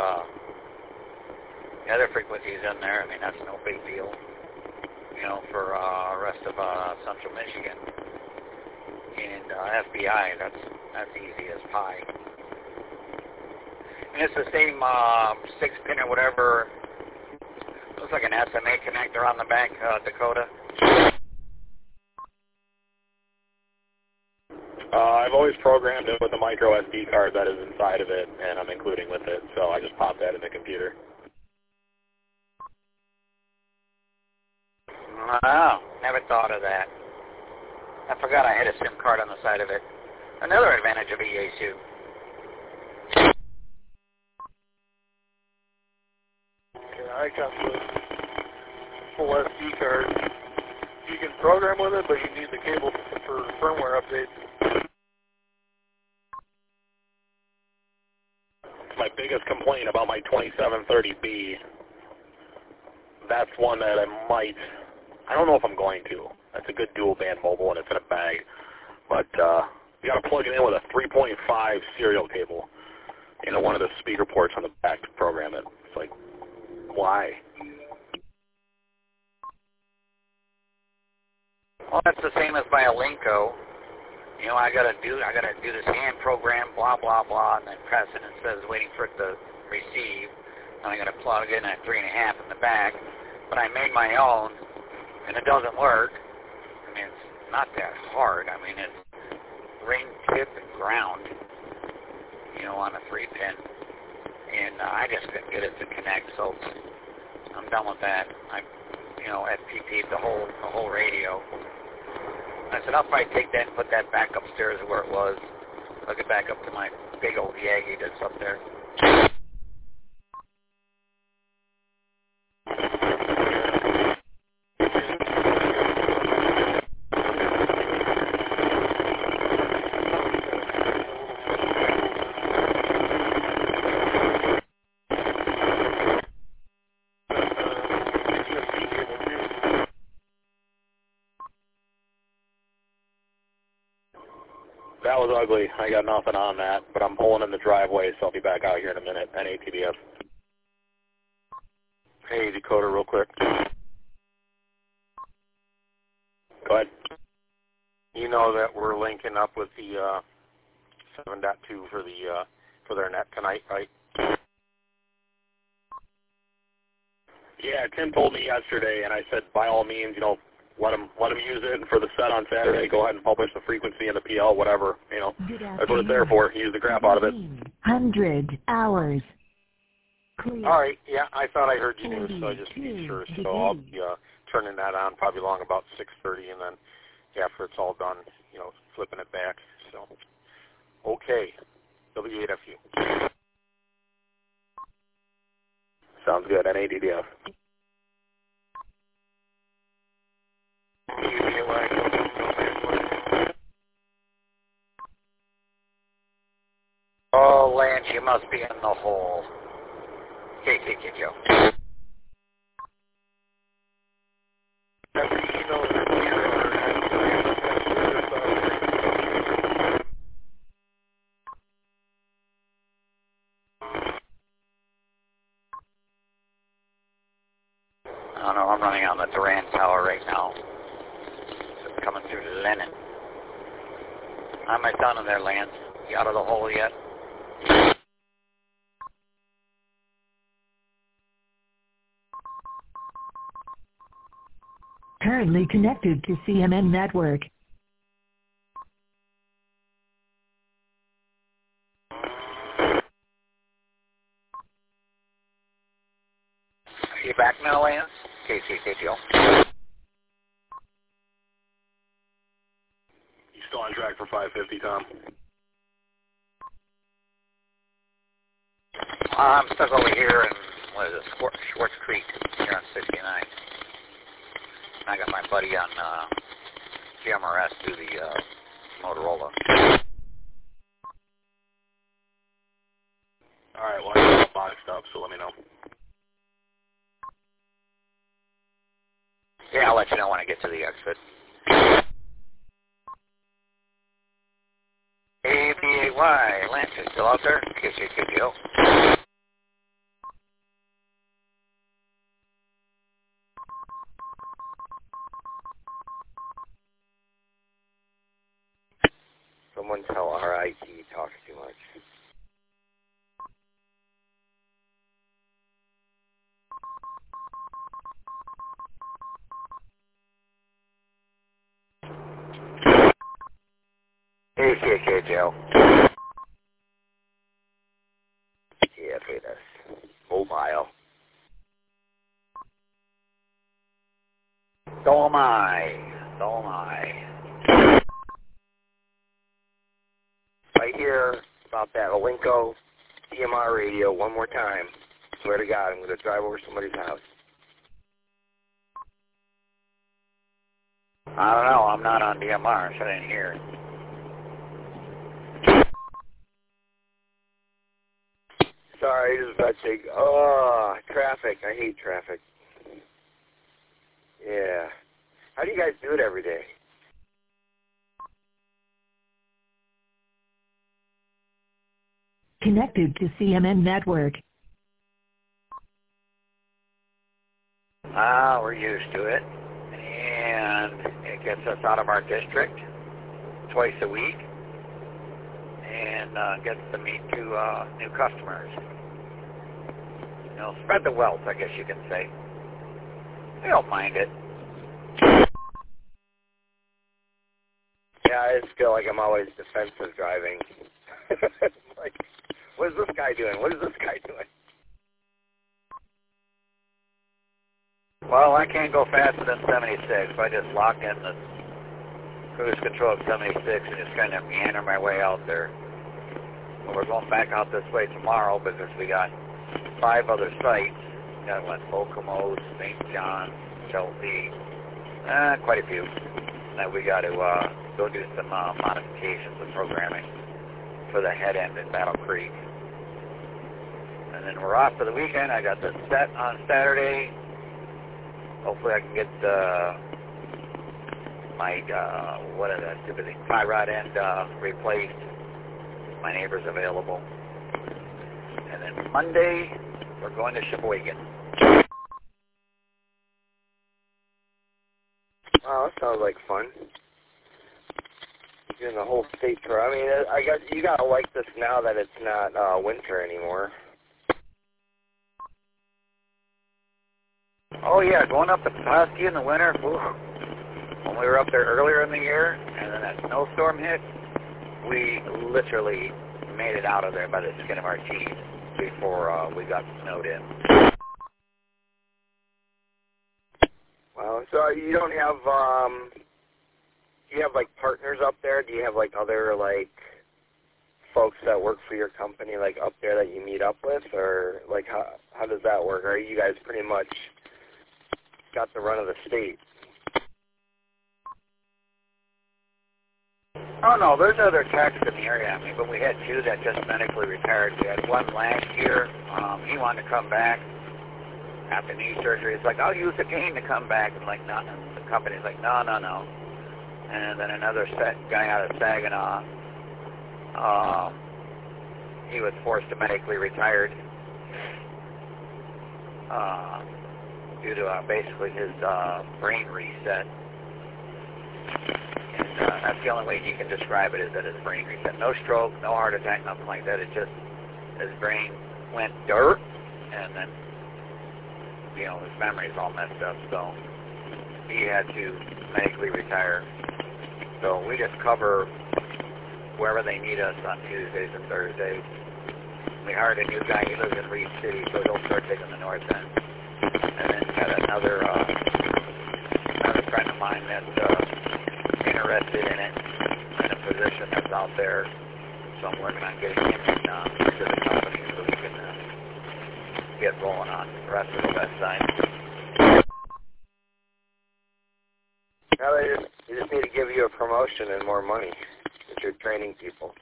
Speaker 15: frequencies in there, I mean, that's no big deal, you know, for rest of Central Michigan. And FBI, that's easy as pie. And it's the same 6-pin or whatever. Looks like an SMA connector on the back, Dakota.
Speaker 2: I've always programmed it with a micro SD card that is inside of it, and I'm including with it, so I just pop that in the computer.
Speaker 15: Oh, never thought of that. I forgot I had a SIM card on the side of it. Another advantage of EASU.
Speaker 7: Okay, I got the full SD card. You can program with it, but you need the cable for firmware updates.
Speaker 2: My biggest complaint about my 2730B, that's one that I don't know if I'm going to. That's a good dual band mobile and it's in a bag. But you got to plug it in with a 3.5 serial cable into one of the speaker ports on the back to program it. It's like, why?
Speaker 15: Well, that's the same as my Alinco. You know, I gotta do this hand program, blah blah blah, and then press it and it says waiting for it to receive. And I gotta plug in at 3.5 in the back. But I made my own, and it doesn't work. I mean, it's not that hard. I mean, it's ring, tip, and ground. You know, on a 3-pin, and I just couldn't get it to connect. So I'm done with that. I, you know, FPP'd the whole radio. I said, I'll probably take that and put that back upstairs where it was. Hook it back up to my big old Yagi that's up there.
Speaker 2: That was ugly. I got nothing on that, but I'm pulling in the driveway, so I'll be back out here in a minute. NATDF.
Speaker 14: Hey, Dakota, real quick.
Speaker 2: Go ahead.
Speaker 14: You know that we're linking up with the 7.2 for their net tonight, right?
Speaker 2: Yeah, Tim told me yesterday, and I said, by all means, you know, let them use it, and for the set on Saturday, go ahead and publish the frequency and the PL, whatever, you know. That's what it's there for. Use the crap out of it.
Speaker 1: 100 hours. Clear.
Speaker 14: All right, yeah, I thought I heard you news, so I just be sure. So I'll be turning that on probably along about 6:30, and then after it's all done, you know, flipping it back. So, okay, W8FU.
Speaker 2: Sounds good, NADDF.
Speaker 15: Oh, Lance, you must be in the hole. KKK Joe. I don't know, I'm running on the Duran Tower right now. It's coming through Lennon. How's my son in there, Lance? You out of the hole yet?
Speaker 1: Currently connected to CMN Network.
Speaker 15: Are you back now, Lance? KCKGO.
Speaker 2: You still on track for 550, Tom?
Speaker 15: I'm stuck over here in, what is it, Schwartz Creek, here on 69. I got my buddy on GMRS through the Motorola.
Speaker 2: All right, well, I got all boxed up, so let me know.
Speaker 15: Yeah, I'll let you know when I get to the exit. ABAY, Lance, you still out there? KCKGO.
Speaker 13: Someone tell RIT talks too much.
Speaker 15: KCKGO.
Speaker 13: Yeah, wait us. Mobile.
Speaker 15: So am I.
Speaker 13: I hear about that Alinco DMR radio one more time. Swear to God, I'm going to drive over somebody's house.
Speaker 15: I don't know. I'm not on DMR, so I didn't hear it.
Speaker 13: Sorry, this is about to take... Oh, traffic. I hate traffic. Yeah. How do you guys do it every day?
Speaker 1: Connected to CMN Network.
Speaker 15: We're used to it. And it gets us out of our district twice a week and gets to meet two new customers. You know, spread the wealth, I guess you can say. I don't mind it.
Speaker 13: Yeah, I just feel like I'm always defensive driving. Like, what is this guy doing? What is this guy doing?
Speaker 15: Well, I can't go faster than 76. I just lock in the cruise control at 76 and just kind of meander my way out there. Well, we're going back out this way tomorrow because we got 5 other sites. We got Okemos, St. John, Chelsea, quite a few. And we got to go do some modifications of programming for the head end in Battle Creek. And then we're off for the weekend. I got the set on Saturday. Hopefully I can get my, what is that stupid thing, tie rod end replaced. My neighbor's available. And then Monday, we're going to Sheboygan.
Speaker 13: Oh, that sounds like fun. Doing the whole state tour. I mean, I guess you gotta like this now that it's not winter anymore.
Speaker 15: Oh yeah, going up to Petoskey in the winter. Ooh. When we were up there earlier in the year, and then that snowstorm hit, we literally made it out of there by the skin of our teeth before we got snowed in.
Speaker 13: Wow. So you don't have, do you have like partners up there? Do you have like other like folks that work for your company like up there that you meet up with, or like how does that work? Or are you guys pretty much got the run of the state?
Speaker 15: Oh no, there's other techs in the area. I mean, but we had 2 that just medically retired. We had one last year. He wanted to come back after knee surgery. It's like, I'll use the cane to come back. And like, no. And the company's like, no. And then another guy out of Saginaw, he was forced to medically retired. due to basically his brain reset. And that's the only way you can describe it, is that his brain reset. No stroke, no heart attack, nothing like that. It's just his brain went dirt, and then, you know, his memory's all messed up, so he had to medically retire. So we just cover wherever they need us on Tuesdays and Thursdays. We hired a new guy. He lives in Reed City, so he'll start taking the north end. And then got another friend of mine that's interested in it, in a position that's out there. So I'm working on getting him into the company so we can get rolling on the rest of the west side.
Speaker 13: Now they just need to give you a promotion and more money if you're training people.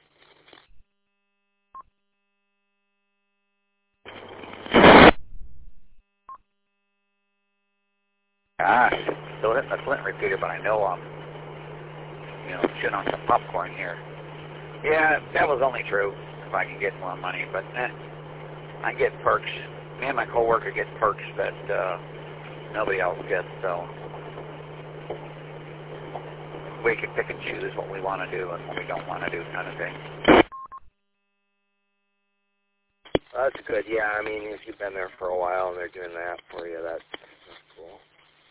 Speaker 15: Still hitting the Flint repeater, but I know I'm, shitting on some popcorn here. Yeah, that was only true if I can get more money, but I get perks. Me and my coworker get perks that nobody else gets, so we can pick and choose what we want to do and what we don't want to do, kind of thing.
Speaker 13: That's good. Yeah, I mean, if you've been there for a while and they're doing that for you, that's cool.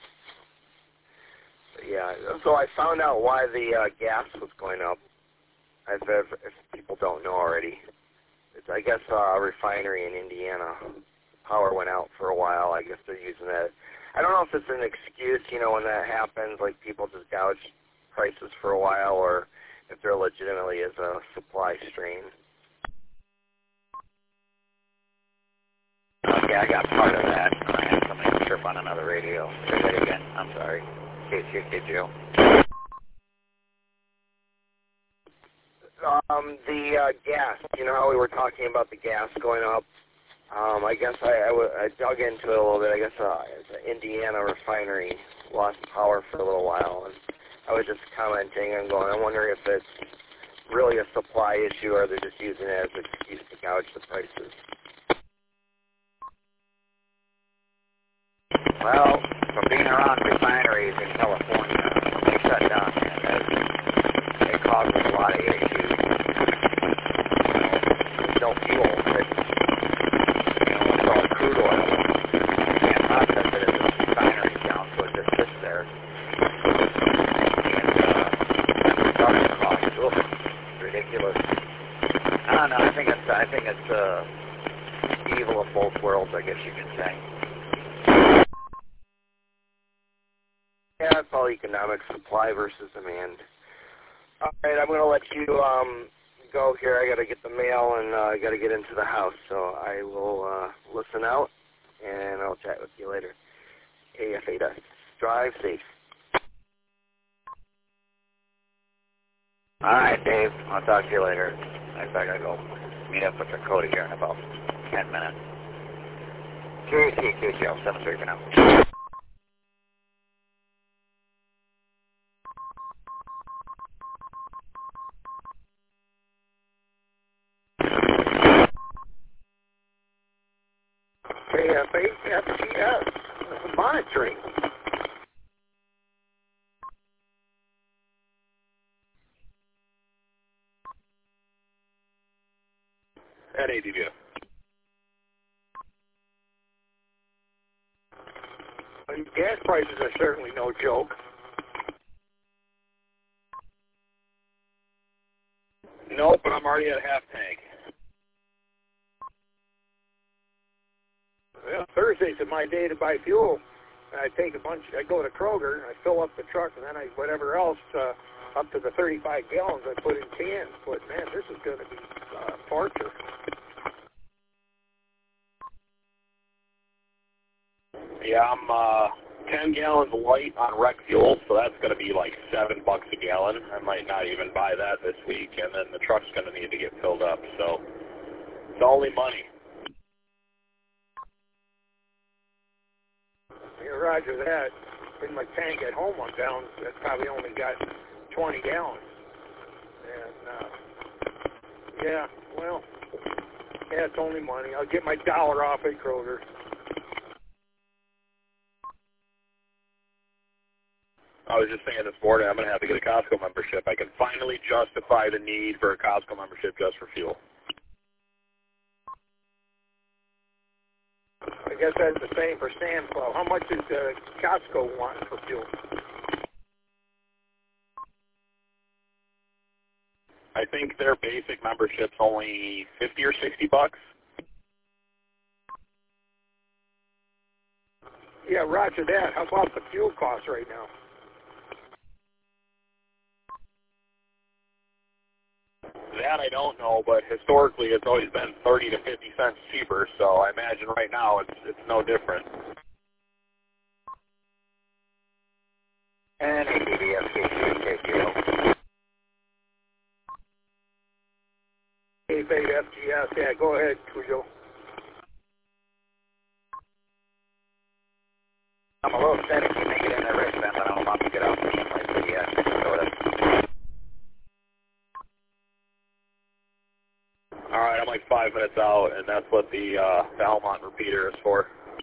Speaker 13: But yeah, so I found out why the gas was going up. If people don't know already, it's, I guess, a refinery in Indiana. Power went out for a while. I guess they're using that. I don't know if it's an excuse, when that happens, like people just gouge prices for a while, or if there legitimately is a supply strain.
Speaker 15: Okay, I got part of that. I had somebody chirp on another radio. Say that again. I'm sorry. KCK Joe.
Speaker 13: The gas, how we were talking about the gas going up. I guess I dug into it a little bit. I guess the Indiana refinery lost power for a little while, and I was just commenting and going, I wonder if it's really a supply issue or they're just using it as an excuse to gouge the prices.
Speaker 15: Well, from being around refineries in California, when they shut down, it causes a lot of issues. There's no fuel, but it's all crude oil. You can't process it as the refinery's down, so it just sits there. And the production cost, it's ridiculous. I don't know. I think it's evil of both worlds, I guess you can say.
Speaker 13: Yeah, it's all economic, supply versus demand. All right, I'm going to let you go here. I got to get the mail and I got to get into the house, so I will listen out and I'll chat with you later. KF8S. Drive safe.
Speaker 15: All right, Dave. I'll talk to you later. I got to go meet up with Dakota here in about 10 minutes. KCKJL 73 for now.
Speaker 5: KF8FGS monitoring.
Speaker 2: At ADVF.
Speaker 5: Gas prices are certainly no joke.
Speaker 2: Nope, but I'm already at half tank.
Speaker 5: Well, Thursdays are my day to buy fuel. I take I go to Kroger, I fill up the truck, and then whatever else, up to the 35 gallons I put in cans. But man, this is going to be torture.
Speaker 2: Yeah, I'm 10 gallons light on rec fuel, so that's going to be like $7 a gallon. I might not even buy that this week, and then the truck's going to need to get filled up, so it's only money.
Speaker 5: Yeah, roger that. In my tank at home, I'm down. I probably only got 20 gallons. And, yeah, it's only money. I'll get my $1 off at Kroger.
Speaker 2: I was just saying this morning, I'm going to have to get a Costco membership. I can finally justify the need for a Costco membership just for fuel.
Speaker 5: I guess that's the same for Sam's Club. How much is Costco wanting for fuel?
Speaker 2: I think their basic membership's only $50 or $60.
Speaker 5: Yeah, roger that. How about the fuel costs right now?
Speaker 2: That I don't know, but historically it's always been 30 to 50 cents cheaper, so I imagine right now it's no different.
Speaker 15: And ABS,
Speaker 5: FGS, yeah, go ahead, Cujo.
Speaker 15: I'm a little static. You make it in the wristband, but I'm about to get out for some place. But yeah, go ahead.
Speaker 2: All right, I'm like 5 minutes out, and that's what the Almont repeater is for.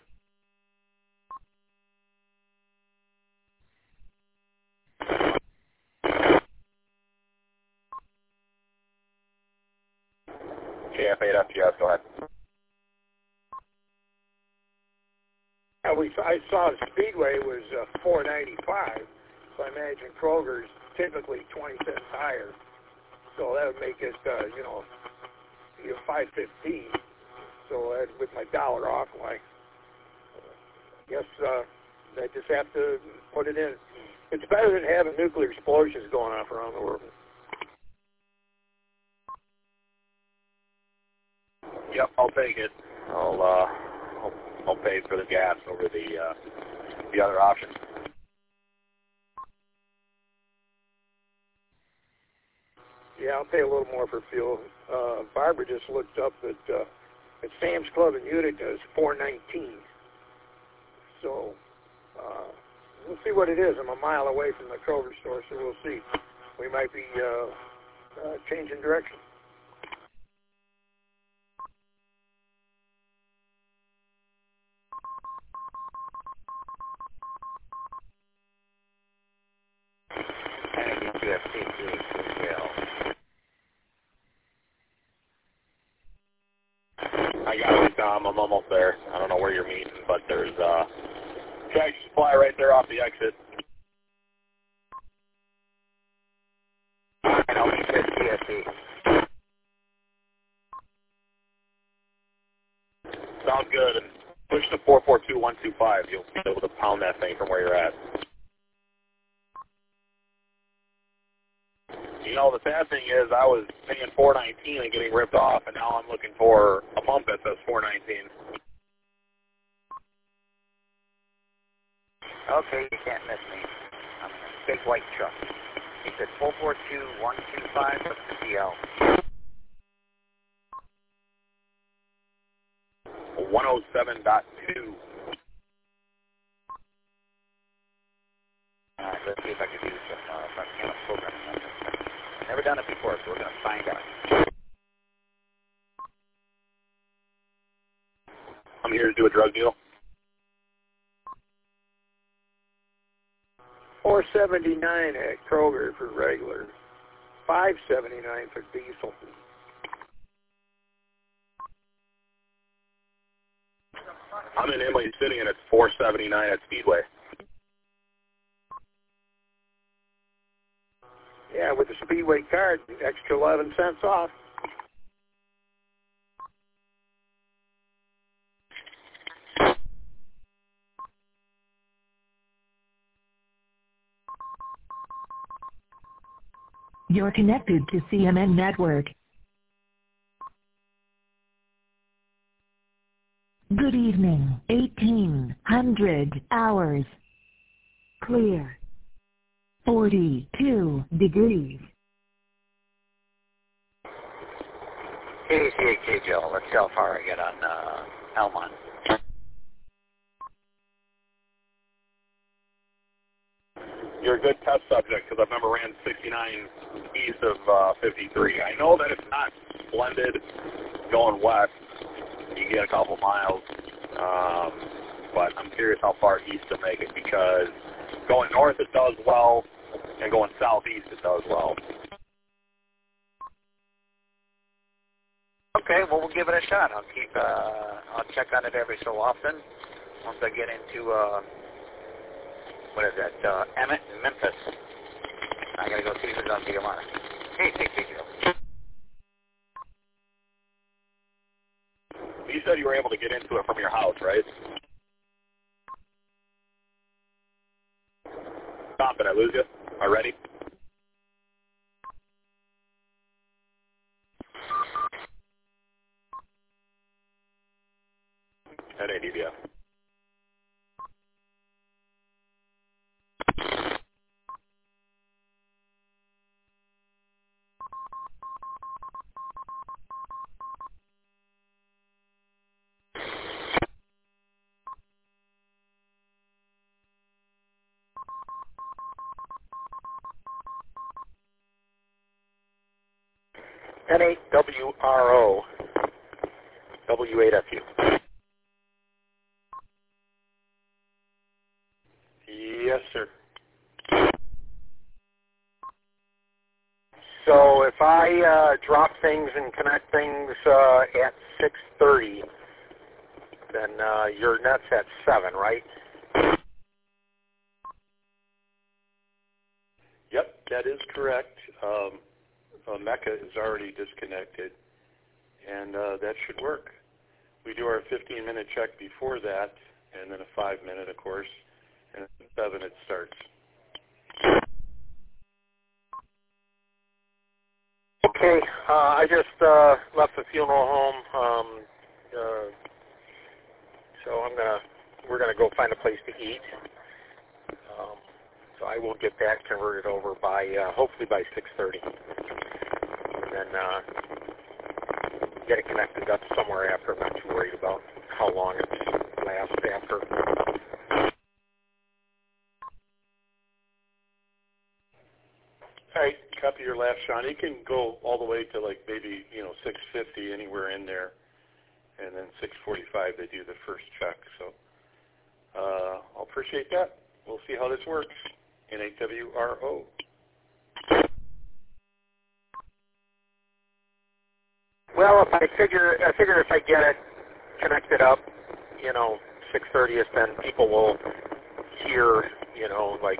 Speaker 2: KF8 FGS, go ahead.
Speaker 5: Yeah, I saw Speedway was $4.95, so I imagine Kroger's typically 20 cents higher. So that would make it, $5.15. So with my dollar off, I guess I just have to put it in. It's better than having nuclear explosions going off around the world.
Speaker 2: Yep, I'll take it. I'll pay for the gas over the other option.
Speaker 5: Yeah, I'll pay a little more for fuel. Barbara just looked up that at Sam's Club in Utica is $4.19. So we'll see what it is. I'm a mile away from the Kroger store, so we'll see. We might be changing direction.
Speaker 2: I got it, Tom. I'm almost there. I don't know where you're meeting, but there's Tractor Supply right there off the exit.
Speaker 15: All right, I'll meet you at TSC.
Speaker 2: Sounds good. And push the 442125. You'll be able to pound that thing from where you're at. You know, the sad thing is I was paying $4.19 and getting ripped off, and now I'm looking for a pump that says $4.19.
Speaker 15: Okay, you can't miss me. I'm in a big white truck. He said 442125. What's the DL?
Speaker 2: 107.2.
Speaker 15: All right, let's see if I can do some camera programming. Never done it before, so we're going to find out.
Speaker 2: I'm here to do a drug deal.
Speaker 5: $4.79 at Kroger for regular, $5.79 for diesel.
Speaker 2: I'm in Emily City, and it's $4.79 at Speedway.
Speaker 5: Yeah, with the Speedway card, extra 11 cents off.
Speaker 1: You're connected to CMN Network. Good evening. 1800 hours. Clear. 42 degrees.
Speaker 15: KDCA Joe, let's see how far I get on Almont.
Speaker 2: You're a good test subject because I've never ran 69 east of 53. I know that it's not splendid going west. You get a couple miles, but I'm curious how far east to make it because Going north it does well, and going southeast it does well.
Speaker 15: Okay, well, we'll give it a shot. I'll check on it every so often. Once I get into, what is that, Emmett and Memphis. I gotta go see who's on DMR. Hey, take care.
Speaker 2: You said you were able to get into it from your house, right? Stop, did I lose you already? That ain't EBF.
Speaker 14: N8WRO, W8FU.
Speaker 10: Yes, sir.
Speaker 14: So if I drop things and connect things at 6:30, then your net's at 7, right?
Speaker 10: Yep, that is correct. Mecca is already disconnected, and that should work. We do our 15-minute check before that, and then a 5-minute, of course, and at 7 it starts.
Speaker 14: Okay, I just left the funeral home, so we're gonna go find a place to eat. So I will get that converted over by hopefully by 6:30, and then get it connected up somewhere after. I'm not too worried about how long it lasts after.
Speaker 10: All right, copy your last, Sean. You can go all the way to like maybe 6:50, anywhere in there, and then 6:45 they do the first check. So I'll appreciate that. We'll see how this works. N8WRO.
Speaker 14: Well, I figure if I get it connected up, 6:30, then people will hear, like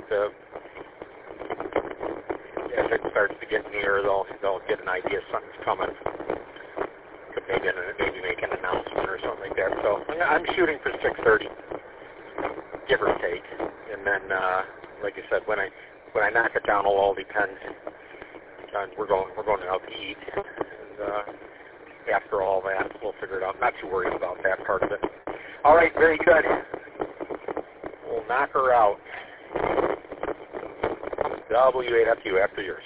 Speaker 14: as it starts to get near, they'll get an idea something's coming. Could maybe make an announcement or something like that. So I'm shooting for 6:30, give or take, and then like I said, when I knock it down, it'll all depend. We're going out to eat, and after all that, we'll figure it out. Not too worried about that part of it. All right, very good. We'll knock her out. W8FU after yours.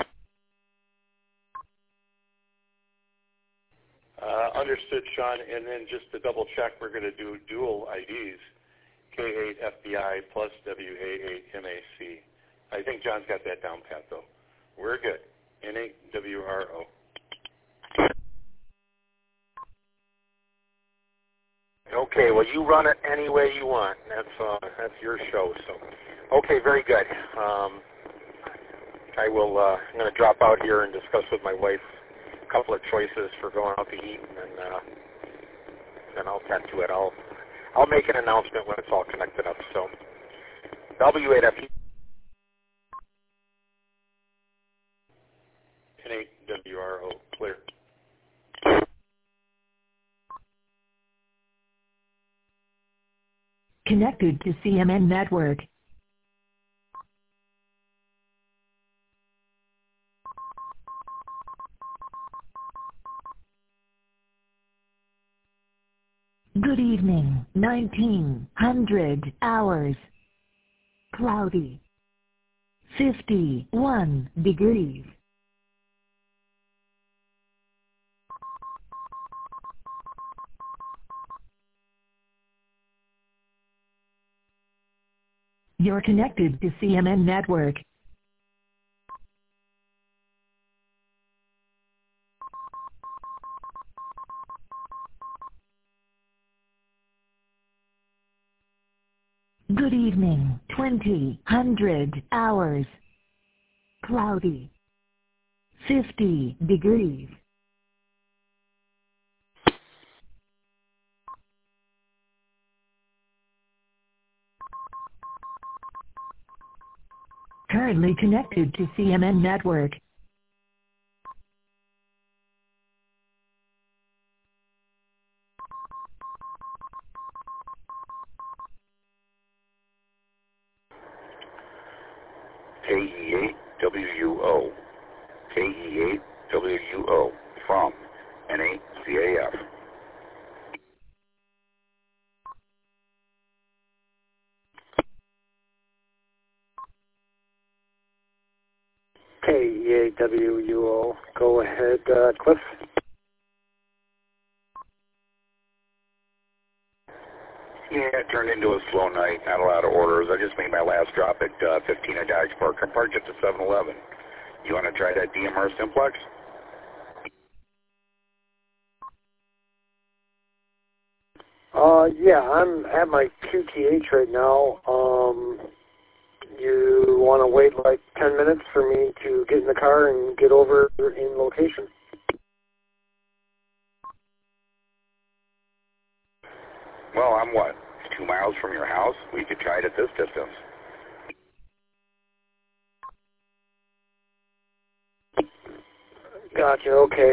Speaker 10: Understood, Sean. And then just to double check, we're going to do dual IDs, K8FBI plus WA8MAC. I think John's got that down pat, though. We're good. N8WRO.
Speaker 14: Okay, well, you run it any way you want. That's your show. So, okay, very good. I'm going to drop out here and discuss with my wife a couple of choices for going out to eat, and then I'll tend to it. I'll make an announcement when it's all connected up. So, W8FU.
Speaker 10: N8WRO, clear.
Speaker 1: Connected to CMN Network. Good evening, 1900 hours. Cloudy. 51 degrees. You're connected to CMN Network. Good evening. evening, 2000 hours. Cloudy. 50 degrees. Currently connected to CMN Network.
Speaker 9: KE8WUO. KE8WUO from N8CAF.
Speaker 16: KEAWUO. Go ahead, Cliff.
Speaker 9: Yeah, it turned into a slow night. Not a lot of orders. I just made my last drop at 15 at Dodge Park. I parked at the 7-Eleven. You want to try that DMR Simplex?
Speaker 16: Yeah, I'm at my QTH right now. You want to wait like 10 minutes for me to get in the car and get over in location?
Speaker 9: Well, I'm what? 2 miles from your house? We could try it at this distance.
Speaker 16: Gotcha, okay.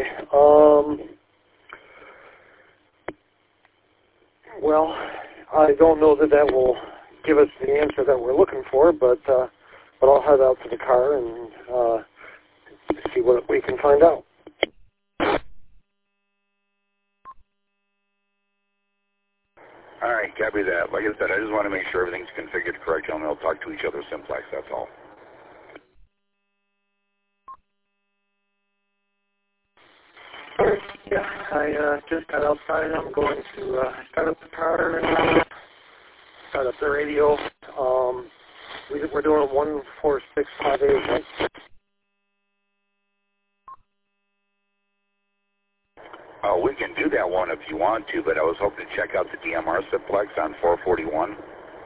Speaker 16: Well, I don't know that that will give us the answer that we're looking for, but I'll head out to the car and see what we can find out.
Speaker 9: All right, copy that. Like I said, I just want to make sure everything's configured correctly and they'll talk to each other simplex, that's all.
Speaker 16: Yeah, I just got outside. I'm going to start up the car and start up the radio. We're doing 14658, right?
Speaker 9: Oh, we can do that one if you want to, but I was hoping to check out the DMR simplex on 441.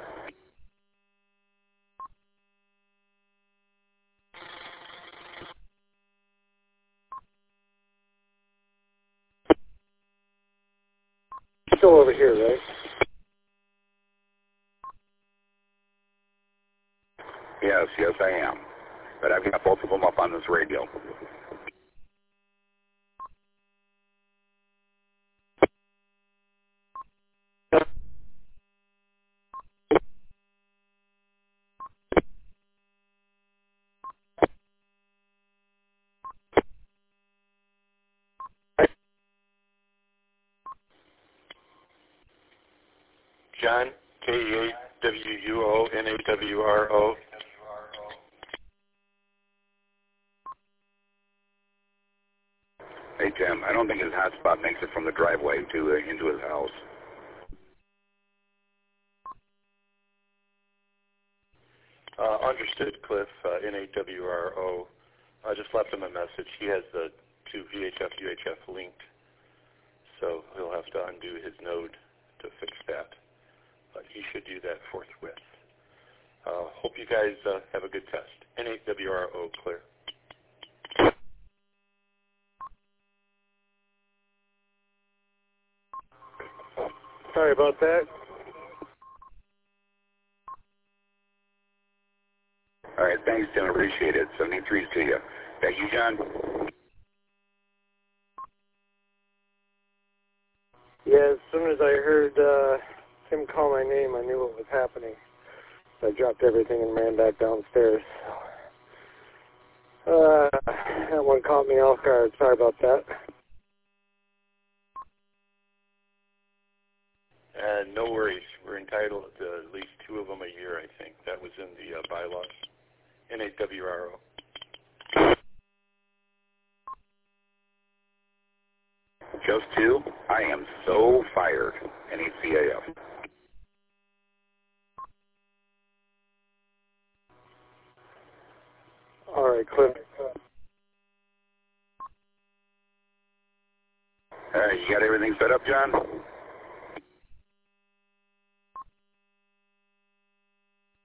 Speaker 16: Still over here, right?
Speaker 9: Yes, I am. But I've got both of them up on this radio.
Speaker 12: John, KE8WUO, NAWRO.
Speaker 9: Hey, Tim, I don't think his hotspot makes it from the driveway to into his house.
Speaker 12: Understood, Cliff, NAWRO. I just left him a message. He has the two VHF, UHF linked, so he'll have to undo his node to fix that. But he should do that forthwith. Hope you guys have a good test. NAWRO, clear.
Speaker 16: Sorry about that.
Speaker 9: All right, thanks, Tim. Appreciate it. 73's to you. Thank you, John.
Speaker 16: Yeah, as soon as I heard him call my name, I knew what was happening. So I dropped everything and ran back downstairs. That one caught me off guard. Sorry about that.
Speaker 12: No worries. We're entitled to at least 2 of them a year, I think. That was in the bylaws. NAWRO.
Speaker 9: Just 2? I am so fired. NACAF.
Speaker 16: All right, Cliff.
Speaker 9: All right, you got everything set up, John?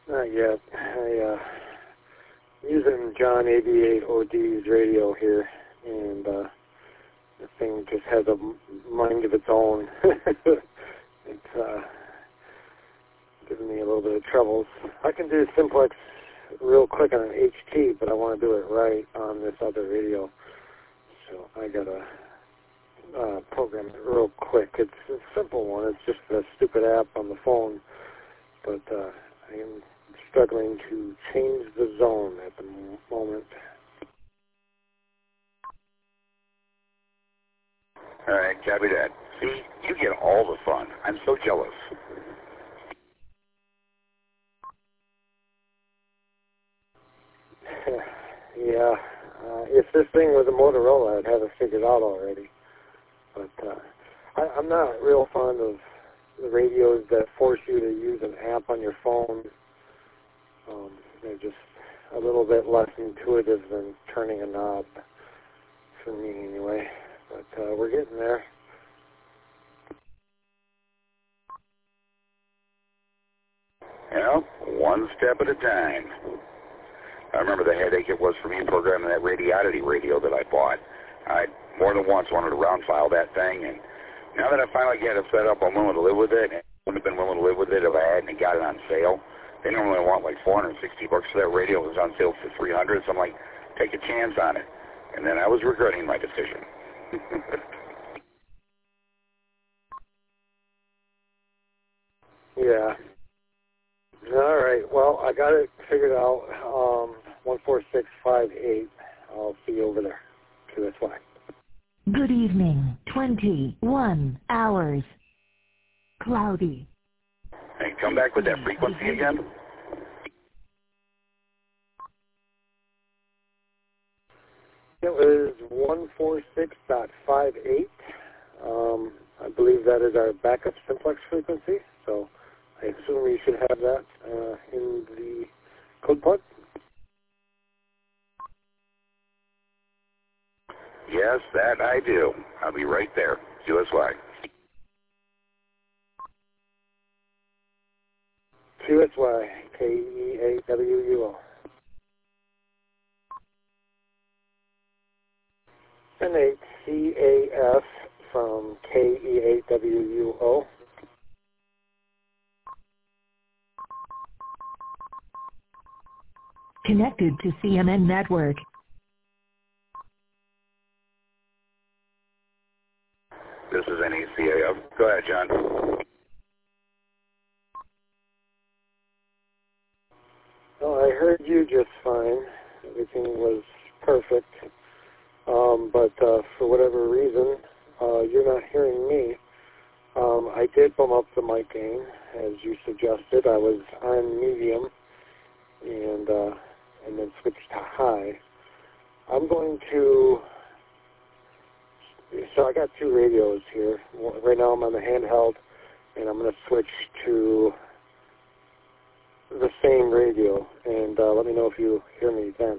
Speaker 16: Not yet. I'm using John 88OD's radio here, and the thing just has a mind of its own. It's giving me a little bit of troubles. I can do simplex real quick on an HT, but I want to do it right on this other radio. So I got to program it real quick. It's a simple one. It's just a stupid app on the phone, but I am struggling to change the zone at the moment.
Speaker 17: All right, copy that. See, you get all the fun. I'm so jealous.
Speaker 16: Yeah, if this thing was a Motorola, I'd have it figured out already. But I'm not real fond of the radios that force you to use an app on your phone. They're just a little bit less intuitive than turning a knob, for me anyway. But we're getting there.
Speaker 17: You know, one step at a time. I remember the headache it was for me programming that Radioddity radio that I bought. I more than once wanted to round file that thing, and now that I finally got it set up, I'm willing to live with it. And I wouldn't have been willing to live with it if I hadn't got it on sale. They normally want like $460 for that radio. It was on sale for $300, so I'm like, take a chance on it. And then I was regretting my decision.
Speaker 16: Yeah. All right. Well, I got it figured out. 14658. I'll see you over there. QSY.
Speaker 1: Good evening. 21 hours. Cloudy.
Speaker 17: Hey, come back with that frequency again.
Speaker 16: It was 146.58. I believe that is our backup simplex frequency, so I assume we should have that in the code plug.
Speaker 17: Yes, that I do. I'll be right there. QSY.
Speaker 16: QSY, KEAWUO. N8CAF from KEAWUO.
Speaker 1: Connected to CMN Network.
Speaker 17: This is NECAF. Go ahead, John.
Speaker 16: Well, I heard you just fine. Everything was perfect. But for whatever reason, you're not hearing me. I did bump up the mic gain, as you suggested. I was on medium and then switched to high. I'm going to... So I got two radios here. Right now I'm on the handheld, and I'm going to switch to the same radio, and let me know if you hear me then.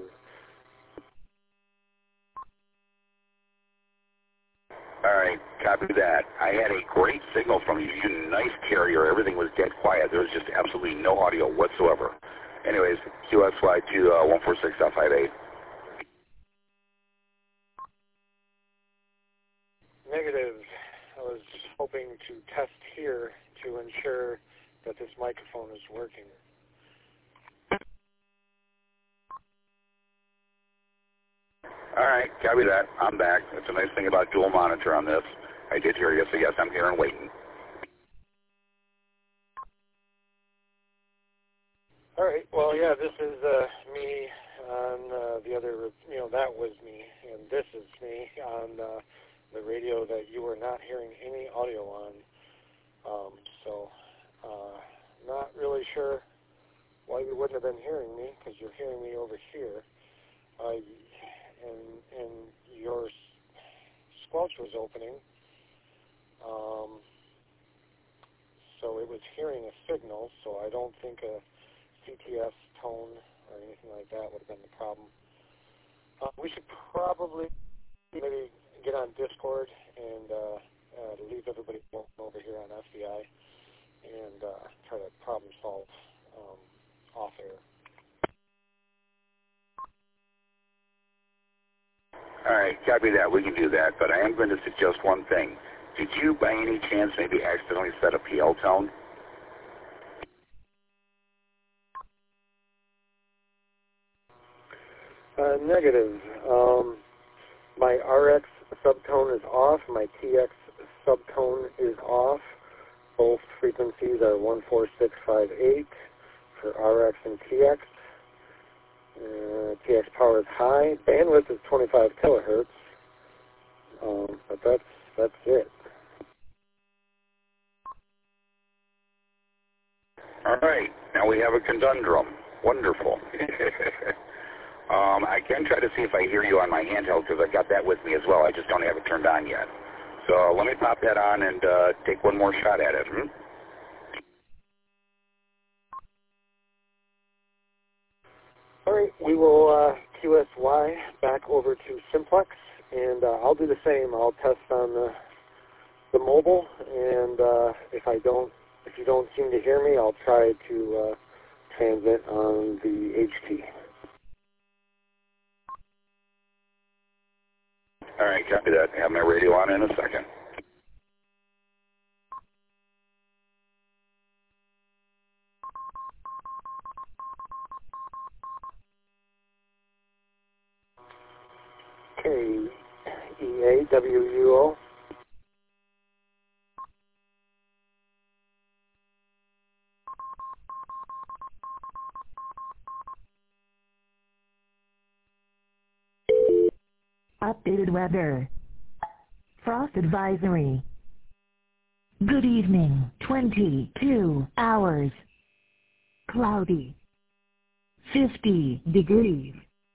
Speaker 17: All right, copy that. I had a great signal from you. You had a nice carrier. Everything was dead quiet. There was just absolutely no audio whatsoever. Anyways, QSY to 146.58.
Speaker 16: Negative. I was hoping to test here to ensure that this microphone is working.
Speaker 17: All right, copy that. I'm back. That's a nice thing about dual monitor on this. I did hear you, so yes, I'm here and waiting.
Speaker 16: All right. Well, yeah, this is me on the other, that was me, and this is me on the radio that you were not hearing any audio on. So not really sure why you wouldn't have been hearing me, because you're hearing me over here. And your squelch was opening, so it was hearing a signal, so I don't think a CTS tone or anything like that would have been the problem. We should probably maybe get on Discord and leave everybody over here on FBI and try to problem solve
Speaker 17: right, copy that. We can do that. But I am going to suggest one thing. Did you, by any chance, maybe accidentally set a PL tone?
Speaker 16: Negative. My RX subtone is off. My TX subtone is off. Both frequencies are 14658 for RX and TX. TX power is high. Bandwidth is 25 kilohertz. But that's it.
Speaker 17: All right. Now we have a conundrum. Wonderful. I can try to see if I hear you on my handheld because I've got that with me as well. I just don't have it turned on yet. So let me pop that on and take one more shot at it.
Speaker 16: All right, we will QSY back over to Simplex, and I'll do the same. I'll test on the mobile, and if you don't seem to hear me, I'll try to transmit on the HT.
Speaker 17: All right, copy that. Have my radio on in a second.
Speaker 16: KEAWUO.
Speaker 1: Updated weather. Frost advisory. Good evening. 22 hours. Cloudy. 50 degrees.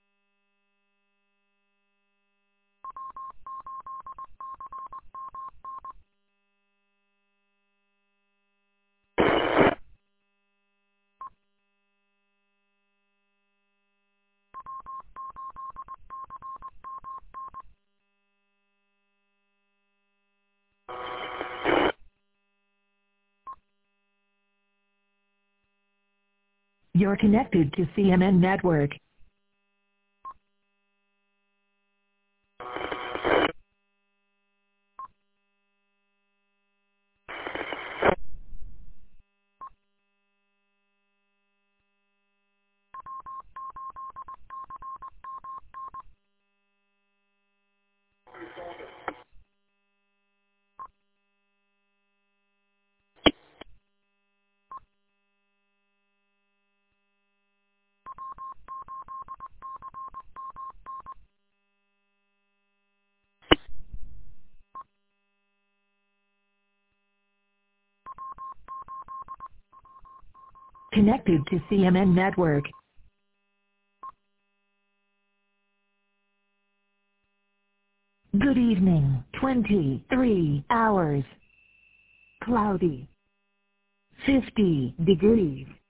Speaker 1: You're connected to CMN Network. Connected to CMN Network. Good evening. 23 hours. Cloudy. 50 degrees.